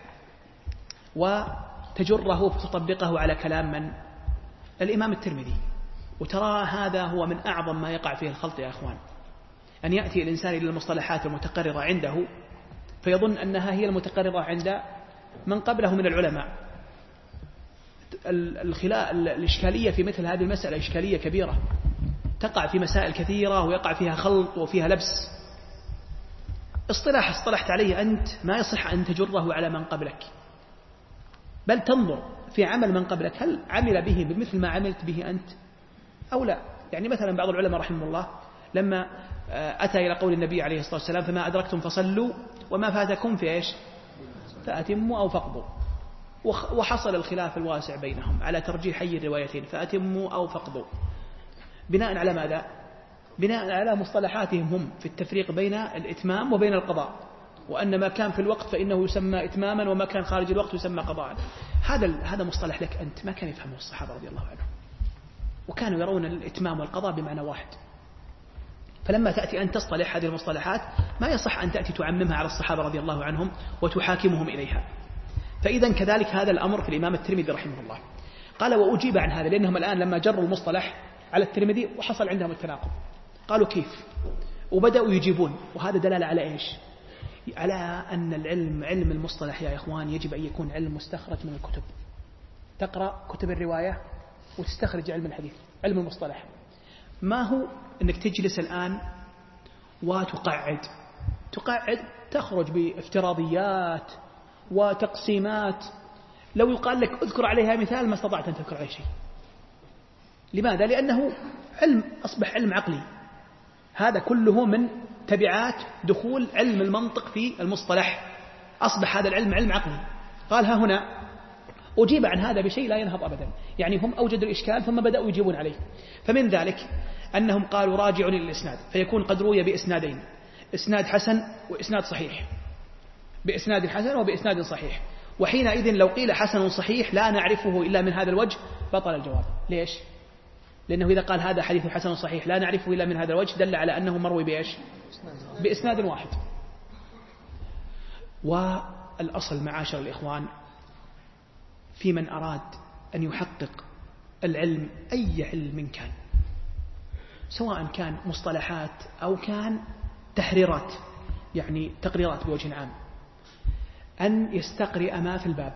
وتجره وتطبقه على كلام من؟ الإمام الترمذي. وترى هذا هو من أعظم ما يقع فيه الخلط يا أخوان، أن يأتي الإنسان إلى المصطلحات المتقررة عنده فيظن أنها هي المتقررة عند من قبله من العلماء. الإشكالية في مثل هذه المسألة إشكالية كبيرة، تقع في مسائل كثيرة ويقع فيها خلط وفيها لبس. اصطلاح اصطلحت عليه أنت ما يصح أن تجره على من قبلك، بل تنظر في عمل من قبلك هل عمل به بمثل ما عملت به أنت أو لا. يعني مثلا بعض العلماء رحمه الله لما أتى إلى قول النبي عليه الصلاة والسلام: فما أدركتم فصلوا وما فاتكم في إيش فأتموا أو فقضوا، وحصل الخلاف الواسع بينهم على ترجيح أي الروايتين: فأتموا أو فقضوا، بناء على ماذا؟ بناء على مصطلحاتهم هم في التفريق بين الإتمام وبين القضاء، وأن ما كان في الوقت فإنه يسمى إتماما وما كان خارج الوقت يسمى قضاء. هذا مصطلح لك أنت ما كان يفهمه الصحابة رضي الله عنهم، وكانوا يرون الإتمام والقضاء بمعنى واحد. فلما تأتي أن تصطلح هذه المصطلحات ما يصح أن تأتي تعممها على الصحابة رضي الله عنهم وتحاكمهم إليها. فإذا كذلك هذا الأمر في الإمام الترمذي رحمه الله. قال: وأجيب عن هذا، لأنهم الآن لما جروا المصطلح على الترمذي وحصل عندهم التناقض، قالوا كيف؟ وبدأوا يجيبون. وهذا دلالة على إيش؟ على أن علم المصطلح يا إخوان يجب أن يكون علم مستخرج من الكتب. تقرأ كتب الرواية وتستخرج علم الحديث، علم المصطلح. ما هو أنك تجلس الآن وتقعد تخرج بافتراضيات وتقسيمات، لو يقال لك اذكر عليها مثال ما استطعت أن تذكر عليه شيء. لماذا؟ لأنه أصبح علم عقلي. هذا كله من تبعات دخول علم المنطق في المصطلح، أصبح هذا العلم علم عقلي. قال: ها هنا أجيب عن هذا بشيء لا ينهض أبدا. يعني هم أوجدوا الإشكال ثم بدأوا يجيبون عليه. فمن ذلك أنهم قالوا راجعوا للإسناد، فيكون قد روي بإسنادين: إسناد حسن وإسناد صحيح، بإسناد حسن وبإسناد صحيح. وحينئذ لو قيل حسن صحيح لا نعرفه إلا من هذا الوجه بطل الجواب. ليش؟ لأنه إذا قال هذا حديث حسن صحيح لا نعرفه إلا من هذا الوجه دل على أنه مروي بإيش؟ بإسناد واحد. والأصل معاشر الإخوان في من أراد أن يحقق العلم أي علم كان، سواء كان مصطلحات أو كان تحريرات، يعني تقريرات بوجه عام، أن يستقرئ ما في الباب.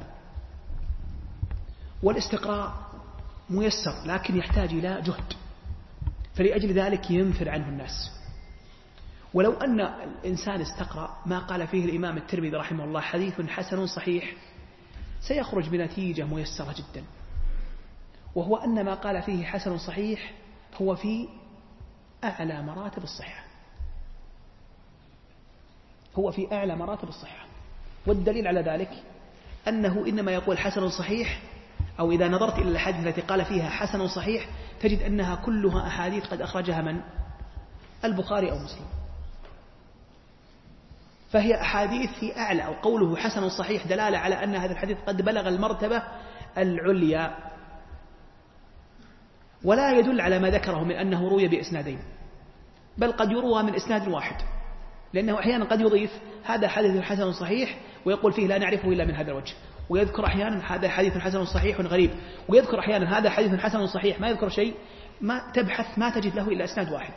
والاستقراء ميسر لكن يحتاج إلى جهد، فلأجل ذلك ينفر عنه الناس. ولو أن الإنسان استقرأ ما قال فيه الإمام الترمذي رحمه الله حديث حسن صحيح سيخرج بنتيجة ميسرة جدا، وهو أن ما قال فيه حسن صحيح هو في أعلى مراتب الصحة، هو في أعلى مراتب الصحة. والدليل على ذلك أنه إنما يقول حسن صحيح، أو إذا نظرت إلى الحديث التي قال فيها حسن صحيح تجد أنها كلها أحاديث قد أخرجها من؟ البخاري أو مسلم. فهي أحاديث في أعلى، أو قوله حسن صحيح دلالة على أن هذا الحديث قد بلغ المرتبة العليا، ولا يدل على ما ذكره من أنه روي بإسنادين، بل قد يروى من إسناد واحد، لأنه أحيانا قد يضيف هذا حديث حسن صحيح ويقول فيه لا نعرفه إلا من هذا الوجه، ويذكر أحيانا هذا حديث حسن صحيح غريب، ويذكر أحيانا هذا حديث حسن صحيح ما يذكر شيء، ما تبحث ما تجد له إلا إسناد واحد.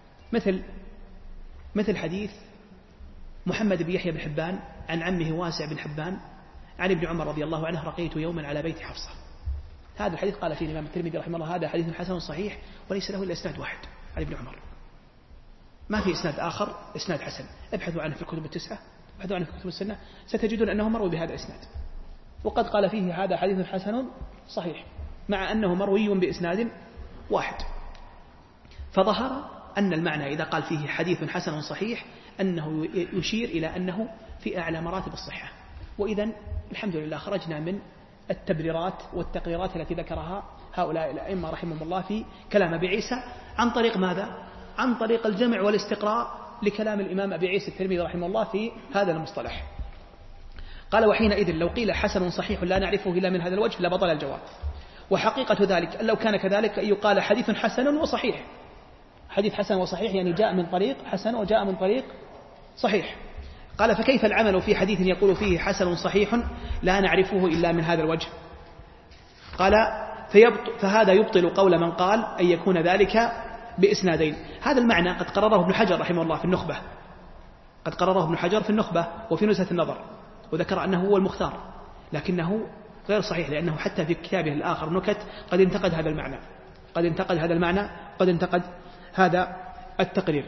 مثل حديث محمد بن يحيى بن حبان عن عمه واسع بن حبان عن ابن عمر رضي الله عنه رقيت يوما على بيت حفصة. هذا الحديث قال فيه الإمام الترمذي رحمه الله هذا حديث حسن صحيح وليس له إلا إسناد واحد عن ابن عمر، ما في إسناد آخر إسناد حسن. ابحثوا عنه في الكتب التسعة، ابحثوا عنه في الكتب السنة، ستجدون أنه مروي بهذا الإسناد، وقد قال فيه هذا حديث حسن صحيح مع أنه مروي بإسناد واحد. فظهر أن المعنى إذا قال فيه حديث حسن صحيح أنه يشير إلى أنه في أعلى مراتب الصحة. وإذن الحمد لله خرجنا من التبريرات والتقريرات التي ذكرها هؤلاء الأئمة رحمهم الله في كلام أبي عيسى عن طريق ماذا؟ عن طريق الجمع والاستقراء لكلام الإمام أبي عيسى الترمذي رحمه الله في هذا المصطلح. قال وحينئذ لو قيل حسن صحيح لا نعرفه إلا من هذا الوجه لبطل الجواب. وحقيقة ذلك لو كان كذلك أن يقال حديث حسن وصحيح، حديث حسن وصحيح يعني جاء من طريق حسن وجاء من طريق صحيح. قال فكيف العمل في حديث يقول فيه حسن صحيح لا نعرفه إلا من هذا الوجه؟ قال فهذا يبطل قول من قال أن يكون ذلك بإسنادين. هذا المعنى قد قرره ابن حجر رحمه الله في النخبة، قد قرره ابن حجر في النخبة وفي نزهة النظر، وذكر أنه هو المختار، لكنه غير صحيح، لأنه حتى في كتابه الآخر نكت قد انتقد هذا المعنى، قد انتقد هذا المعنى، قد انتقد هذا التقرير.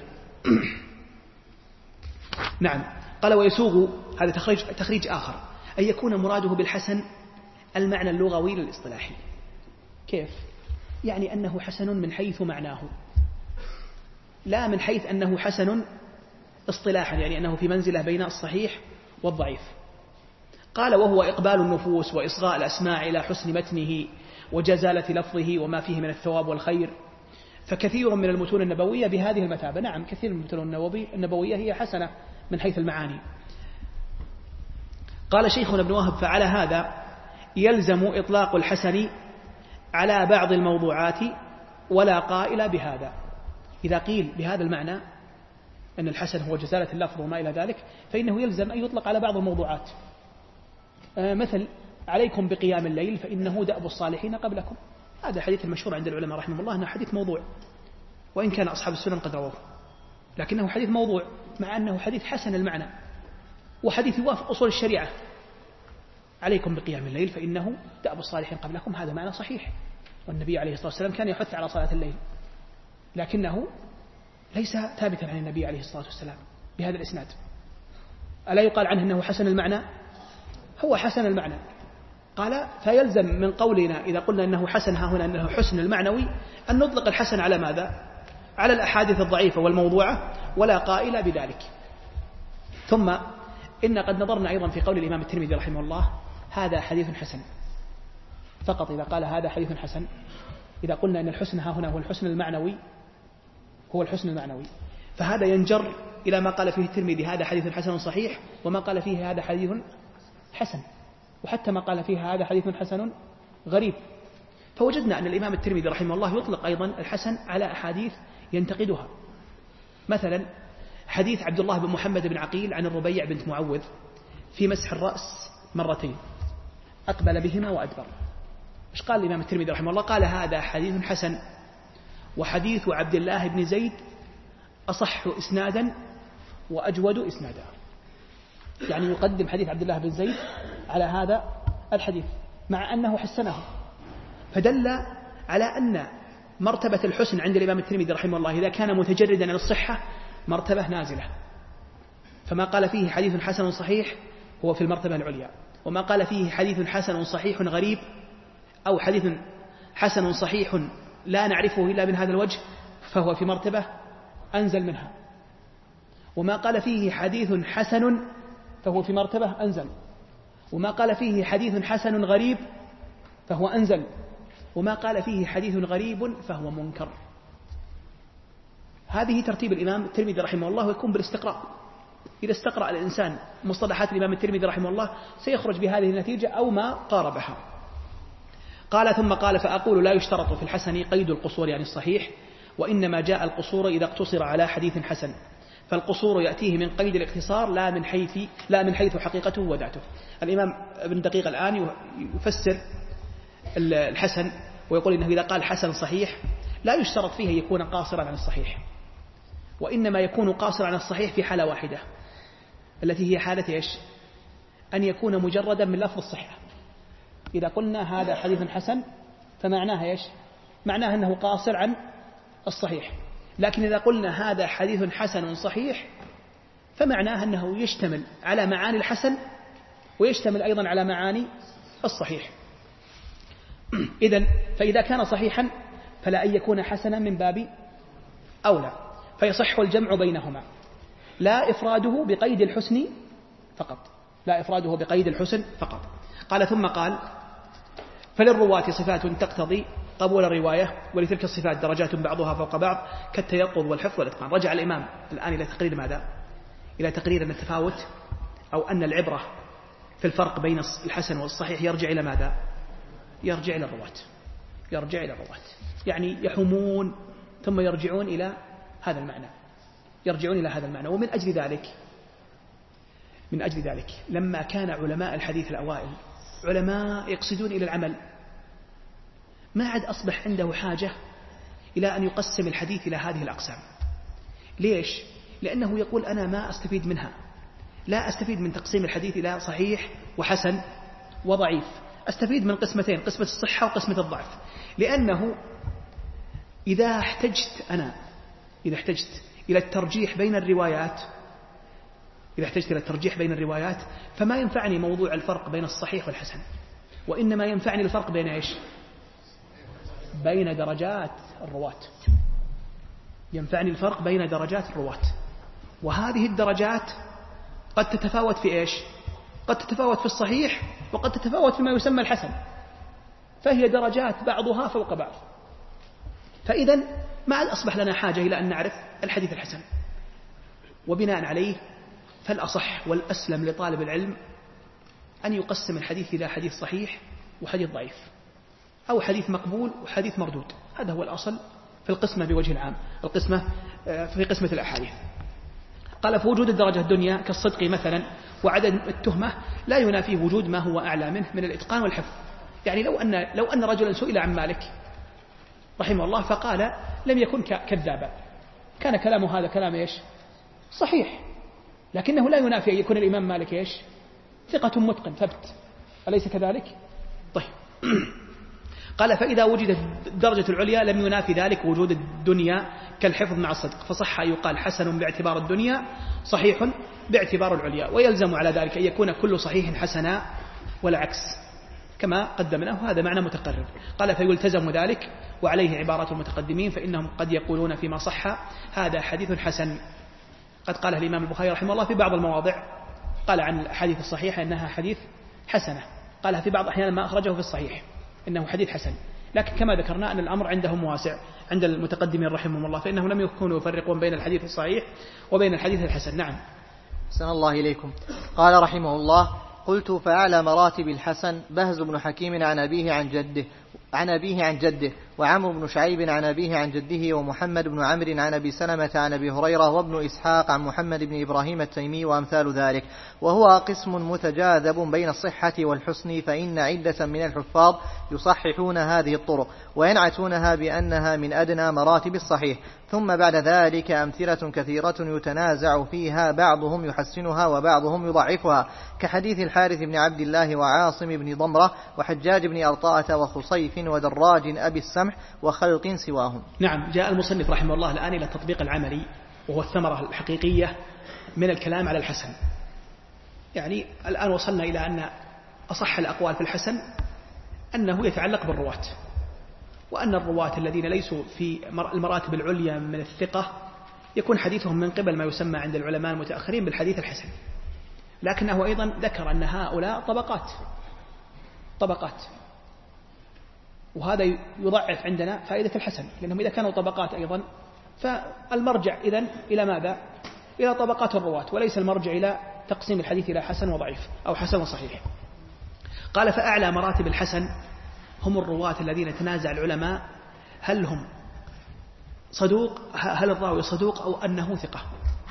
نعم. قال ويسوغ، هذا تخريج آخر، أن يكون مراده بالحسن المعنى اللغوي للاصطلاحي. كيف؟ يعني أنه حسن من حيث معناه، لا من حيث أنه حسن اصطلاحا، يعني أنه في منزلة بين الصحيح والضعيف. قال وهو إقبال النفوس وإصغاء الأسماع إلى حسن متنه وجزالة لفظه وما فيه من الثواب والخير. فكثير من المتون النبوية بهذه المثابة. نعم، كثير من المتون النبوية هي حسنة من حيث المعاني. قال شيخنا ابن وهب فعلى هذا يلزم إطلاق الحسن على بعض الموضوعات ولا قائل بهذا. إذا قيل بهذا المعنى أن الحسن هو جزالة اللفظ وما إلى ذلك، فإنه يلزم أن يطلق على بعض الموضوعات، مثل عليكم بقيام الليل فإنه دأب الصالحين قبلكم. هذا حديث المشهور عند العلماء رحمه الله أنه حديث موضوع، وإن كان أصحاب السنن قد رواه، لكنه حديث موضوع مع أنه حديث حسن المعنى وحديث يوافق أصول الشريعة. عليكم بقيام الليل فإنه دأب الصالحين قبلكم، هذا معنى صحيح، والنبي عليه الصلاة والسلام كان يحث على صلاة الليل، لكنه ليس ثابتا عن النبي عليه الصلاة والسلام بهذا الإسناد. ألا يقال عنه أنه حسن المعنى؟ هو حسن المعنى. قال فيلزم من قولنا إذا قلنا أنه حسن ها هنا أنه حسن المعنوي أن نطلق الحسن على ماذا؟ على الأحاديث الضعيفة والموضوعة ولا قائل بذلك. ثم إن قد نظرنا أيضا في قول الإمام الترمذي رحمه الله هذا حديث حسن فقط. إذا قال هذا حديث حسن، إذا قلنا أن الحسن ها هنا هو الحسن المعنوي، هو الحسن المعنوي، فهذا ينجر إلى ما قال فيه الترمذي هذا حديث حسن صحيح، وما قال فيه هذا حديث حسن، وحتى ما قال فيه هذا حديث حسن غريب. فوجدنا أن الإمام الترمذي رحمه الله يطلق أيضا الحسن على أحاديث ينتقدها. مثلا حديث عبد الله بن محمد بن عقيل عن الربيع بنت معوذ في مسح الرأس مرتين، أقبل بهما وأدبر. إيش قال الإمام الترمذي رحمه الله؟ قال هذا حديث حسن، وحديث عبد الله بن زيد أصح إسنادا وأجود إسنادا. يعني يقدم حديث عبد الله بن زيد على هذا الحديث مع أنه حسنه، فدل على أن مرتبة الحسن عند الإمام الترمذي رحمه الله إذا كان متجردا عن الصحة مرتبة نازلة، فما قال فيه حديث حسن صحيح هو في المرتبة العليا، وما قال فيه حديث حسن صحيح غريب أو حديث حسن صحيح لا نعرفه إلا من هذا الوجه فهو في مرتبة أنزل منها، وما قال فيه حديث حسن فهو في مرتبة أنزل، وما قال فيه حديث حسن غريب فهو أنزل، وما قال فيه حديث غريب فهو منكر. هذه ترتيب الإمام الترمذي رحمه الله، ويكون بالاستقراء. إذا استقرأ الإنسان مصطلحات الإمام الترمذي رحمه الله سيخرج بهذه النتيجة أو ما قاربها. قال ثم قال فأقول لا يشترط في الحسن قيد القصور عن الصحيح، وإنما جاء القصور إذا اقتصر على حديث حسن، فالقصور يأتيه من قيد الاقتصار لا من حيث حقيقته وذاته. الإمام ابن دقيق الآن يفسر الحسن ويقول إنه إذا قال حسن صحيح لا يشترط فيه يكون قاصرا عن الصحيح، وإنما يكون قاصرا عن الصحيح في حالة واحدة التي هي حالة إيش؟ أن يكون مجردا من لفظ الصحة. إذا قلنا هذا حديث حسن فمعناها إيش؟ معناها أنه قاصر عن الصحيح. لكن إذا قلنا هذا حديث حسن صحيح فمعناها أنه يشتمل على معاني الحسن ويشتمل أيضا على معاني الصحيح. فإذا كان صحيحا فلا أن يكون حسنا من باب أولى، فيصح الجمع بينهما لا إفراده بقيد الحسن فقط، لا إفراده بقيد الحسن فقط. قال ثم قال فللرواة صفات تقتضي قبول الرواية، ولتلك الصفات درجات بعضها فوق بعض كالتيقظ والحفظ والإتقان. رجع الإمام الآن إلى تقرير ماذا؟ إلى تقرير أن التفاوت أو أن العبرة في الفرق بين الحسن والصحيح يرجع إلى ماذا؟ يرجع إلى الرواة، يرجع إلى الرواة، يعني يحومون ثم يرجعون إلى هذا المعنى، يرجعون إلى هذا المعنى. ومن أجل ذلك لما كان علماء الحديث الأوائل علماء يقصدون إلى العمل، ما عاد أصبح عنده حاجة إلى أن يقسم الحديث إلى هذه الأقسام. ليش؟ لأنه يقول أنا ما أستفيد منها، لا أستفيد من تقسيم الحديث إلى صحيح وحسن وضعيف، أستفيد من قسمتين، قسمة الصحة وقسمة الضعف. لأنه إذا احتجت إلى الترجيح بين الروايات فما ينفعني موضوع الفرق بين الصحيح والحسن، وإنما ينفعني الفرق بين إيش؟ بين درجات الرواة. ينفعني الفرق بين درجات الرواة، وهذه الدرجات قد تتفاوت في إيش؟ قد تتفاوت في الصحيح وقد تتفاوت فيما يسمى الحسن، فهي درجات بعضها فوق بعض. فإذا ما عاد أصبح لنا حاجة إلى أن نعرف الحديث الحسن، وبناء عليه فالأصح والأسلم لطالب العلم أن يقسم الحديث إلى حديث صحيح وحديث ضعيف، أو حديث مقبول وحديث مردود. هذا هو الأصل في القسمة بوجه العام، القسمة في قسمة الأحاديث. قال فوجود الدرجة الدنيا كالصدق مثلا وعدم التهمة لا ينافي وجود ما هو أعلى منه من الإتقان والحفظ. يعني لو أن رجلا سئل عن مالك رحمه الله فقال لم يكن كذابا، كان كلامه هذا كلام إيش؟ صحيح، لكنه لا ينافي أن يكون الإمام مالك إيش؟ ثقة متقن ثبت، أليس كذلك؟ طيب. قال فإذا وجدت الدرجة العليا لم ينافي ذلك وجود الدنيا كالحفظ مع الصدق، فصح أن يقال حسن باعتبار الدنيا صحيح باعتبار العليا، ويلزم على ذلك أن يكون كل صحيح حسنا والعكس كما قدمناه، هذا معنى متقرر. قال فيلتزم ذلك، وعليه عبارة المتقدمين فإنهم قد يقولون فيما صح هذا حديث حسن. قد قاله الإمام البخاري رحمه الله في بعض المواضع، قال عن الحديث الصحيح أنها حديث حسنة، قالها في بعض الأحيان ما أخرجه في الصحيح إنه حديث حسن. لكن كما ذكرنا أن الأمر عندهم واسع عند المتقدمين رحمهم الله، فإنهم لم يكونوا يفرقون بين الحديث الصحيح وبين الحديث الحسن. نعم. أحسن الله إليكم. قال رحمه الله قلت فأعلى مراتب الحسن بهز بن حكيم عن أبيه عن جده وعمرو بن شعيب عن أبيه عن جده، ومحمد بن عمرو عن أبي سلمة عن أبي هريرة، وابن إسحاق عن محمد بن إبراهيم التيمي، وأمثال ذلك. وهو قسم متجاذب بين الصحة والحسن، فإن عدة من الحفاظ يصححون هذه الطرق وينعتونها بأنها من أدنى مراتب الصحيح، ثم بعد ذلك أمثلة كثيرة يتنازع فيها، بعضهم يحسنها وبعضهم يضعفها، كحديث الحارث بن عبد الله وعاصم بن ضمرة وحجاج بن أرطاة وخصيف ودراج أبي السمح وخلق سواهم. نعم، جاء المصنف رحمه الله الآن إلى التطبيق العملي، وهو الثمرة الحقيقية من الكلام على الحسن. يعني الآن وصلنا إلى أن أصح الأقوال في الحسن أنه يتعلق بالرواة، وأن الرواة الذين ليسوا في المراتب العليا من الثقة يكون حديثهم من قبل ما يسمى عند العلماء المتأخرين بالحديث الحسن. لكنه أيضا ذكر أن هؤلاء طبقات، وهذا يضعف عندنا فائدة الحسن، لأنهم إذا كانوا طبقات أيضا فالمرجع إذن إلى ماذا؟ إلى طبقات الرواة، وليس المرجع إلى تقسيم الحديث إلى حسن وضعيف أو حسن وصحيح. قال فأعلى مراتب الحسن هم الرواة الذين تنازع العلماء هل هم صدوق، هل الراوي صدوق أو أنه ثقة،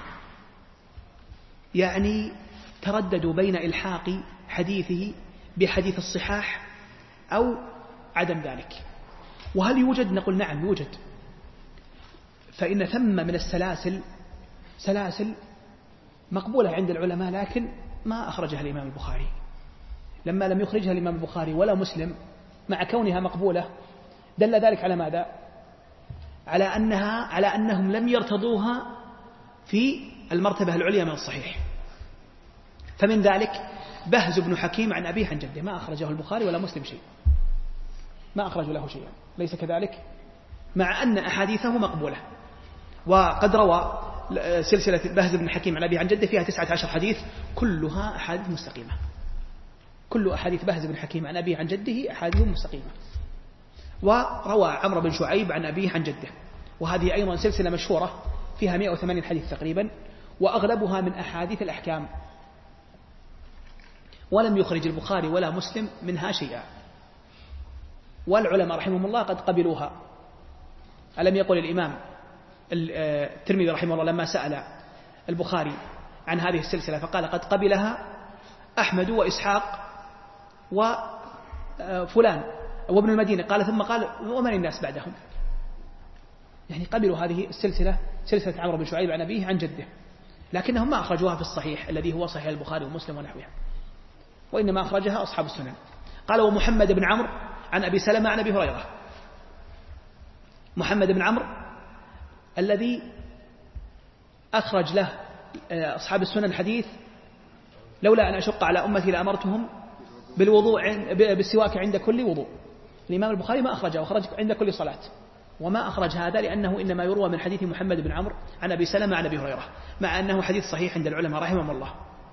يعني ترددوا بين إلحاق حديثه بحديث الصحاح أو عدم ذلك. وهل يوجد؟ نقول نعم يوجد، فإن ثم من السلاسل سلاسل مقبولة عند العلماء لكن ما أخرجها الإمام البخاري. لما لم يخرجها الإمام البخاري ولا مسلم مع كونها مقبولة دل ذلك على ماذا؟ على أنهم لم يرتضوها في المرتبة العليا من الصحيح. فمن ذلك بهز بن حكيم عن أبيه عن جده، ما أخرجه البخاري ولا مسلم شيء، ما أخرجوا له شيئا، ليس كذلك؟ مع أن أحاديثه مقبولة. وقد روى سلسلة بهز بن حكيم عن أبيه عن جده فيها 19 حديث كلها أحاديث مستقيمة، كل أحاديث بهز بن حكيم عن أبيه عن جده أحاديث مستقيمة. وروى عمرو بن شعيب عن أبيه عن جده، وهذه أيضا سلسلة مشهورة فيها 180 حديث تقريبا، وأغلبها من أحاديث الأحكام، ولم يخرج البخاري ولا مسلم منها شيئا، والعلماء رحمهم الله قد قبلوها. ألم يقل الإمام الترمذي رحمه الله لما سأل البخاري عن هذه السلسلة فقال قد قبلها أحمد وإسحاق وفلان وابن المدينة، قال ثم قال ومن الناس بعدهم، يعني قبلوا هذه السلسلة، سلسلة عمرو بن شعيب عن أبيه عن جده، لكنهم ما أخرجوها في الصحيح الذي هو صحيح البخاري ومسلم ونحوها، وإنما أخرجها أصحاب السنن. قال ومحمد بن عمرو عن أبي سلمة عن أبي هريرة، محمد بن عمرو الذي أخرج له أصحاب السنن حديث لولا أن أشق على أمتي لأمرتهم بالسواك عند كل وضوء. الإمام البخاري ما أخرجه، وخرج عند كل صلاة، وما أخرج هذا لأنه إنما يروى من حديث محمد بن عمرو عن أبي سلمة عن أبي هريرة، مع أنه حديث صحيح عند العلماء رحمهم الله.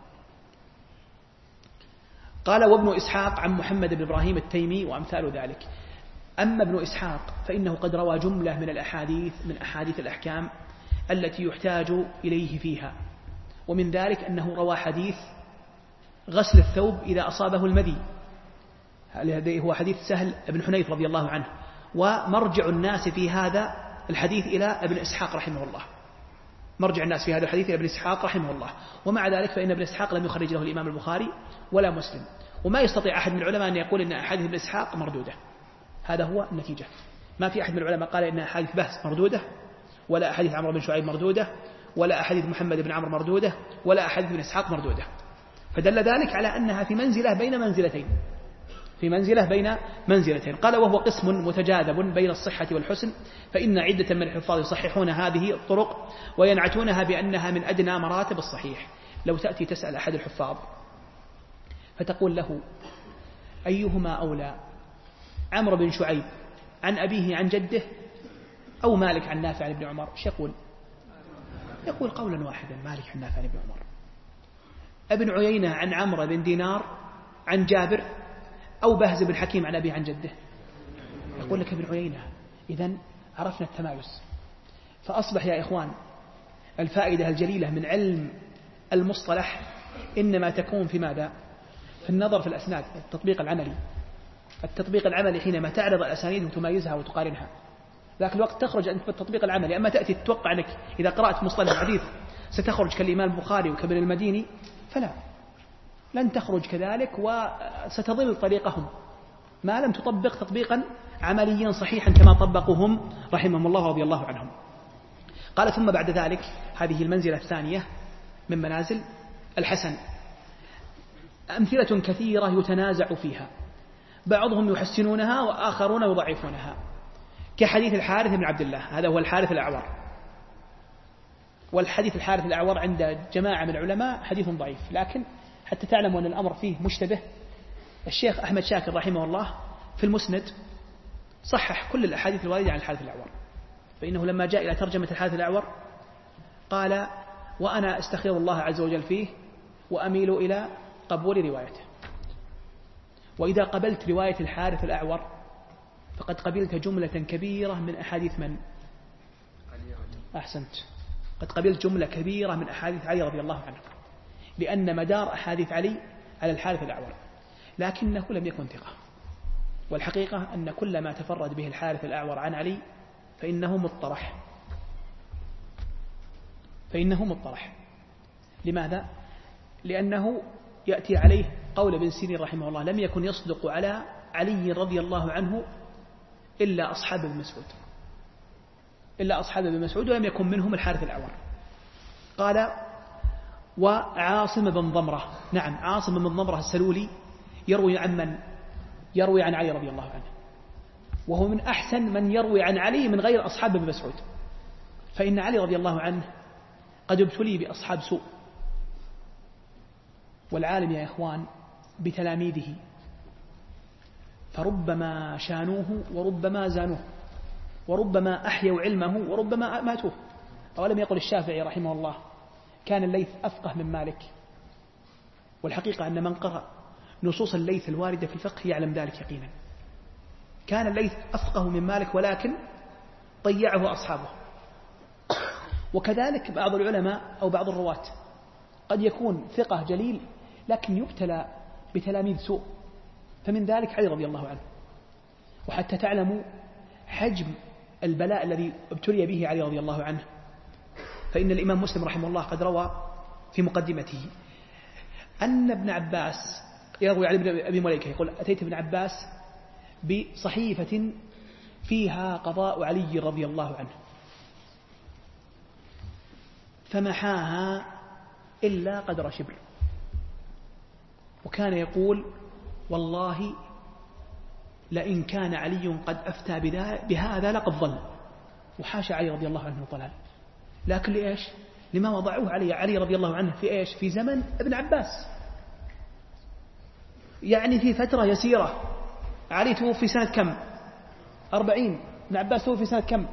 قال وابن إسحاق عن محمد بن إبراهيم التيمي وأمثال ذلك. أما ابن إسحاق فإنه قد روى جملة من الأحاديث من أحاديث الأحكام التي يحتاج إليه فيها، ومن ذلك أنه روى حديث غسل الثوب إذا أصابه المذي، هذا هو حديث سهل بن حنيف رضي الله عنه، ومرجع الناس في هذا الحديث إلى ابن إسحاق رحمه الله، مرجع الناس في هذا الحديث إلى ابن إسحاق رحمه الله. ومع ذلك فإن ابن إسحاق لم يخرج له الإمام البخاري ولا مسلم، وما يستطيع أحد من العلماء أن يقول إن أحاديث ابن إسحاق مردودة، هذا هو النتيجة. ما في أحد من العلماء قال إن أحاديث بهز مردودة، ولا أحاديث عمرو بن شعيب مردودة، ولا أحاديث محمد بن عمرو مردودة، ولا أحاديث ابن إسحاق مردودة، فدل ذلك على أنها في منزلة بين منزلتين، في منزلة بين منزلتين. قال وهو قسم متجاذب بين الصحة والحسن، فإن عدة من الحفاظ يصححون هذه الطرق وينعتونها بأنها من أدنى مراتب الصحيح. لو تأتي تسأل أحد الحفاظ فتقول له أيهما أولى، عمرو بن شعيب عن أبيه عن جده أو مالك عن نافع عن ابن عمر، ايش يقول؟ يقول قولا واحدا، مالك عن نافع عن ابن عمر. ابن عيينة عن عمرو بن دينار عن جابر أو بهز بن حكيم عن أبيه عن جده، يقول لك ابن عيينة. إذن عرفنا التمايز. فأصبح يا إخوان الفائدة الجليلة من علم المصطلح إنما تكون في ماذا؟ في النظر في الأسناد، التطبيق العملي. التطبيق العملي حينما تعرض الأسانيد وتميزها وتقارنها، ذاك الوقت تخرج أنت بالتطبيق العملي. أما تأتي تتوقع أنك إذا قرأت مصطلح الحديث ستخرج كالإمام البخاري وكابن المديني، فلا، لن تخرج كذلك وستضل طريقهم ما لم تطبق تطبيقا عمليا صحيحا كما طبقوهم رحمهم الله رضي الله عنهم. قال ثم بعد ذلك هذه المنزلة الثانية من منازل الحسن، أمثلة كثيرة يتنازع فيها، بعضهم يحسنونها وآخرون يضعفونها، كحديث الحارث بن عبد الله، هذا هو الحارث الأعور، والحديث الحارث الأعور عند جماعة من العلماء حديث ضعيف، لكن حتى تعلموا أن الأمر فيه مشتبه، الشيخ أحمد شاكر رحمه الله في المسند صحح كل الأحاديث الواردة عن الحارث الأعور، فإنه لما جاء إلى ترجمة الحارث الأعور قال: وأنا أستخير الله عز وجل فيه وأميل إلى قبول روايته. وإذا قبلت رواية الحارث الأعور فقد قبلت جملة كبيرة من أحاديث من؟ أحسنت، قد قبلت جملة كبيرة من أحاديث علي رضي الله عنه، لأن مدار أحاديث علي على الحارث الأعور، لكنه لم يكن ثقة، والحقيقة أن كل ما تفرد به الحارث الأعور عن علي فإنه مطرح. لماذا؟ لأنه يأتي عليه قول ابن سيرين رحمه الله: لم يكن يصدق على علي رضي الله عنه إلا أصحاب ابن مسعود ولم يكن منهم الحارث الأعور. قال: وعاصم بن ضمرة، نعم عاصم بن ضمرة السلولي يروي عن من؟ يروي عن علي رضي الله عنه، وهو من أحسن من يروي عن علي من غير أصحاب ابن مسعود، فإن علي رضي الله عنه قد ابتلي بأصحاب سوء، والعالم يا إخوان بتلاميذه، فربما شانوه وربما زانوه، وربما أحيوا علمه وربما ماتوه. أولم يقل الشافعي رحمه الله: كان الليث أفقه من مالك؟ والحقيقة أن من قرأ نصوص الليث الواردة في الفقه يعلم ذلك يقينا. كان الليث أفقه من مالك ولكن ضيعه أصحابه. وكذلك بعض العلماء أو بعض الرواة قد يكون ثقة جليل لكن يبتلى بتلاميذ سوء، فمن ذلك علي رضي الله عنه. وحتى تعلموا حجم البلاء الذي ابتلي به علي رضي الله عنه، فإن الإمام مسلم رحمه الله قد روى في مقدمته أن ابن عباس يروي عن ابن أبي مليكة يقول: أتيت ابن عباس بصحيفة فيها قضاء علي رضي الله عنه فمحاها إلا قدر شبر، وكان يقول: والله لئن كان علي قد أفتى بهذا لقد ضل. وحاشا علي رضي الله عنه الضلال، لكن لإيش؟ لما وضعوه علي رضي الله عنه في إيش؟ في زمن ابن عباس، يعني في فترة يسيرة. علي توفي سنة كم؟ 40، ابن عباس توفي سنة كم؟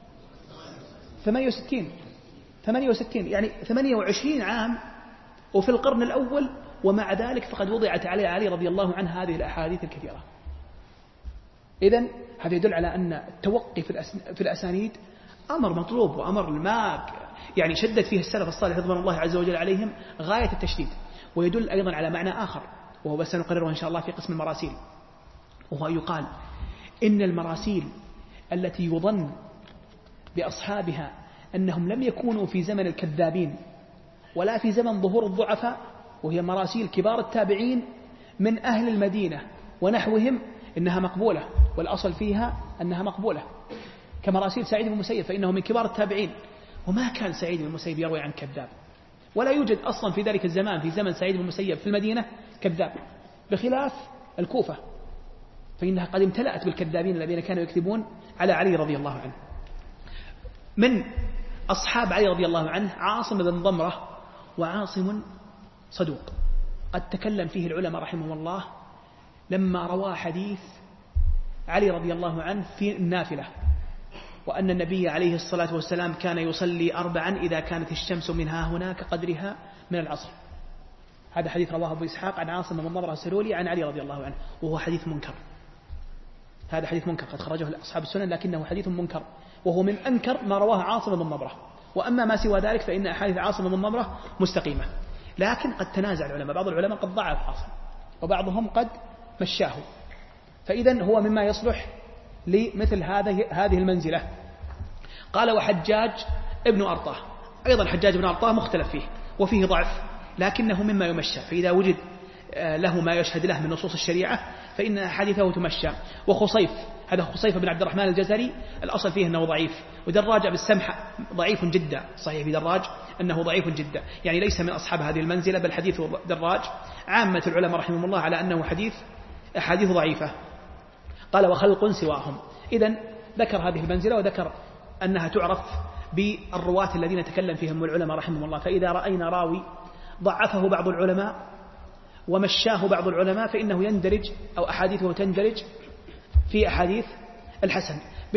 68، يعني 28 عام وفي القرن الأول، ومع ذلك فقد وضعت علي رضي الله عنه هذه الأحاديث الكثيرة. إذن هذا يدل على أن التوقي في الأسانيد أمر مطلوب وأمر ما يعني شدد فيه السلف الصالح رضوان الله عز وجل عليهم غاية التشديد. ويدل أيضا على معنى آخر وهو بس نقرره إن شاء الله في قسم المراسيل، وهو يقال إن المراسيل التي يظن بأصحابها أنهم لم يكونوا في زمن الكذابين ولا في زمن ظهور الضعفاء، وهي مراسيل كبار التابعين من أهل المدينة ونحوهم، إنها مقبولة، والأصل فيها أنها مقبولة، كمراسيل سعيد بن المسيب فإنه من كبار التابعين، وما كان سعيد بن المسيب يروي عن كذاب، ولا يوجد أصلا في ذلك الزمان في زمن سعيد بن المسيب في المدينة كذاب، بخلاف الكوفة فإنها قد امتلأت بالكذابين الذين كانوا يكذبون على علي رضي الله عنه. من أصحاب علي رضي الله عنه عاصم بن ضمرة، وعاصم صدوق قد تكلم فيه العلماء رحمه الله لما روى حديث علي رضي الله عنه في النافلة، وأن النبي عليه الصلاة والسلام كان يصلي 4 إذا كانت الشمس منها هناك قدرها من العصر. هذا حديث رواه أبو إسحاق عن عاصم بن ضمرة السلولي عن علي رضي الله عنه، وهو حديث منكر. هذا حديث منكر قد خرجه أصحاب السنن، لكنه حديث منكر، وهو من أنكر ما رواه عاصم بن ضمرة. وأما ما سوى ذلك فإن أحاديث عاصم بن ضمرة مستقيمة، لكن قد تنازع العلماء، بعض العلماء قد ضعف عاصم وبعضهم قد مشاه، فإذن هو مما يصلح لمثل هذه المنزلة. قال وحجاج ابن أرطاه، أيضا حجاج ابن أرطاه مختلف فيه وفيه ضعف، لكنه مما يمشى، فإذا وجد له ما يشهد له من نصوص الشريعة فإن حديثه تمشى. وخصيف، هذا خصيف بن عبد الرحمن الجزري، الأصل فيه أنه ضعيف. ودراج بالسمح ضعيف جدا، صحيح في دراج أنه ضعيف جدا، يعني ليس من أصحاب هذه المنزلة، بل حديث دراج عامة العلماء رحمهم الله على أنه أحاديث ضعيفة. قال وخلق سواهم، إذن ذكر هذه المنزلة وذكر أنها تعرف بالرواة الذين تكلم فيهم العلماء رحمهم الله. فإذا رأينا راوي ضعفه بعض العلماء ومشاه بعض العلماء فإنه يندرج أو أحاديثه تندرج في أحاديث الحسن،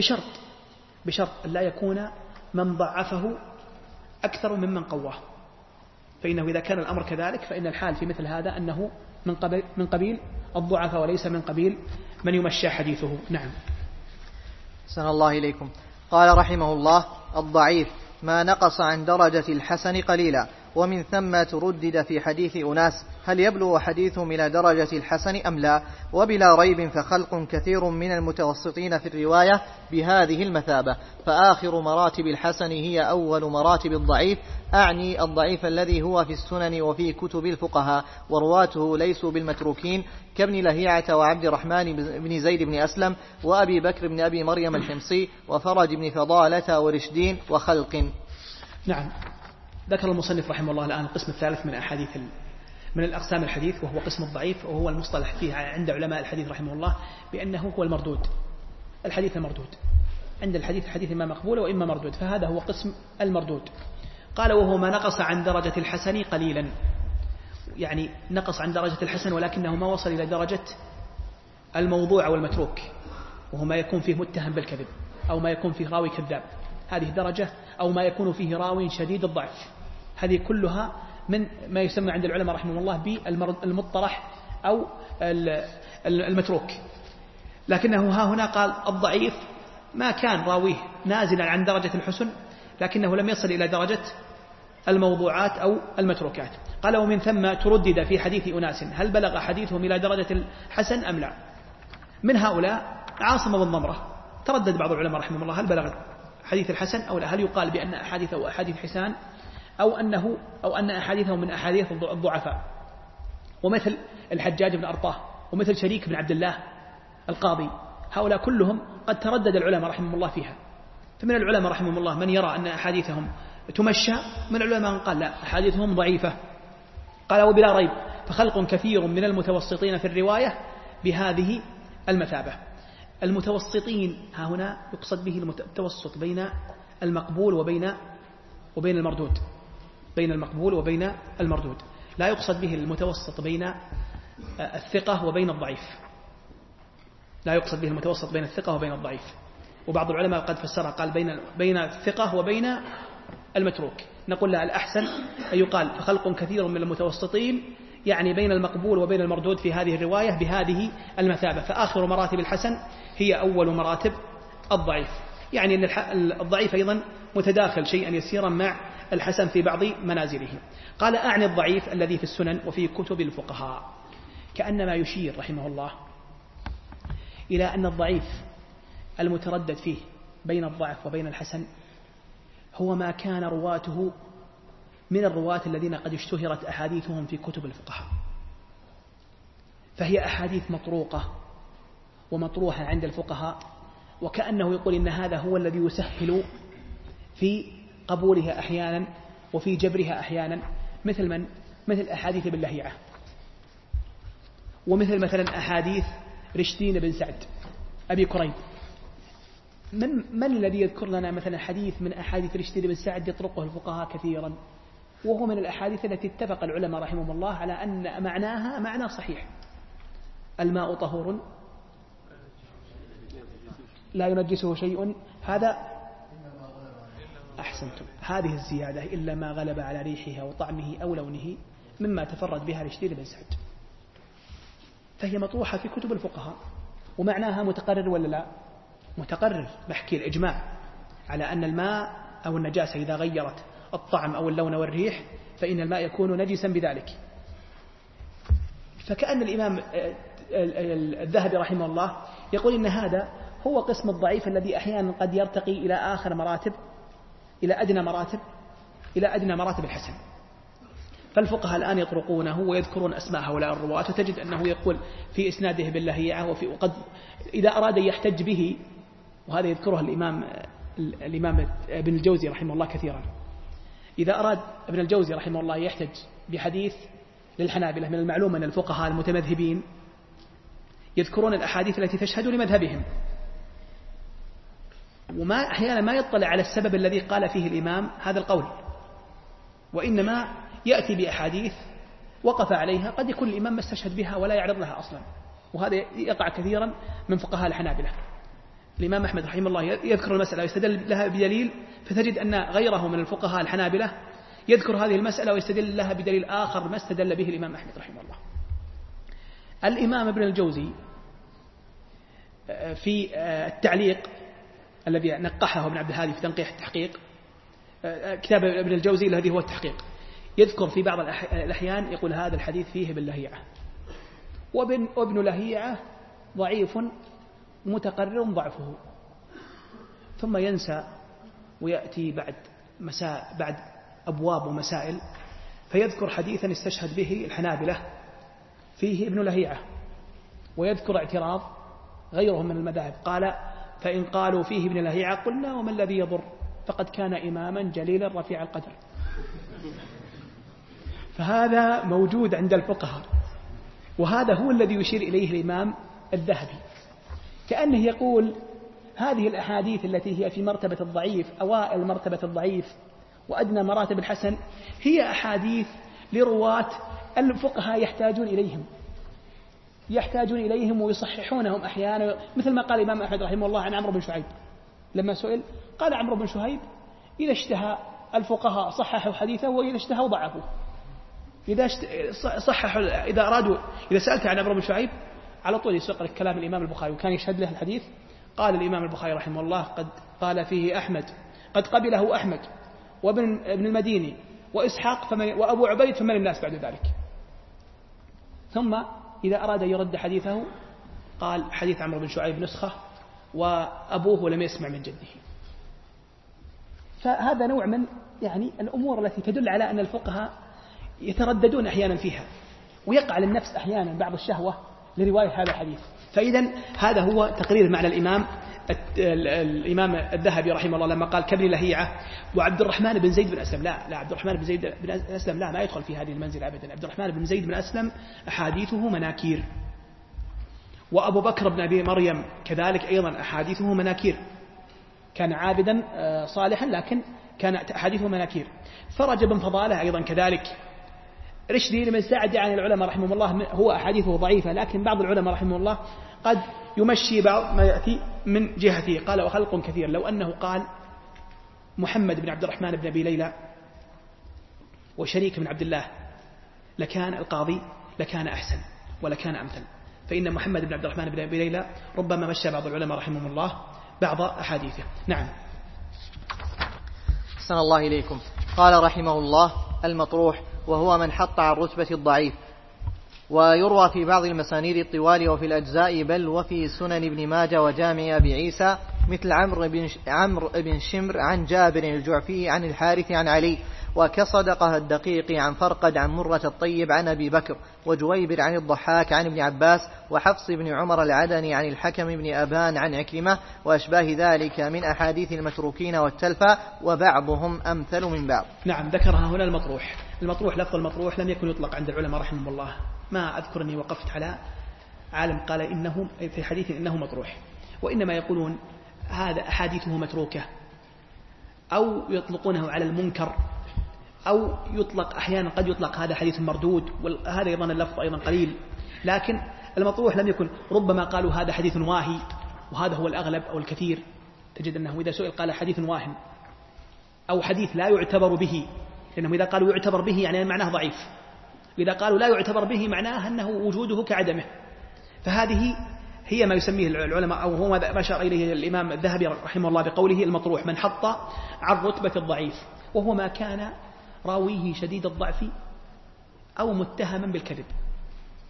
بشرط لا يكون من ضعفه أكثر ممن قواه، فإنه إذا كان الأمر كذلك فإن الحال في مثل هذا أنه من قبيل الضعف وليس من قبيل من يمشى حديثه. نعم. أحسن الله إليكم. قال رحمه الله: الضعيف ما نقص عن درجة الحسن قليلا، ومن ثم تردد في حديث أناس هل يبلغ حديثهم إلى درجة الحسن أم لا، وبلا ريب فخلق كثير من المتوسطين في الرواية بهذه المثابة، فآخر مراتب الحسن هي أول مراتب الضعيف، أعني الضعيف الذي هو في السنن وفي كتب الفقهاء، ورواته ليسوا بالمتروكين كابن لهيعة وعبد الرحمن بن زيد بن أسلم وأبي بكر بن أبي مريم الحمصي وفرج بن فضالة ورشدين وخلق. نعم. ذكر المصنف رحمه الله الآن القسم الثالث من الأقسام الحديث، وهو قسم الضعيف، وهو المصطلح فيه عند علماء الحديث رحمه الله بأنه هو المردود، الحديث المردود. عند الحديث إما مقبول وإما مردود، فهذا هو قسم المردود. قال وهو ما نقص عن درجة الحسن قليلا، يعني نقص عن درجة الحسن ولكنه ما وصل إلى درجة الموضوع والمتروك، وهو ما يكون فيه متهم بالكذب أو ما يكون فيه راوي كذاب، هذه درجة، أو ما يكون فيه راوي شديد الضعف، هذه كلها من ما يسمى عند العلماء رحمه الله بالمطرح أو المتروك. لكنه ها هنا قال الضعيف ما كان راويه نازلا عن درجة الحسن لكنه لم يصل إلى درجة الموضوعات أو المتروكات. قال ومن ثم تردد في حديث أناس هل بلغ حديثهم إلى درجة الحسن أم لا. من هؤلاء عاصم بن ضمرة، تردد بعض العلماء رحمه الله هل بلغ حديث الحسن أو لا، هل يقال بأن أحاديثه أحاديث حسان أو أن أحاديثه من أحاديث الضعفاء. ومثل الحجاج بن أرطاه ومثل شريك بن عبد الله القاضي، هؤلاء كلهم قد تردد العلماء رحمه الله فيها. فمن العلماء رحمه الله من يرى أن أحاديثهم تمشى، من العلماء من قال لا أحاديثهم ضعيفة. قال وبلا ريب فخلق كثير من المتوسطين في الرواية بهذه المثابة. المتوسطين ها هنا يقصد به التوسط بين المقبول وبين المردود، بين المقبول وبين المردود، لا يقصد به المتوسط بين الثقة وبين الضعيف، لا يقصد به المتوسط بين الثقة وبين الضعيف. وبعض العلماء قد فسرها قال بين الثقة وبين المتروك. نقول لا، الأحسن أن يقال فخلق كثير من المتوسطين، يعني بين المقبول وبين المردود في هذه الرواية بهذه المثابة، فآخر مراتب الحسن هي أول مراتب الضعيف، يعني أن الضعيف أيضا متداخل شيئا يسيرا مع الحسن في بعض منازله. قال أعني الضعيف الذي في السنن وفي كتب الفقهاء، كأنما يشير رحمه الله إلى أن الضعيف المتردد فيه بين الضعف وبين الحسن هو ما كان رواته من الرواة الذين قد اشتهرت أحاديثهم في كتب الفقهاء، فهي أحاديث مطروقة ومطروحة عند الفقهاء، وكأنه يقول إن هذا هو الذي يسهل في قبولها أحيانا وفي جبرها أحيانا، مثل أحاديث ابن لهيعة، ومثل مثلا أحاديث رشدين بن سعد أبي كريب. من الذي يذكر لنا مثلا حديث من أحاديث رشدين بن سعد يطرقه الفقهاء كثيرا، وهو من الأحاديث التي اتفق العلماء رحمهم الله على أن معناها معنى صحيح: الماء طهور لا ينجسه شيء. هذا أحسنتم، هذه الزيادة إلا ما غلب على ريحها وطعمه أو لونه مما تفرد بها رشدين بن سعد، فهي مطروحة في كتب الفقهاء، ومعناها متقرر ولا لا؟ متقرر، بحكي الإجماع على أن الماء أو النجاسة إذا غيرت الطعم أو اللون والريح فإن الماء يكون نجسا بذلك. فكأن الإمام الذهبي رحمه الله يقول إن هذا هو قسم الضعيف الذي أحيانا قد يرتقي إلى آخر مراتب، إلى أدنى مراتب الحسن. فالفقهاء الآن يطرقونه ويذكرون أسماء هؤلاء الرواة، وتجد أنه يقول في إسناده باللهيعة، وقد إذا أراد يحتج به، وهذا يذكره الإمام ابن الجوزي رحمه الله كثيرا. إذا أراد ابن الجوزي رحمه الله يحتج بحديث للحنابلة، من المعلوم أن الفقهاء المتمذهبين يذكرون الأحاديث التي تشهد لمذهبهم، وما أحيانا ما يطلع على السبب الذي قال فيه الإمام هذا القول، وإنما يأتي بأحاديث وقف عليها قد يكون الإمام ما استشهد بها ولا يعرض لها أصلا، وهذا يقع كثيرا من فقهاء الحنابلة. الإمام أحمد رحمه الله يذكر المسألة ويستدل لها بدليل، فتجد أن غيره من الفقهاء الحنابلة يذكر هذه المسألة ويستدل لها بدليل آخر ما استدل به الإمام أحمد رحمه الله. الإمام ابن الجوزي في التعليق الذي نقحه ابن عبد الهادي في تنقيح التحقيق، كتاب ابن الجوزي الذي هو التحقيق، يذكر في بعض الأحيان يقول هذا الحديث فيه باللهيعة، وابن لهيعة ضعيف متقرر ضعفه، ثم ينسى ويأتي بعد أبواب ومسائل فيذكر حديثا استشهد به الحنابلة فيه ابن لهيعة، ويذكر اعتراض غيرهم من المذاهب، قال فإن قالوا فيه ابن لهيعة قلنا وما الذي يضر، فقد كان إماما جليلا رفيع القدر. فهذا موجود عند الفقهاء، وهذا هو الذي يشير إليه الإمام الذهبي، كأنه يقول هذه الأحاديث التي هي في مرتبة الضعيف، أوائل مرتبة الضعيف وأدنى مراتب الحسن، هي أحاديث لرواة الفقهاء يحتاجون إليهم ويصححونهم أحيانا، مثل ما قال الإمام أحمد رحمه الله عن عمرو بن شعيب لما سئل قال عمرو بن شعيب إذا اشتهى الفقهاء صححوا حديثه وإذا اشتهوا ضعفوه. إذا سألت عن عمرو بن شعيب على طول يسوق لك كلام الإمام البخاري، وكان يشهد له الحديث. قال الإمام البخاري رحمه الله قد قال فيه أحمد، قد قبله أحمد وابن المديني وإسحاق وأبو عبيد، فمن الناس بعد ذلك. ثم إذا أراد يرد حديثه قال حديث عمرو بن شعيب نسخة وأبوه لم يسمع من جده. فهذا نوع من الأمور التي تدل على أن الفقهاء يترددون أحيانا فيها، ويقع للنفس أحيانا بعض الشهوة لرواية هذا الحديث. فإذا هذا هو تقرير معنى الإمام الذهبي رحمه الله لما قال كابن لهيعة وعبد الرحمن بن زيد بن أسلم. لا عبد الرحمن بن زيد بن أسلم ما يدخل في هذه المنزلة أبدا. عبد الرحمن بن زيد بن أسلم أحاديثه مناكير، وأبو بكر بن أبي مريم كذلك أيضا أحاديثه مناكير، كان عابدا صالحا لكن كانت أحاديثه مناكير. فرج بن فضالة أيضا كذلك. رشدي بن سعد عن العلماء رحمه الله هو أحاديثه ضعيفة، لكن بعض العلماء رحمه الله قد يمشي بعض ما يأتي من جهته. قال وخلق كثير، لو أنه قال محمد بن عبد الرحمن بن أبي ليلى وشريك بن عبد الله لكان القاضي لكان أحسن ولكان أمثل، فإن محمد بن عبد الرحمن بن أبي ليلى ربما مشى بعض العلماء رحمه الله بعض أحاديثه. نعم. أحسن الله إليكم. قال رحمه الله المطروح وهو من حط عن رتبة الضعيف، ويروى في بعض المسانيد الطوال وفي الأجزاء بل وفي سنن ابن ماجه وجامع أبي عيسى، مثل عمرو بن شمر عن جابر الجعفي عن الحارث عن علي، وكصدقة الدقيق عن فرقد عن مرة الطيب عن أبي بكر، وجويبر عن الضحاك عن ابن عباس، وحفص بن عمر العدني عن الحكم بن أبان عن عكرمة، وأشباه ذلك من أحاديث المتروكين والتلفى، وبعضهم أمثل من بعض. نعم، ذكرها هنا المطروح. لفظ المطروح لم يكن يطلق عند العلماء رحمهم الله، ما أذكر أني وقفت على عالم قال إنه في حديث إنه مطروح، وإنما يقولون هذا أحاديثه متروكة، أو يطلقونه على المنكر، أو يطلق أحيانا قد يطلق هذا حديث مردود، وهذا أيضا اللفظ أيضا قليل. لكن المطروح لم يكن، ربما قالوا هذا حديث واهي، وهذا هو الأغلب أو الكثير. تجد أنه إذا سئل قال حديث واهم أو حديث لا يعتبر به، لأنهم إذا قالوا يعتبر به يعني معناه ضعيف، وإذا قالوا لا يعتبر به معناه أنه وجوده كعدمه. فهذه هي ما يسميه العلماء، أو هو ما أشار إليه الإمام الذهبي رحمه الله بقوله المطروح من حط عن رتبة الضعيف، وهو ما كان راويه شديد الضعف أو متهما بالكذب.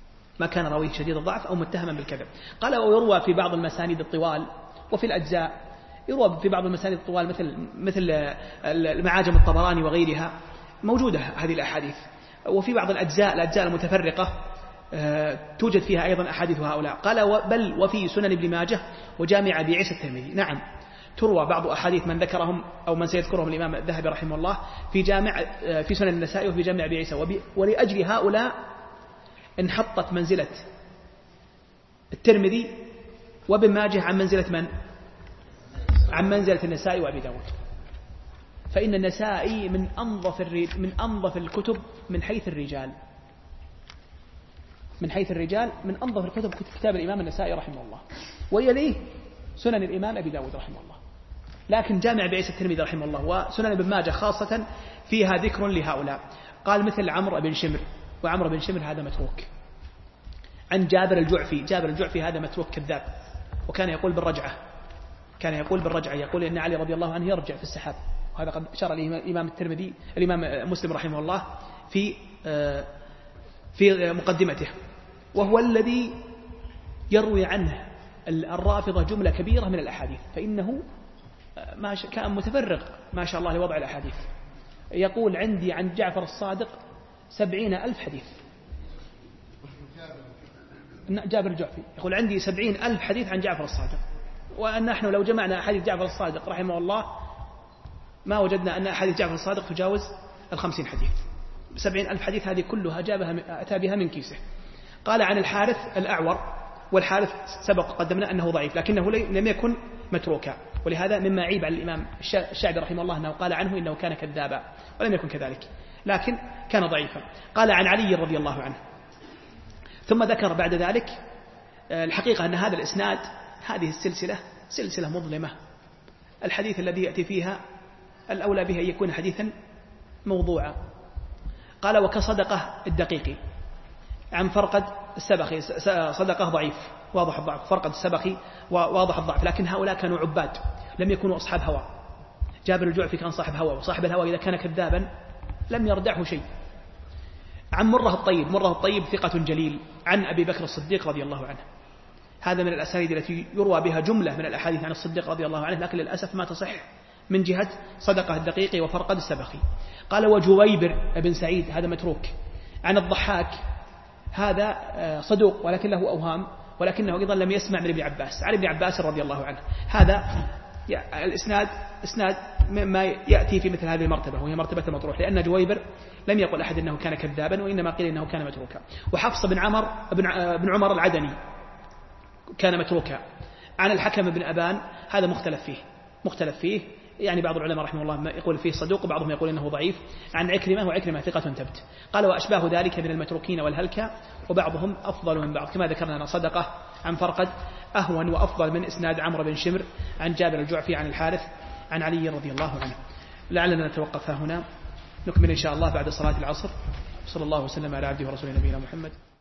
ما كان راويه شديد الضعف أو متهما بالكذب. قال ويروى في بعض المسانيد الطوال وفي الأجزاء، يروى في بعض المسانيد الطوال مثل المعاجم الطبراني وغيرها موجودة هذه الأحاديث، وفي بعض الأجزاء المتفرقة توجد فيها أيضا أحاديث هؤلاء. قال بل وفي سنن ابن ماجه وجامع أبي عيسى الترمذي. نعم تروى بعض أحاديث من ذكرهم أو من سيذكرهم الإمام الذهبي رحمه الله في سنن النسائي وفي جامع أبي عيسى، ولأجل هؤلاء انحطت منزلة الترمذي وابن ماجه عن منزلة من؟ عن منزلة النسائي وأبي داود. فإن النسائي من أنظف الكتب من حيث الرجال، من أنظف الكتب كتاب الإمام النسائي رحمه الله، ويليه سنن الإمام أبي داود رحمه الله. لكن جامع أبي عيسى الترمذي رحمه الله وسنن ابن ماجه خاصة فيها ذكر لهؤلاء. قال مثل عمرو بن شمر، وعمرو بن شمر هذا متروك. عن جابر الجعفي هذا متروك كذاب، وكان يقول بالرجعة، يقول إن علي رضي الله عنه يرجع في السحاب، وهذا قد أشار إليه الإمام مسلم رحمه الله في مقدمته، وهو الذي يروي عنه الرافضة جملة كبيرة من الأحاديث، فإنه كان متفرغ ما شاء الله لوضع الأحاديث. يقول عندي عن جعفر الصادق 70,000 حديث. جابر الجعفي يقول عندي 70,000 حديث عن جعفر الصادق، وأن نحن لو جمعنا أحاديث جعفر الصادق رحمه الله ما وجدنا أن أحاديث جعفر الصادق تجاوز 50 حديث. 70,000 حديث هذه كلها أتى بها من كيسه. قال عن الحارث الأعور، والحارث سبق قدمنا أنه ضعيف لكنه لم يكن متروكا، ولهذا مما عيب على الإمام الشعبي رحمه الله أنه قال عنه إنه كان كذابا، ولم يكن كذلك لكن كان ضعيفا. قال عن علي رضي الله عنه. ثم ذكر بعد ذلك الحقيقة أن هذا الإسناد، هذه السلسلة سلسلة مظلمة، الحديث الذي يأتي فيها الأولى به أن يكون حديثا موضوعا. قال وكصدقة الدقيقي عن فرقد السبخي، صدقه ضعيف واضح الضعف، فرقد السبخي واضح الضعف، لكن هؤلاء كانوا عباد لم يكونوا أصحاب هوى. جابر الجعفي كان صاحب هوى، وصاحب الهوى إذا كان كذابا لم يردعه شيء. عن مرة الطيب ثقة جليل عن أبي بكر الصديق رضي الله عنه. هذا من الأسانيد التي يروى بها جملة من الأحاديث عن الصديق رضي الله عنه، لكن للأسف ما تصح من جهة صدقة الدقيقي وفرقد السبخي. قال وجويبر بن سعيد هذا متروك. عن الضحاك هذا صدوق ولكن له أوهام، ولكنه أيضا لم يسمع من ابن عباس عن ابن عباس رضي الله عنه. هذا الإسناد إسناد مما يأتي في مثل هذه المرتبة، وهي مرتبة المطروح، لأن جويبر لم يقل أحد أنه كان كذابا، وإنما قيل أنه كان متروكا. وحفص بن عمر العدني كان متروكا. عن الحكم بن أبان هذا مختلف فيه، يعني بعض العلماء رحمه الله يقول فيه صدوق وبعضهم يقول إنه ضعيف. عن عكرمة، وعكرمة ثقة ثبت. قال وأشباه ذلك من المتروكين والهلكة، وبعضهم أفضل من بعض، كما ذكرنا صدقة عن فرقد أهون وأفضل من إسناد عمرو بن شمر عن جابر الجعفي عن الحارث عن علي رضي الله عنه. لعلنا نتوقف هنا، نكمل إن شاء الله بعد صلاة العصر. صلى الله وسلم على عبده ورسوله نبينا محمد.